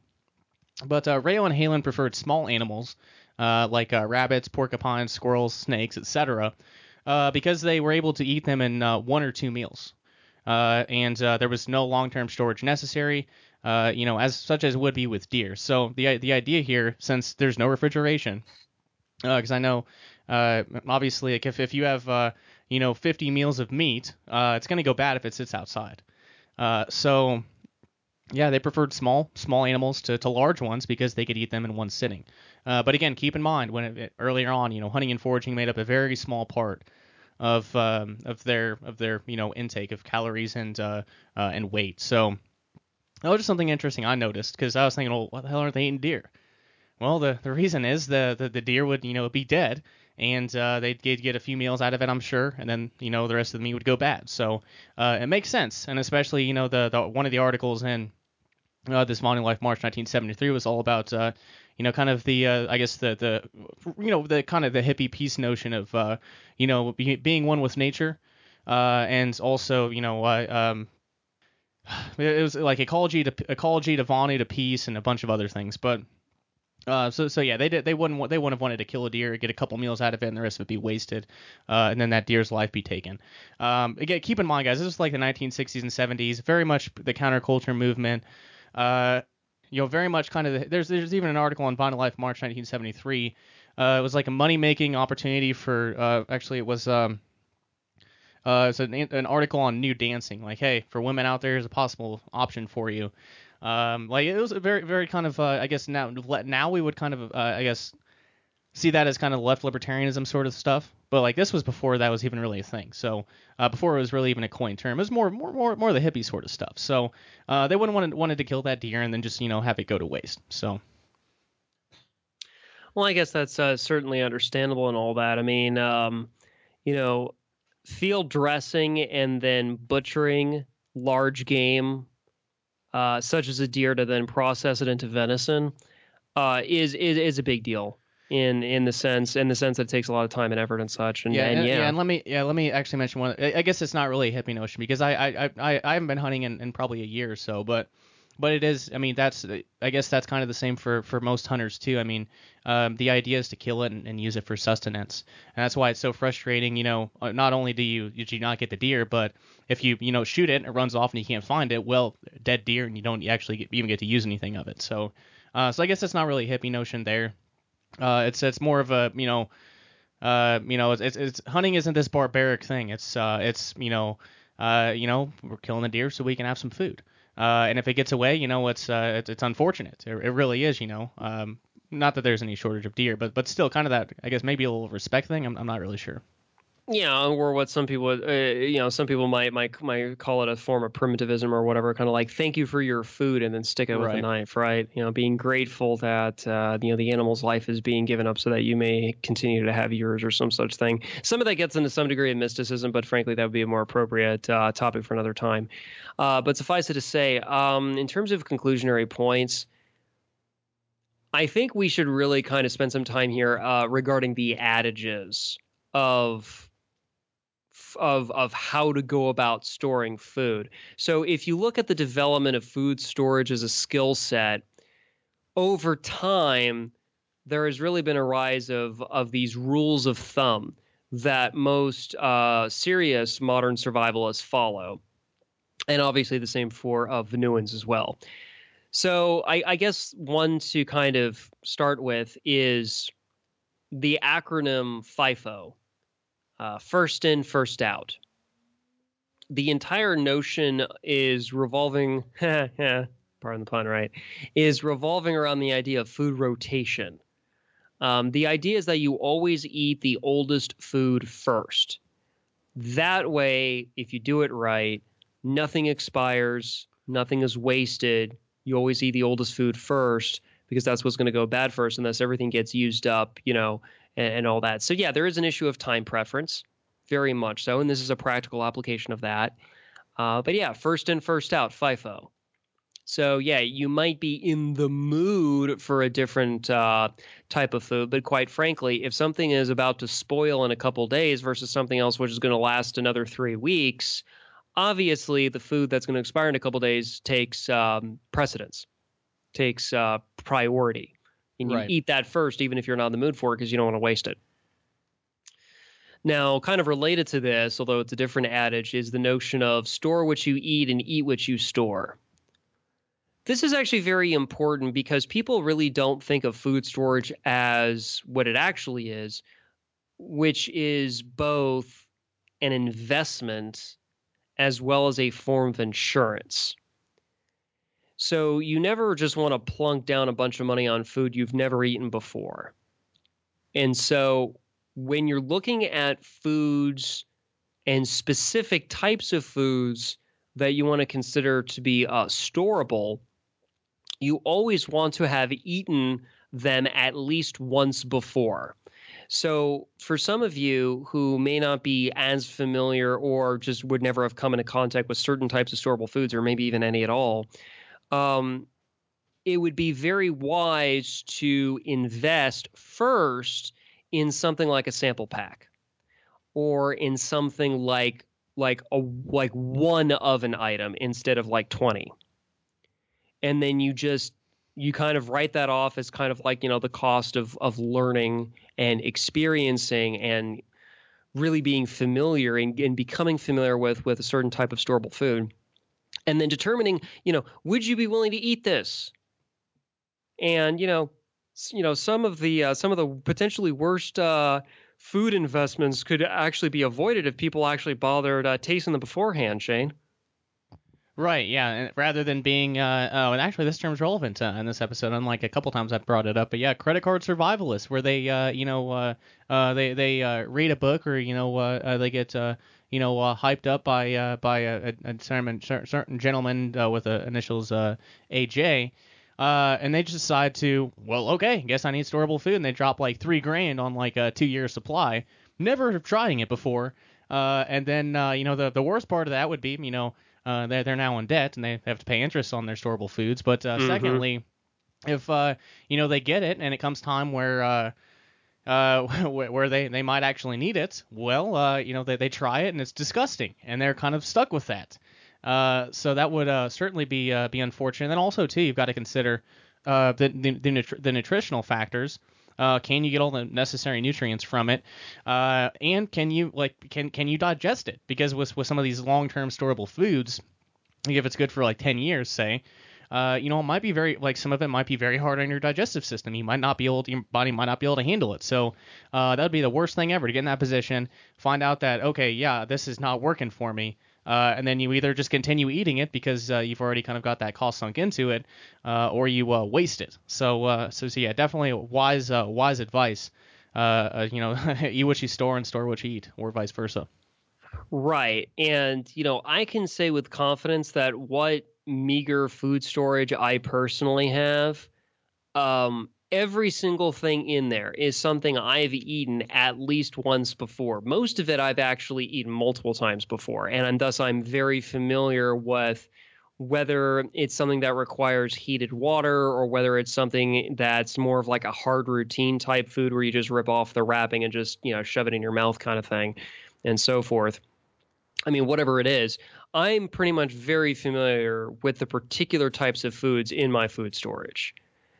But uh, Rayo and Halen preferred small animals uh, like uh, rabbits, porcupines, squirrels, snakes, et cetera, uh, because they were able to eat them in uh, one or two meals. Uh, and uh, there was no long-term storage necessary, uh, you know, as such as would be with deer. So the the idea here, since there's no refrigeration, because uh, I know, uh, obviously, like if if you have uh, you know fifty meals of meat, uh, it's gonna go bad if it sits outside. Uh, so yeah, they preferred small small animals to, to large ones because they could eat them in one sitting. Uh, but again, keep in mind when it, it, earlier on, you know, hunting and foraging made up a very small part of um, of their of their you know intake of calories and uh, uh, and weight. So that was just something interesting I noticed because I was thinking, well, what the hell are they eating deer? Well, the, the reason is the, the the deer would you know be dead and uh, they'd get, get a few meals out of it, I'm sure, and then you know the rest of the meat would go bad. So uh, it makes sense, and especially you know the, the one of the articles in uh, this Vinyl Life March nineteen seventy-three was all about uh, you know kind of the uh, I guess the the you know the kind of the hippie peace notion of uh, you know be, being one with nature, uh, and also you know uh, um, it was like ecology to ecology to Vonnie to peace and a bunch of other things, but. Uh, so so yeah, they did they wouldn't they wouldn't have wanted to kill a deer, get a couple meals out of it, and the rest of it be wasted, uh, and then that deer's life be taken. Um, again, keep in mind, guys, this was like the nineteen sixties and seventies, very much the counterculture movement. Uh, you know, very much kind of the, there's there's even an article on Vinyl Life March nineteen seventy-three. Uh, it was like a money making opportunity for uh, actually it was um. Uh, it's an, an article on new dancing. Like, hey, for women out there, here's a possible option for you. Um, like it was a very, very kind of, uh, I guess now, now we would kind of, uh, I guess, see that as kind of left libertarianism sort of stuff. But like this was before that was even really a thing. So uh, before it was really even a coined term, it was more, more, more, more the hippie sort of stuff. So uh, they wouldn't want wanted to kill that deer and then just you know have it go to waste. So. Well, I guess that's uh, certainly understandable and all that. I mean, um, you know, field dressing and then butchering large game, uh, such as a deer, to then process it into venison, uh, is, is is a big deal in in the sense in the sense that it takes a lot of time and effort and such. And Yeah, and, and, yeah, yeah, and let me yeah let me actually mention one. I I guess it's not really a hippie notion because I I I, I haven't been hunting in, in probably a year or so, but but it is. I mean, that's I guess that's kind of the same for, for most hunters too. I mean, um, the idea is to kill it and, and use it for sustenance, and that's why it's so frustrating. You know, uh, not only do you do you not get the deer, but if you you know shoot it and it runs off and you can't find it, well, dead deer, and you don't actually get, even get to use anything of it. So, uh, so I guess that's not really a hippie notion there. Uh, it's it's more of a you know. Uh, you know, it's, it's, it's hunting isn't this barbaric thing. It's uh, it's you know, uh, you know, we're killing the deer so we can have some food. Uh, and if it gets away, you know, it's uh, it's, it's unfortunate. It, it really is, you know. Um, not that there's any shortage of deer, but but still, kind of that. I guess maybe a little respect thing. I'm I'm not really sure. yeah, or what some people, uh, you know, some people might might might call it a form of primitivism or whatever, kind of like thank you for your food and then stick it with a Right. knife, right? You know, being grateful that uh, you know the animal's life is being given up so that you may continue to have yours or some such thing. Some of that gets into some degree of mysticism, but frankly, that would be a more appropriate uh, topic for another time. Uh, but suffice it to say, um, in terms of conclusionary points, I think we should really kind of spend some time here uh, regarding the adages of of of how to go about storing food. So if you look at the development of food storage as a skill set, over time there has really been a rise of of these rules of thumb that most uh, serious modern survivalists follow, and obviously the same for uh, Vonuans as well. So I, I guess one to kind of start with is the acronym FIFO, uh, first in, first out. The entire notion is revolving, pardon the pun, right, is revolving around the idea of food rotation. Um, the idea is that you always eat the oldest food first. That way, if you do it right, nothing expires, nothing is wasted. You always eat the oldest food first because that's what's going to go bad first, and thus everything gets used up, you know, and, and all that. So yeah, there is an issue of time preference, very much so, and this is a practical application of that. Uh, but yeah, first in, first out, FIFO. So yeah, you might be in the mood for a different uh, type of food, but quite frankly, if something is about to spoil in a couple days versus something else which is going to last another three weeks, obviously the food that's going to expire in a couple days takes um, precedence, takes uh, priority, and you Right. eat that first, even if you're not in the mood for it, because you don't want to waste it. Now, kind of related to this, although it's a different adage, is the notion of store what you eat and eat what you store. This is actually very important because people really don't think of food storage as what it actually is, which is both an investment as well as a form of insurance. So you never just want to plunk down a bunch of money on food you've never eaten before. And so when you're looking at foods and specific types of foods that you want to consider to be uh, storable, you always want to have eaten them at least once before. So for some of you who may not be as familiar or just would never have come into contact with certain types of storable foods, or maybe even any at all, um, it would be very wise to invest first in something like a sample pack, or in something like like a like one of an item instead of like twenty. And then you just you kind of write that off as kind of like, you know, the cost of of learning and experiencing and really being familiar and, and becoming familiar with with a certain type of storable food. And then determining, you know, would you be willing to eat this? And, you know, you know, some of the uh, some of the potentially worst uh, food investments could actually be avoided if people actually bothered uh, tasting them beforehand, Shane. Right, yeah, and rather than being, uh, oh, and actually this term's relevant uh, in this episode, unlike a couple times I've brought it up, but yeah, credit card survivalists, where they, uh, you know, uh, uh, they they uh, read a book, or you know, uh, uh, they get, uh, you know, uh, hyped up by uh, by a, a certain certain gentleman uh, with uh, initials uh, A J, uh, and they just decide to, well, okay, guess I need storable food, and they drop like three grand on like a two year supply, never trying it before, uh, and then uh, you know, the the worst part of that would be, you know. Uh, they're, they're now in debt, and they have to pay interest on their storable foods. But uh, mm-hmm. secondly, if uh, you know, they get it, and it comes time where uh, uh, where they, they might actually need it, well, uh, you know, they, they try it, and it's disgusting, and they're kind of stuck with that. Uh, so that would uh, certainly be uh, be unfortunate. And then also, too, you've got to consider uh, the, the, the, nutri- the nutritional factors. Uh, can you get all the necessary nutrients from it? Uh, and can you like can can you digest it? Because with with some of these long-term storable foods, if it's good for like ten years, say, uh, you know, it might be very like some of it might be very hard on your digestive system. You might not be able to, your body might not be able to handle it. So uh, that would be the worst thing ever, to get in that position, find out that okay, yeah, this is not working for me. Uh, and then you either just continue eating it because uh, you've already kind of got that cost sunk into it, uh, or you uh, waste it. So, uh, so, so yeah, definitely wise, uh, wise advice. Uh, uh, you know, eat what you store and store what you eat, or vice versa. Right, and you know, I can say with confidence that what meager food storage I personally have, um, every single thing in there is something I've eaten at least once before. Most of it I've actually eaten multiple times before, and thus I'm very familiar with whether it's something that requires heated water or whether it's something that's more of like a hard routine type food where you just rip off the wrapping and just, you know, shove it in your mouth kind of thing and so forth. I mean, whatever it is, I'm pretty much very familiar with the particular types of foods in my food storage.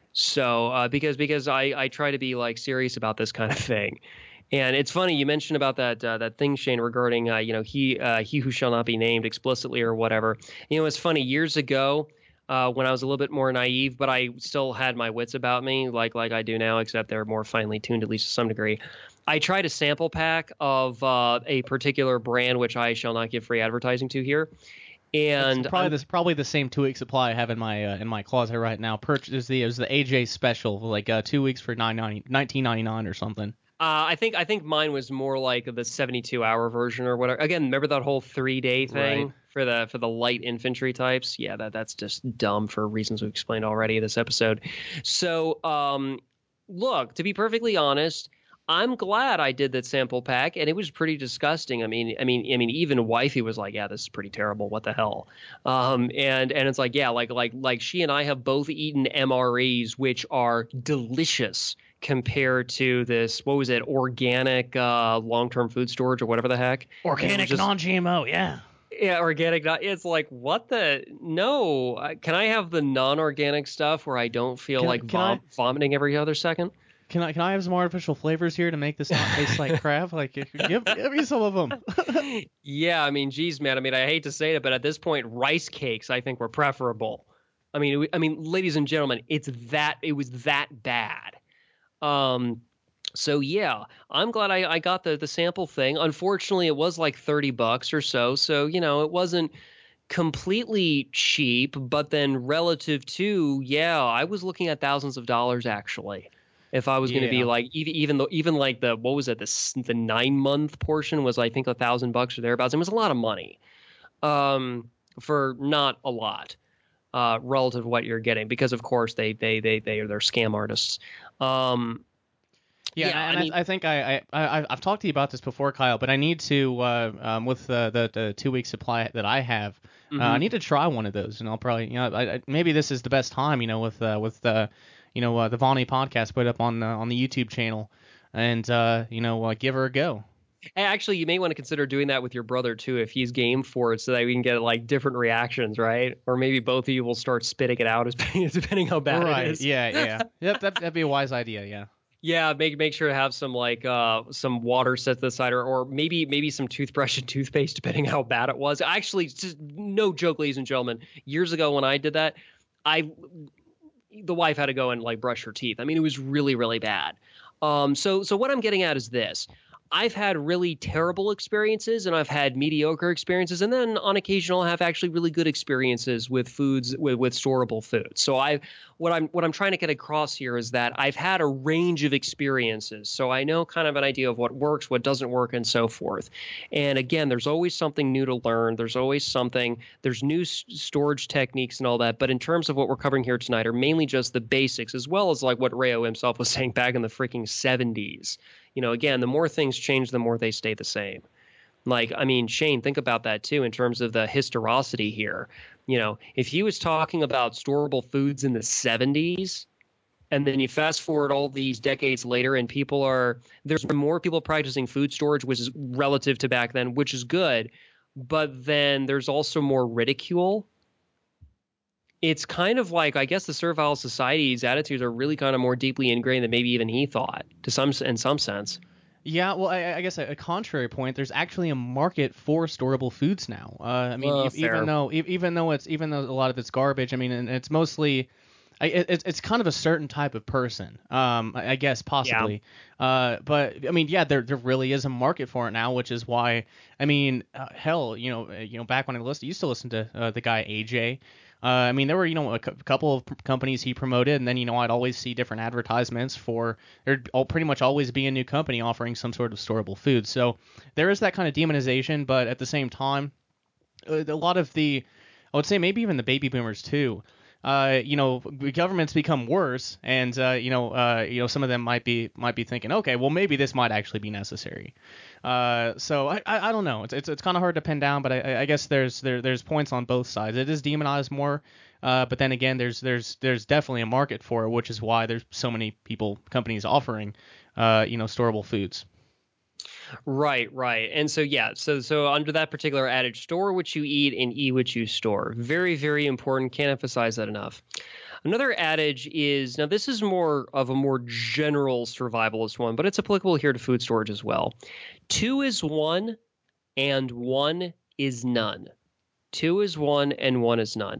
So uh, because because I, I try to be like serious about this kind of thing. And it's funny you mentioned about that uh, that thing, Shane, regarding uh, you know he uh, he who shall not be named explicitly or whatever. You know, it's funny, years ago uh, when I was a little bit more naive, but I still had my wits about me, like like I do now, except they're more finely tuned, at least to some degree. I tried a sample pack of uh, a particular brand, which I shall not give free advertising to here. It's And probably I'm- this probably the same two week supply I have in my uh, in my closet right now. Purchased the it was the A J special, like uh, two weeks for nine ninety nineteen ninety nine or something. Uh, I think I think mine was more like the seventy-two hour version or whatever. Again, remember that whole three day thing Right. for the for the light infantry types? Yeah, that that's just dumb for reasons we've explained already in this episode. So, um, look, to be perfectly honest, I'm glad I did that sample pack, and it was pretty disgusting. I mean, I mean, I mean, even wifey was like, "Yeah, this is pretty terrible. What the hell?" Um, and and it's like, yeah, like like like she and I have both eaten M R Es, which are delicious compared to this, what was it, organic uh, long-term food storage or whatever the heck. Organic, just, non G M O, yeah. Yeah, organic. Not, it's like, what the? No. I- Can I have the non-organic stuff where I don't feel Can I- like can I- vom- vomiting every other second? Can I can I have some artificial flavors here to make this not taste like crap? Like, give give me some of them. Yeah, I mean, geez, man. I mean, I hate to say it, but at this point, rice cakes I think were preferable. I mean, I mean, ladies and gentlemen, it's that it was that bad. Um, so yeah, I'm glad I, I got the the sample thing. Unfortunately, it was like thirty bucks or so. So, you know, it wasn't completely cheap, but then relative to, yeah, I was looking at thousands of dollars actually. If I was going to be Yeah. like even even though even like the what was it the s- the nine month portion was I think a thousand bucks or thereabouts. It was a lot of money, um, for not a lot, uh, relative to what you're getting because of course they they they they are they're scam artists. Um, Yeah, Yeah, and I I, mean- I think I, I I- I've talked to you about this before, Kyle, but I need to uh, um, with the, the the two week supply that I have, uh, I Mhm. need to try one of those, and I'll probably you know I, I, maybe this is the best time, you know, with uh, with the you know uh, the Vonnie podcast put up on uh, on the YouTube channel, and uh, you know uh, give her a go. Hey, actually, you may want to consider doing that with your brother too, if he's game for it, so that we can get like different reactions, right? Or maybe both of you will start spitting it out, as depending how bad right? it is. Yeah, yeah. Yep, that, that'd be a wise idea. Yeah. Yeah, make make sure to have some like uh some water set to the side, or, or maybe maybe some toothbrush and toothpaste, depending how bad it was. Actually, just no joke, ladies and gentlemen. Years ago when I did that, I the wife had to go and like brush her teeth. I mean, it was really really bad. Um, so so what I'm getting at is this. I've had really terrible experiences and I've had mediocre experiences, and then on occasion I'll have actually really good experiences with foods with, with storable foods. So I what I'm what I'm trying to get across here is that I've had a range of experiences. So I know kind of an idea of what works, what doesn't work, and so forth. And again, there's always something new to learn. There's always something, there's new s- storage techniques and all that. But in terms of what we're covering here tonight are mainly just the basics, as well as like what Rayo himself was saying back in the freaking seventies. You know, again, the more things change, the more they stay the same. Like, I mean, Shane, think about that too in terms of the historicity here. You know, if he was talking about storable foods in the seventies, and then you fast forward all these decades later, and people are there's more people practicing food storage, which is relative to back then, which is good. But then there's also more ridicule. It's kind of like, I guess the servile society's attitudes are really kind of more deeply ingrained than maybe even he thought, to some in some sense. Yeah, well, I, I guess a, a contrary point. There's actually a market for storable foods now. Uh, I mean, Well, e- fair. even though e- even though it's even though a lot of it's garbage. I mean, and it's mostly, I, it, it's it's kind of a certain type of person. Um, I, I guess possibly. Uh, but I mean, yeah, there there really is a market for it now, which is why. I mean, uh, hell, you know, uh, you know, back when I listened, I used to listen to uh, the guy A J. Uh, I mean, there were, you know, a cu- couple of p- companies he promoted, and then, you know, I'd always see different advertisements for, there'd all, pretty much always be a new company offering some sort of storable food. So there is that kind of demonization, but at the same time, uh, a lot of the, I would say maybe even the baby boomers too, uh, you know, governments become worse, and uh, you know, uh, you know, some of them might be might be thinking, okay, well, maybe this might actually be necessary. Uh, so I, I, I don't know. It's it's, it's kind of hard to pin down, but I, I guess there's there there's points on both sides. It is demonized more, uh, but then again, there's there's there's definitely a market for it, which is why there's so many people companies offering, uh, you know, storable foods. Right, right. And so yeah, so so under that particular adage, store what you eat and eat what you store. Very, very important. Can't emphasize that enough. Another adage is, now this is more of a more general survivalist one, but it's applicable here to food storage as well. Two is one and one is none. Two is one and one is none.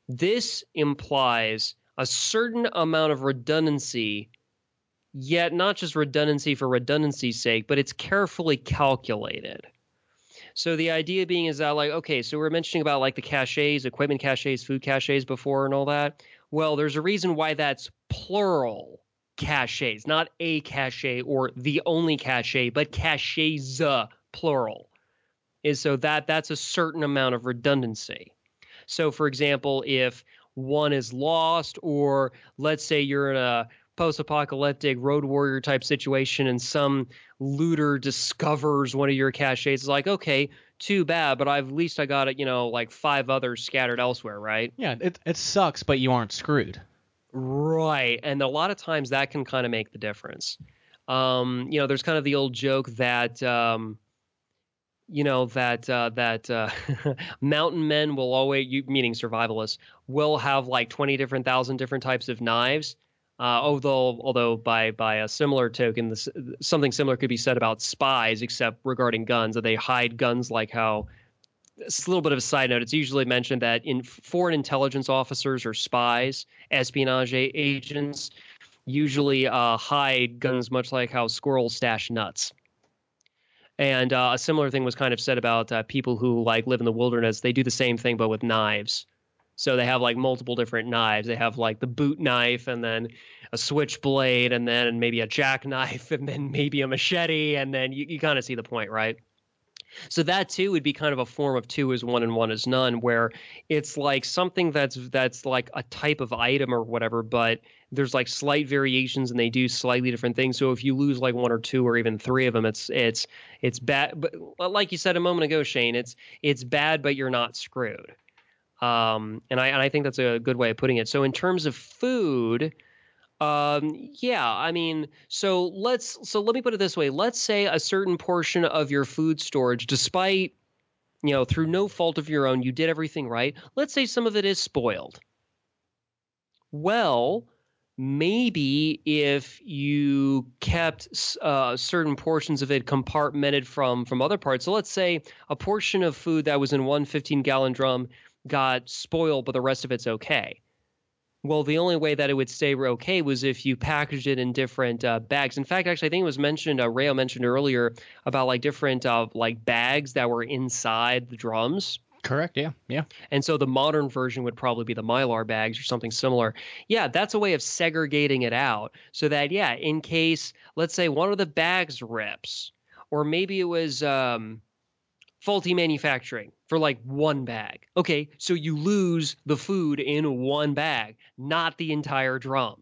This implies a certain amount of redundancy, yet not just redundancy for redundancy's sake, but it's carefully calculated. So the idea being is that, like, okay, so we we're mentioning about like the caches, equipment caches, food caches before and all that. Well, there's a reason why that's plural caches, not a cache or the only cache, but caches, uh, plural, is so that that's a certain amount of redundancy. So, for example, if one is lost, or let's say you're in a post-apocalyptic road warrior type situation and some looter discovers one of your caches, it's like, okay, too bad, but I've, at least I got it, you know, like five others scattered elsewhere, right? Yeah, it it sucks, but you aren't screwed. Right, and a lot of times that can kind of make the difference. Um, you know, there's kind of the old joke that, um, you know, that uh, that uh, mountain men will always, you, meaning survivalists, will have like twenty different thousand different types of knives. Uh, although, although by by a similar token, this, something similar could be said about spies, except regarding guns, that they hide guns like how. It's a little bit of a side note. It's usually mentioned that in foreign intelligence officers or spies, espionage agents, usually uh, hide guns much like how squirrels stash nuts. And uh, a similar thing was kind of said about uh, people who like live in the wilderness. They do the same thing, but with knives. So they have like multiple different knives. They have like the boot knife, and then a switchblade, and then maybe a jackknife, and then maybe a machete, and then you, you kind of see the point, right? So that too would be kind of a form of two is one and one is none, where it's like something that's that's like a type of item or whatever, but there's like slight variations and they do slightly different things. So if you lose like one or two or even three of them, it's it's it's bad. But like you said a moment ago, Shane, it's it's bad, but you're not screwed. Um, and I and I think that's a good way of putting it. So in terms of food. Um, yeah, I mean, so let's so let me put it this way. Let's say a certain portion of your food storage, despite, you know, through no fault of your own, you did everything right. Let's say some of it is spoiled. Well, maybe if you kept uh, certain portions of it compartmented from from other parts. So let's say a portion of food that was in one fifteen-gallon drum got spoiled, but the rest of it's okay. Well, the only way that it would stay okay was if you packaged it in different uh, bags. In fact, actually, I think it was mentioned, uh, Rayo mentioned earlier about like different uh, like bags that were inside the drums. Correct. Yeah. Yeah. And so the modern version would probably be the Mylar bags or something similar. Yeah, that's a way of segregating it out so that, yeah, in case, let's say one of the bags rips, or maybe it was um, faulty manufacturing for like one bag. Okay, so you lose the food in one bag, not the entire drum.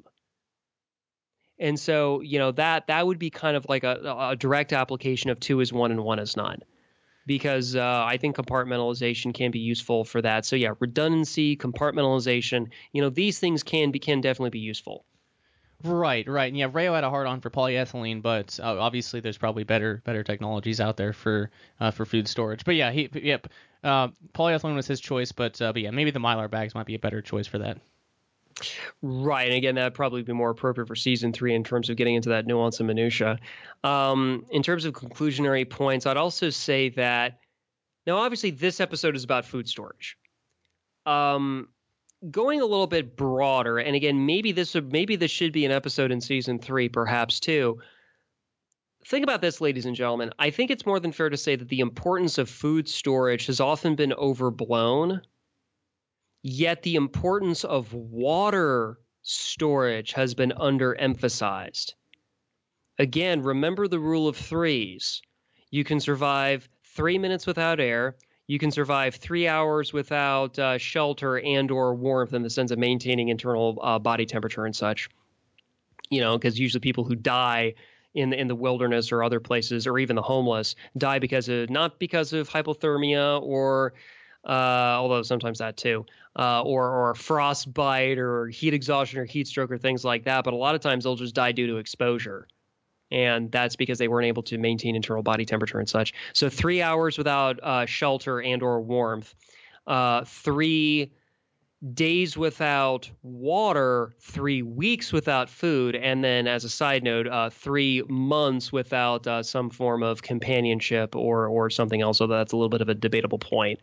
And so, you know, that that would be kind of like a, a direct application of two is one and one is none. Because uh, I think compartmentalization can be useful for that. So yeah, redundancy, compartmentalization, you know, these things can be can definitely be useful. Right, right. And yeah, Rayo had a hard on for polyethylene, but uh, obviously there's probably better better technologies out there for uh, for food storage. But yeah, he yep, uh, polyethylene was his choice, but uh, but yeah, maybe the Mylar bags might be a better choice for that. Right, and again, that'd probably be more appropriate for season three in terms of getting into that nuance and minutia. Um, in terms of conclusionary points, I'd also say that now, obviously, this episode is about food storage. Um, going a little bit broader, and again, maybe this would maybe this should be an episode in season three, perhaps too. Think about this, ladies and gentlemen. I think it's more than fair to say that the importance of food storage has often been overblown. Yet the importance of water storage has been underemphasized. Again, remember the rule of threes. You can survive three minutes without air. You can survive three hours without uh, shelter and or warmth in the sense of maintaining internal uh, body temperature and such. You know, because usually people who die in in the wilderness or other places, or even the homeless, die because of not because of hypothermia or uh, although sometimes that too, uh, or or frostbite or heat exhaustion or heat stroke or things like that. But a lot of times they'll just die due to exposure. And that's because they weren't able to maintain internal body temperature and such. So three hours without uh, shelter and or warmth, uh, three days without water, three weeks without food, and then as a side note, uh, three months without uh, some form of companionship or or something else. So that's a little bit of a debatable point.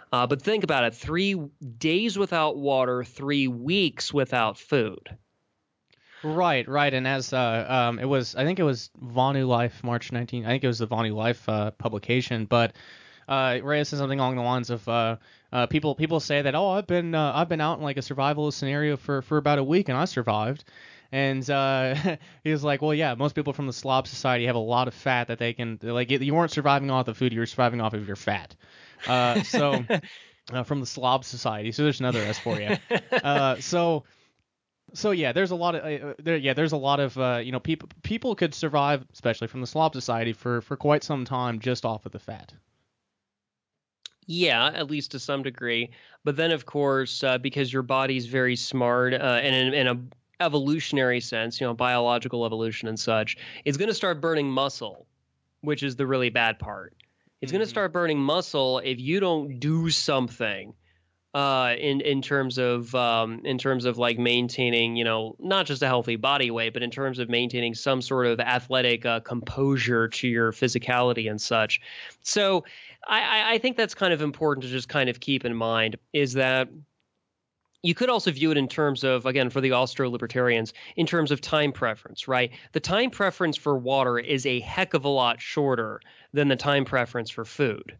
Uh, but think about it: three days without water, three weeks without food. Right, right, and as uh, um, it was, I think it was Vonu Life, March nineteenth. I think it was the Vonu Life uh, publication, but uh, Reyes said something along the lines of uh, uh, people people say that, oh, I've been uh, I've been out in like a survivalist scenario for, for about a week and I survived, and uh, he was like, well, yeah, most people from the Slob Society have a lot of fat that they can like. You weren't surviving off the food, you were surviving off of your fat. Uh, so uh, from the Slob Society, so there's another S for you. Uh, so. So yeah, there's a lot of uh, there. Yeah, there's a lot of uh, you know people people could survive, especially from the Slob Society, for for quite some time just off of the fat. Yeah, at least to some degree. But then, of course, uh, because your body's very smart, uh, and in, in a evolutionary sense, you know, biological evolution and such, it's going to start burning muscle, which is the really bad part. It's mm-hmm. going to start burning muscle if you don't do something. Uh, in in terms of um, in terms of like maintaining, you know, not just a healthy body weight, but in terms of maintaining some sort of athletic uh, composure to your physicality and such. So I, I think that's kind of important to just kind of keep in mind is that you could also view it in terms of, again, for the Austro-libertarians, in terms of time preference, right? The time preference for water is a heck of a lot shorter than the time preference for food.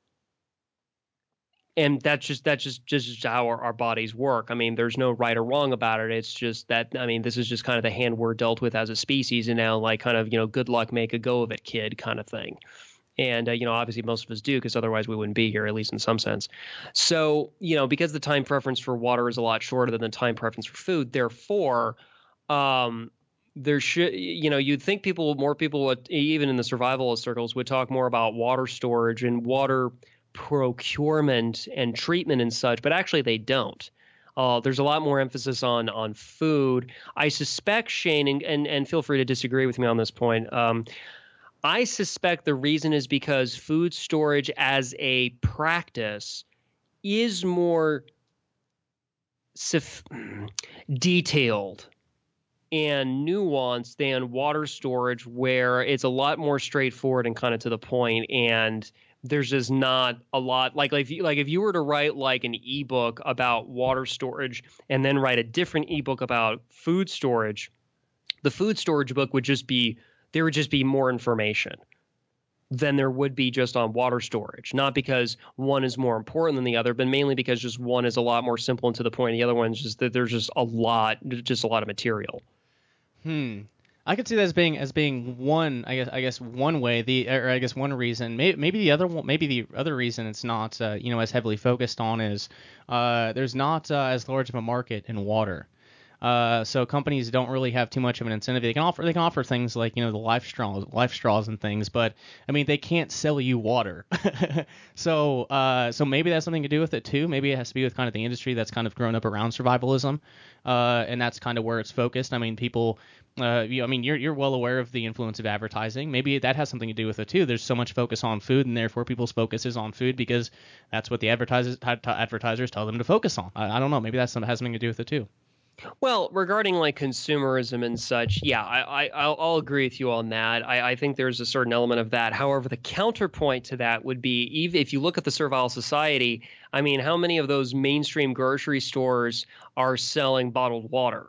And that's just that's just just how our, our bodies work. I mean, there's no right or wrong about it. It's just that, I mean, this is just kind of the hand we're dealt with as a species, and now like kind of, you know, good luck, make a go of it, kid, kind of thing. And, uh, you know, obviously most of us do, because otherwise we wouldn't be here, at least in some sense. So, you know, because the time preference for water is a lot shorter than the time preference for food, therefore, um, there should, you know, you'd think people, more people would, even in the survivalist circles, would talk more about water storage and water procurement and treatment and such, but actually they don't. Uh, there's a lot more emphasis on on food. I suspect, Shane, and, and, and feel free to disagree with me on this point, um, I suspect the reason is because food storage as a practice is more suf- detailed and nuanced than water storage, where it's a lot more straightforward and kind of to the point, and there's just not a lot like like if you, like if you were to write like an ebook about water storage and then write a different ebook about food storage, the food storage book would just be there would just be more information than there would be just on water storage. Not because one is more important than the other, but mainly because just one is a lot more simple and to the point. The other one's just that there's just a lot, just a lot of material. Hmm. I could see that as being as being one, I guess, I guess one way, the or I guess one reason. Maybe, maybe the other one, maybe the other reason it's not, uh, you know, as heavily focused on is uh, there's not uh, as large of a market in water. Uh, so companies don't really have too much of an incentive. They can offer they can offer things like, you know, the life straws, life straws and things, but I mean they can't sell you water. so uh, so maybe that's something to do with it too. Maybe it has to be with kind of the industry that's kind of grown up around survivalism, uh, and that's kind of where it's focused. I mean people, uh, you, I mean you're you're well aware of the influence of advertising. Maybe that has something to do with it too. There's so much focus on food, and therefore people's focus is on food because that's what the advertisers advertisers tell them to focus on. I, I don't know. Maybe that has something to do with it too. Well, regarding like consumerism and such, yeah, I, I I'll, I'll agree with you on that. I, I think there's a certain element of that. However, the counterpoint to that would be, even if you look at the Servile Society, I mean, how many of those mainstream grocery stores are selling bottled water?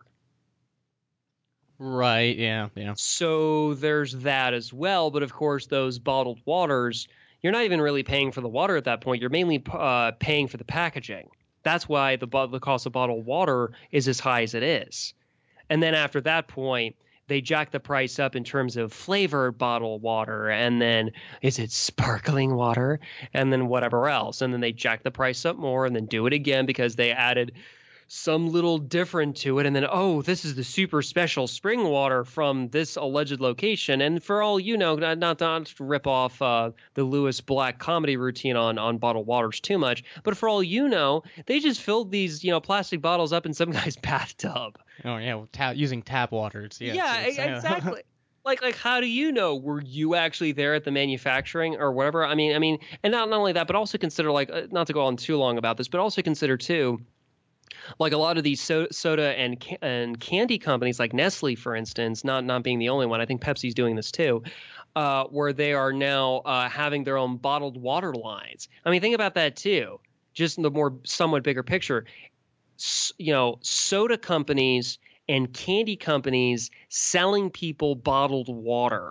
Right. Yeah. Yeah. So there's that as well. But of course, those bottled waters, you're not even really paying for the water at that point. You're mainly uh, paying for the packaging. That's why the the cost of bottled water is as high as it is. And then after that point, they jack the price up in terms of flavored bottled water, and then is it sparkling water, and then whatever else. And then they jack the price up more and then do it again because they added some little different to it, and then, oh, this is the super special spring water from this alleged location. And for all you know, not, not, not to rip off uh, the Lewis Black comedy routine on, on bottled waters too much, but for all you know, they just filled these, you know, plastic bottles up in some guy's bathtub. Oh yeah, well, ta- using tap water. It's, yeah, yeah, it's, it's, exactly. Like, like, how do you know? Were you actually there at the manufacturing or whatever? I mean, I mean, and not, not only that, but also consider, like, uh, not to go on too long about this, but also consider too, like a lot of these so- soda and ca- and candy companies, like Nestle, for instance, not not being the only one. I think Pepsi's doing this too, uh, where they are now uh, having their own bottled water lines. I mean, think about that too. just in the more somewhat bigger picture, s- you know, soda companies and candy companies selling people bottled water.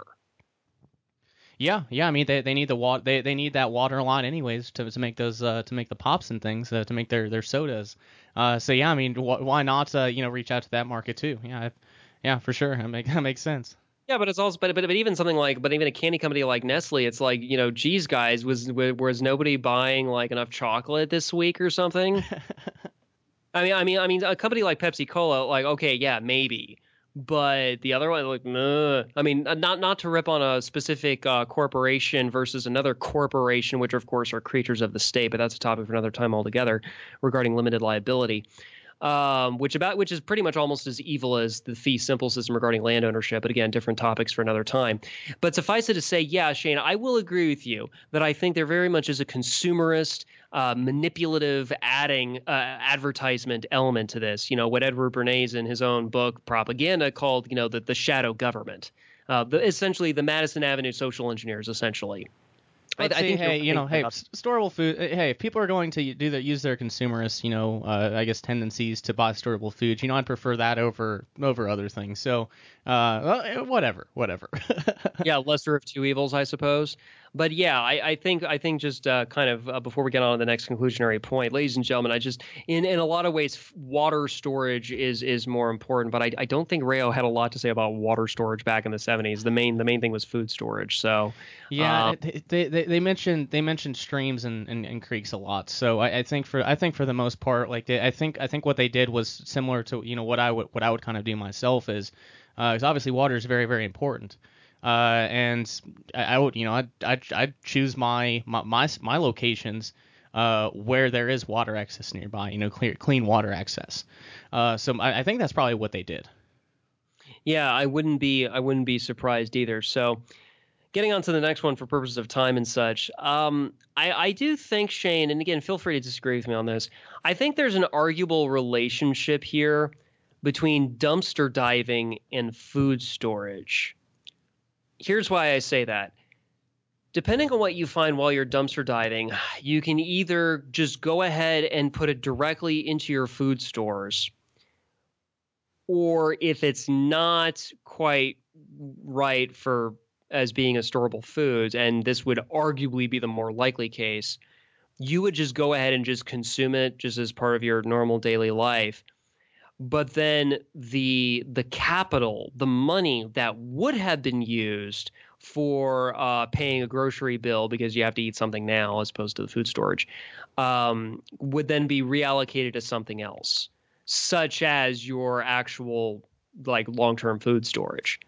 Yeah, yeah. I mean, they, they need the water. They, they need that water line anyways to, to make those uh, to make the pops and things uh, to make their, their sodas. Uh, so yeah, I mean, wh- why not uh, you know reach out to that market too? Yeah, I, yeah, for sure. That make that makes sense. Yeah, but it's also, but, but but even something like, but even a candy company like Nestle, it's like, you know, geez, guys, was was nobody buying like enough chocolate this week or something? I mean, I mean, I mean, a company like Pepsi Cola, like, okay, yeah, maybe, but the other one, like, nah. I mean, not not to rip on a specific uh, corporation versus another corporation, which of course are creatures of the state, but that's a topic for another time altogether regarding limited liability. Um, which about which is pretty much almost as evil as the fee simple system regarding land ownership. But again, different topics for another time. But suffice it to say, yeah, Shane, I will agree with you that I think there very much is a consumerist, uh, manipulative, adding uh, advertisement element to this. You know, what Edward Bernays in his own book Propaganda called, you know, the the shadow government, uh, the, essentially the Madison Avenue social engineers, essentially. I, Let's I see. think Hey, you're you know, right hey, about s- storable food. uh, Hey, if people are going to do their use their consumerist, you know, uh, I guess tendencies to buy storable foods, you know, I'd prefer that over over other things. So, uh, well, eh, whatever, whatever. yeah, lesser of two evils, I suppose. But yeah, I, I think I think just uh, kind of uh, before we get on to the next conclusionary point, ladies and gentlemen, I just in, in a lot of ways, f- water storage is is more important. But I, I don't think Rayo had a lot to say about water storage back in the seventies. The main the main thing was food storage. So Yeah, uh, it- they, they they mentioned they mentioned streams and, and, and creeks a lot. So I, I think for I think for the most part, like they, I think I think what they did was similar to you know what I would what I would kind of do myself is, because obviously water is very very important. Uh, and I, I would you know I'd, I'd I'd choose my my my, my locations uh, where there is water access nearby. You know, clear clean water access. Uh, so I, I think that's probably what they did. yeah, I wouldn't be I wouldn't be surprised either. So getting on to the next one for purposes of time and such, um, I, I do think, Shane, and again, feel free to disagree with me on this. I think there's an arguable relationship here between dumpster diving and food storage. Here's why I say that. Depending on what you find while you're dumpster diving, you can either just go ahead and put it directly into your food stores, or if it's not quite right for as being a storable food, and this would arguably be the more likely case, you would just go ahead and just consume it just as part of your normal daily life. But then the the capital, the money that would have been used for uh, paying a grocery bill because you have to eat something now as opposed to the food storage, um, would then be reallocated to something else, such as your actual like long-term food storage.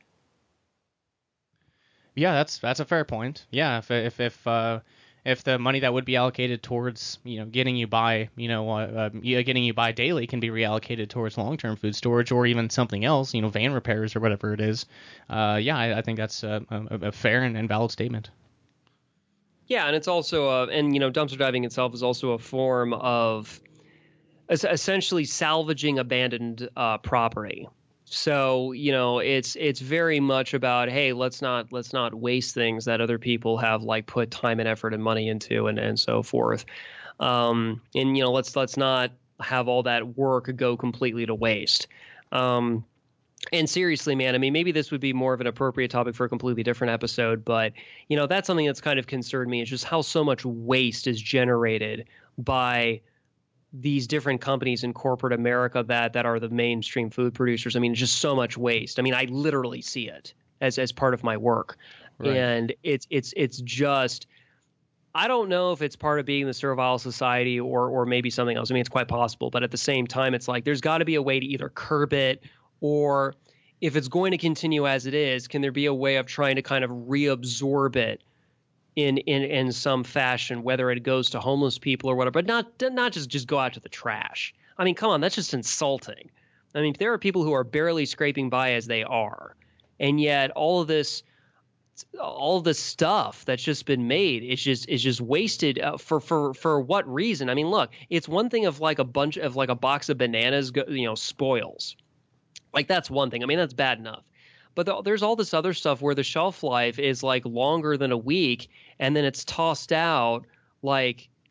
Yeah, that's that's a fair point. Yeah, if if if uh, if the money that would be allocated towards you know getting you by you know uh, uh, yeah, getting you by daily can be reallocated towards long-term food storage or even something else, you know, van repairs or whatever it is. Uh, yeah, I, I think that's a, a, a fair and, and valid statement. Yeah, and it's also a, and you know, dumpster diving itself is also a form of es- essentially salvaging abandoned uh, property. So you know, it's it's very much about, hey, let's not let's not waste things that other people have like put time and effort and money into, and and so forth. Um, and you know, let's let's not have all that work go completely to waste. Um, and seriously, man, I mean, maybe this would be more of an appropriate topic for a completely different episode, but you know, that's something that's kind of concerned me. Is just how so much waste is generated by these different companies in corporate America that that are the mainstream food producers. I mean, just so much waste. I mean, I literally see it as as part of my work, Right. and it's it's it's just. I don't know if it's part of being the servile society or or maybe something else. I mean, it's quite possible, but at the same time, it's like there's got to be a way to either curb it, or if it's going to continue as it is, can there be a way of trying to kind of reabsorb it in in in some fashion, whether it goes to homeless people or whatever, but not not just just go out to the trash. I mean, come on, that's just insulting. I mean, there are people who are barely scraping by as they are, and yet all of this all the stuff that's just been made is just is just wasted uh, for for for what reason? I mean, look, it's one thing if like a bunch of like a box of bananas go, you know, spoils. Like that's one thing. I mean, that's bad enough. But the, there's all this other stuff where the shelf life is like longer than a week, and then it's tossed out like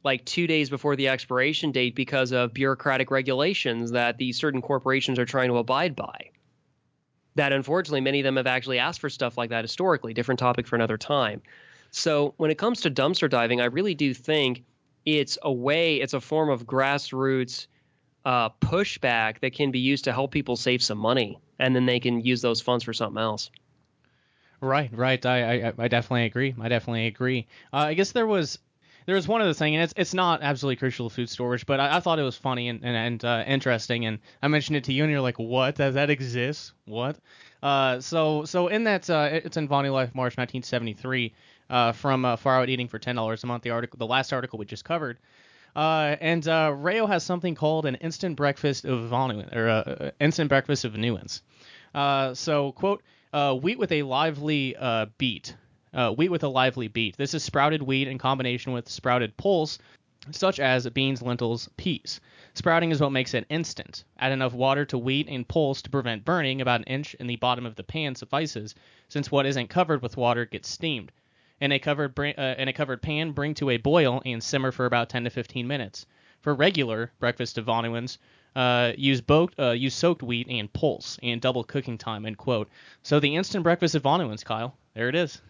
like two days before the expiration date because of bureaucratic regulations that these certain corporations are trying to abide by. That unfortunately, many of them have actually asked for stuff like that historically. Different topic for another time. So when it comes to dumpster diving, I really do think it's a way, it's a form of grassroots uh, pushback that can be used to help people save some money, and then they can use those funds for something else. Right, right. I, I, I definitely agree. I definitely agree. Uh, I guess there was there was one other thing, and it's it's not absolutely crucial to food storage, but I, I thought it was funny and and, and uh, interesting, and I mentioned it to you, and you're like, what? Does that exist? What? Uh, so so in that uh, it's in Vonnie Life, March nineteen seventy-three, uh, from uh, Far Out Eating for ten dollars a month. The article, the last article we just covered. Uh, and uh, Rayo has something called an instant breakfast of Vonuans, or uh, instant breakfast of Nuans. Uh, so quote. Uh, wheat with a lively uh, beat. Uh, wheat with a lively beat. This is sprouted wheat in combination with sprouted pulse, such as beans, lentils, peas. Sprouting is what makes it instant. Add enough water to wheat and pulse to prevent burning. About an inch in the bottom of the pan suffices, since what isn't covered with water gets steamed. In a covered uh, in a covered pan, bring to a boil and simmer for about ten to fifteen minutes. For regular breakfast of Vonuans, Uh, use, bo- uh, use soaked wheat and pulse and double cooking time, end quote. So the instant breakfast of Vonuans, Kyle. There it is.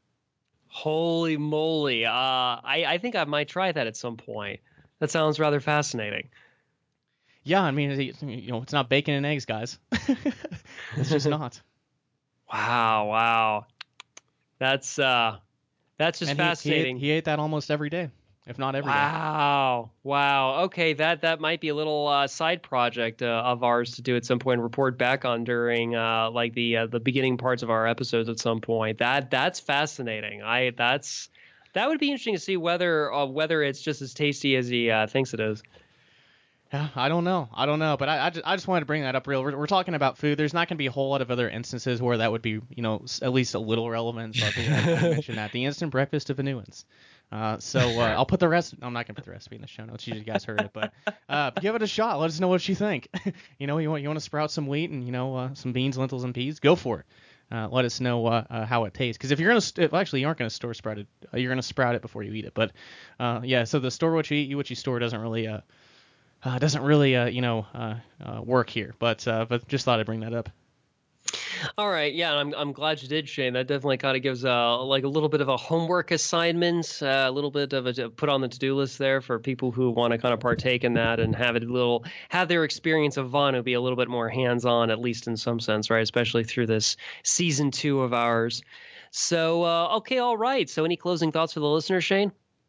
Holy moly. Uh, I, I think I might try that at some point. That sounds rather fascinating. Yeah, I mean, it, you know, it's not bacon and eggs, guys. It's just not. Wow, wow. That's uh, that's just And he, fascinating. he, ate, he ate that almost every day, if not every day. Wow, wow. Okay, that that might be a little uh, side project uh, of ours to do at some point and report back on during uh, like the uh, the beginning parts of our episodes at some point. That that's fascinating. I that's that would be interesting to see whether uh, whether it's just as tasty as he uh, thinks it is. Yeah, I don't know. I don't know, but I, I, just, I just wanted to bring that up real. We're, we're talking about food. There's not going to be a whole lot of other instances where that would be, you know, at least a little relevant. So I think I mentioned that. The instant breakfast of Vonuans. Uh, so uh, I'll put the rest. I'm not gonna put the recipe in the show notes. You guys heard it, but uh, give it a shot. Let us know what you think. you know, you want you want to sprout some wheat and you know uh, some beans, lentils, and peas. Go for it. Uh, let us know uh, uh, how it tastes. Because if you're gonna, st- well, actually, you aren't gonna store sprout it. Uh, you're gonna sprout it before you eat it. But uh, yeah, so the store what you eat, you what you store doesn't really uh, uh doesn't really uh, you know uh, uh, work here. But uh, but just thought I'd bring that up. All right, yeah, I'm I'm glad you did, Shane. That definitely kind of gives uh like a little bit of a homework assignment, uh, a little bit of a put on the to-do list there for people who want to kind of partake in that and have it a little have their experience of Vonu be a little bit more hands-on, at least in some sense, right? Especially through this season two of ours. So uh, okay, all right. So any closing thoughts for the listener, Shane?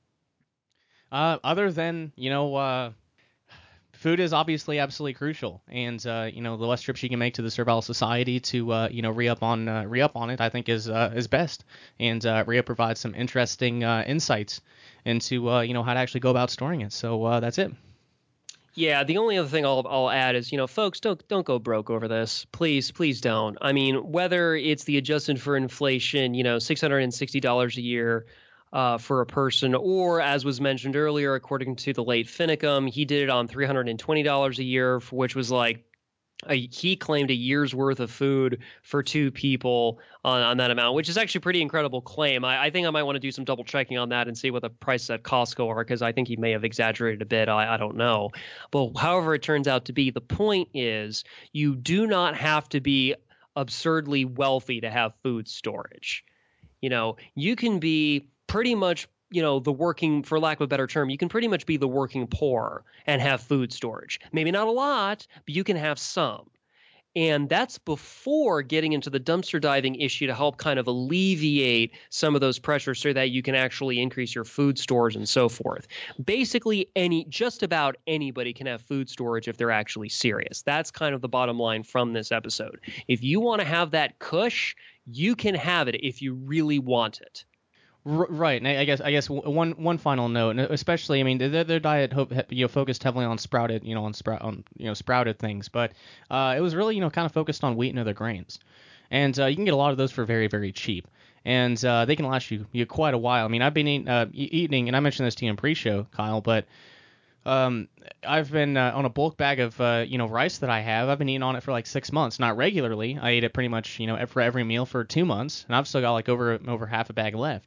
Uh, other than you know. Uh, Food is obviously absolutely crucial, and uh, you know the less trips you can make to the Servile Society to uh, you know re-up on uh, re-up on it, I think is uh, is best. And uh, Rhea provides some interesting uh, insights into uh, you know how to actually go about storing it. So uh, that's it. Yeah, the only other thing I'll I'll add is, you know, folks, don't don't go broke over this. Please, please don't. I mean, whether it's the adjusted for inflation, you know, six hundred sixty dollars a year uh, for a person, or as was mentioned earlier, according to the late Finicum, he did it on three hundred twenty dollars a year, which was like a, he claimed a year's worth of food for two people on, on that amount, which is actually a pretty incredible claim. I, I think I might want to do some double checking on that and see what the prices at Costco are, because I think he may have exaggerated a bit. I, I don't know. But however it turns out to be, the point is you do not have to be absurdly wealthy to have food storage. You know, you can be pretty much, you know, the working, for lack of a better term, you can pretty much be the working poor and have food storage. Maybe not a lot, but you can have some. And that's before getting into the dumpster diving issue to help kind of alleviate some of those pressures so that you can actually increase your food stores and so forth. Basically, any just about anybody can have food storage if they're actually serious. That's kind of the bottom line from this episode. If you want to have that cush, you can have it if you really want it. R- right, and I I guess I guess one one final note, and especially I mean their, their diet ho- you know focused heavily on sprouted you know on sprout on you know sprouted things, but uh, it was really you know kind of focused on wheat and other grains, and uh, you can get a lot of those for very very cheap, and uh, they can last you, you quite a while. I mean I've been eating, uh, eating and I mentioned this to you in pre-show, Kyle, but um, I've been uh, on a bulk bag of uh, you know rice that I have. I've been eating on it for like six months, not regularly. I ate it pretty much you know for every meal for two months, and I've still got like over over half a bag left.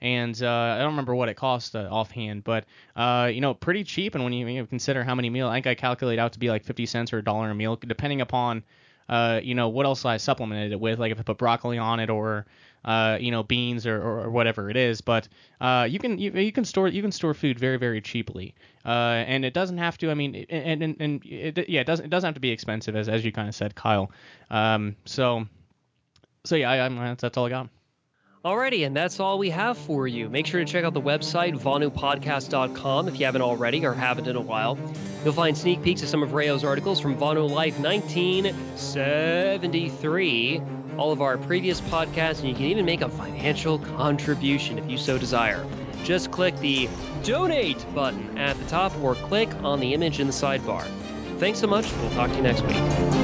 and uh, I don't remember what it cost uh, offhand, but uh, you know, pretty cheap. And when you, you know, consider how many meals, I think I calculate out to be like fifty cents or a dollar a meal, depending upon uh, you know, what else I supplemented it with, like if I put broccoli on it or uh, you know, beans or, or, or whatever it is. But uh, you can you, you can store you can store food very very cheaply, uh, and it doesn't have to. I mean, and and, and it, yeah, it doesn't it doesn't have to be expensive, as as you kind of said, Kyle. Um, so so yeah, I, I'm, that's, that's all I got. Alrighty, and that's all we have for you. Make sure to check out the website, vonu podcast dot com, if you haven't already or haven't in a while. You'll find sneak peeks of some of Rayo's articles from Vonu Life nineteen seventy-three, all of our previous podcasts, and you can even make a financial contribution if you so desire. Just click the Donate button at the top or click on the image in the sidebar. Thanks so much. We'll talk to you next week.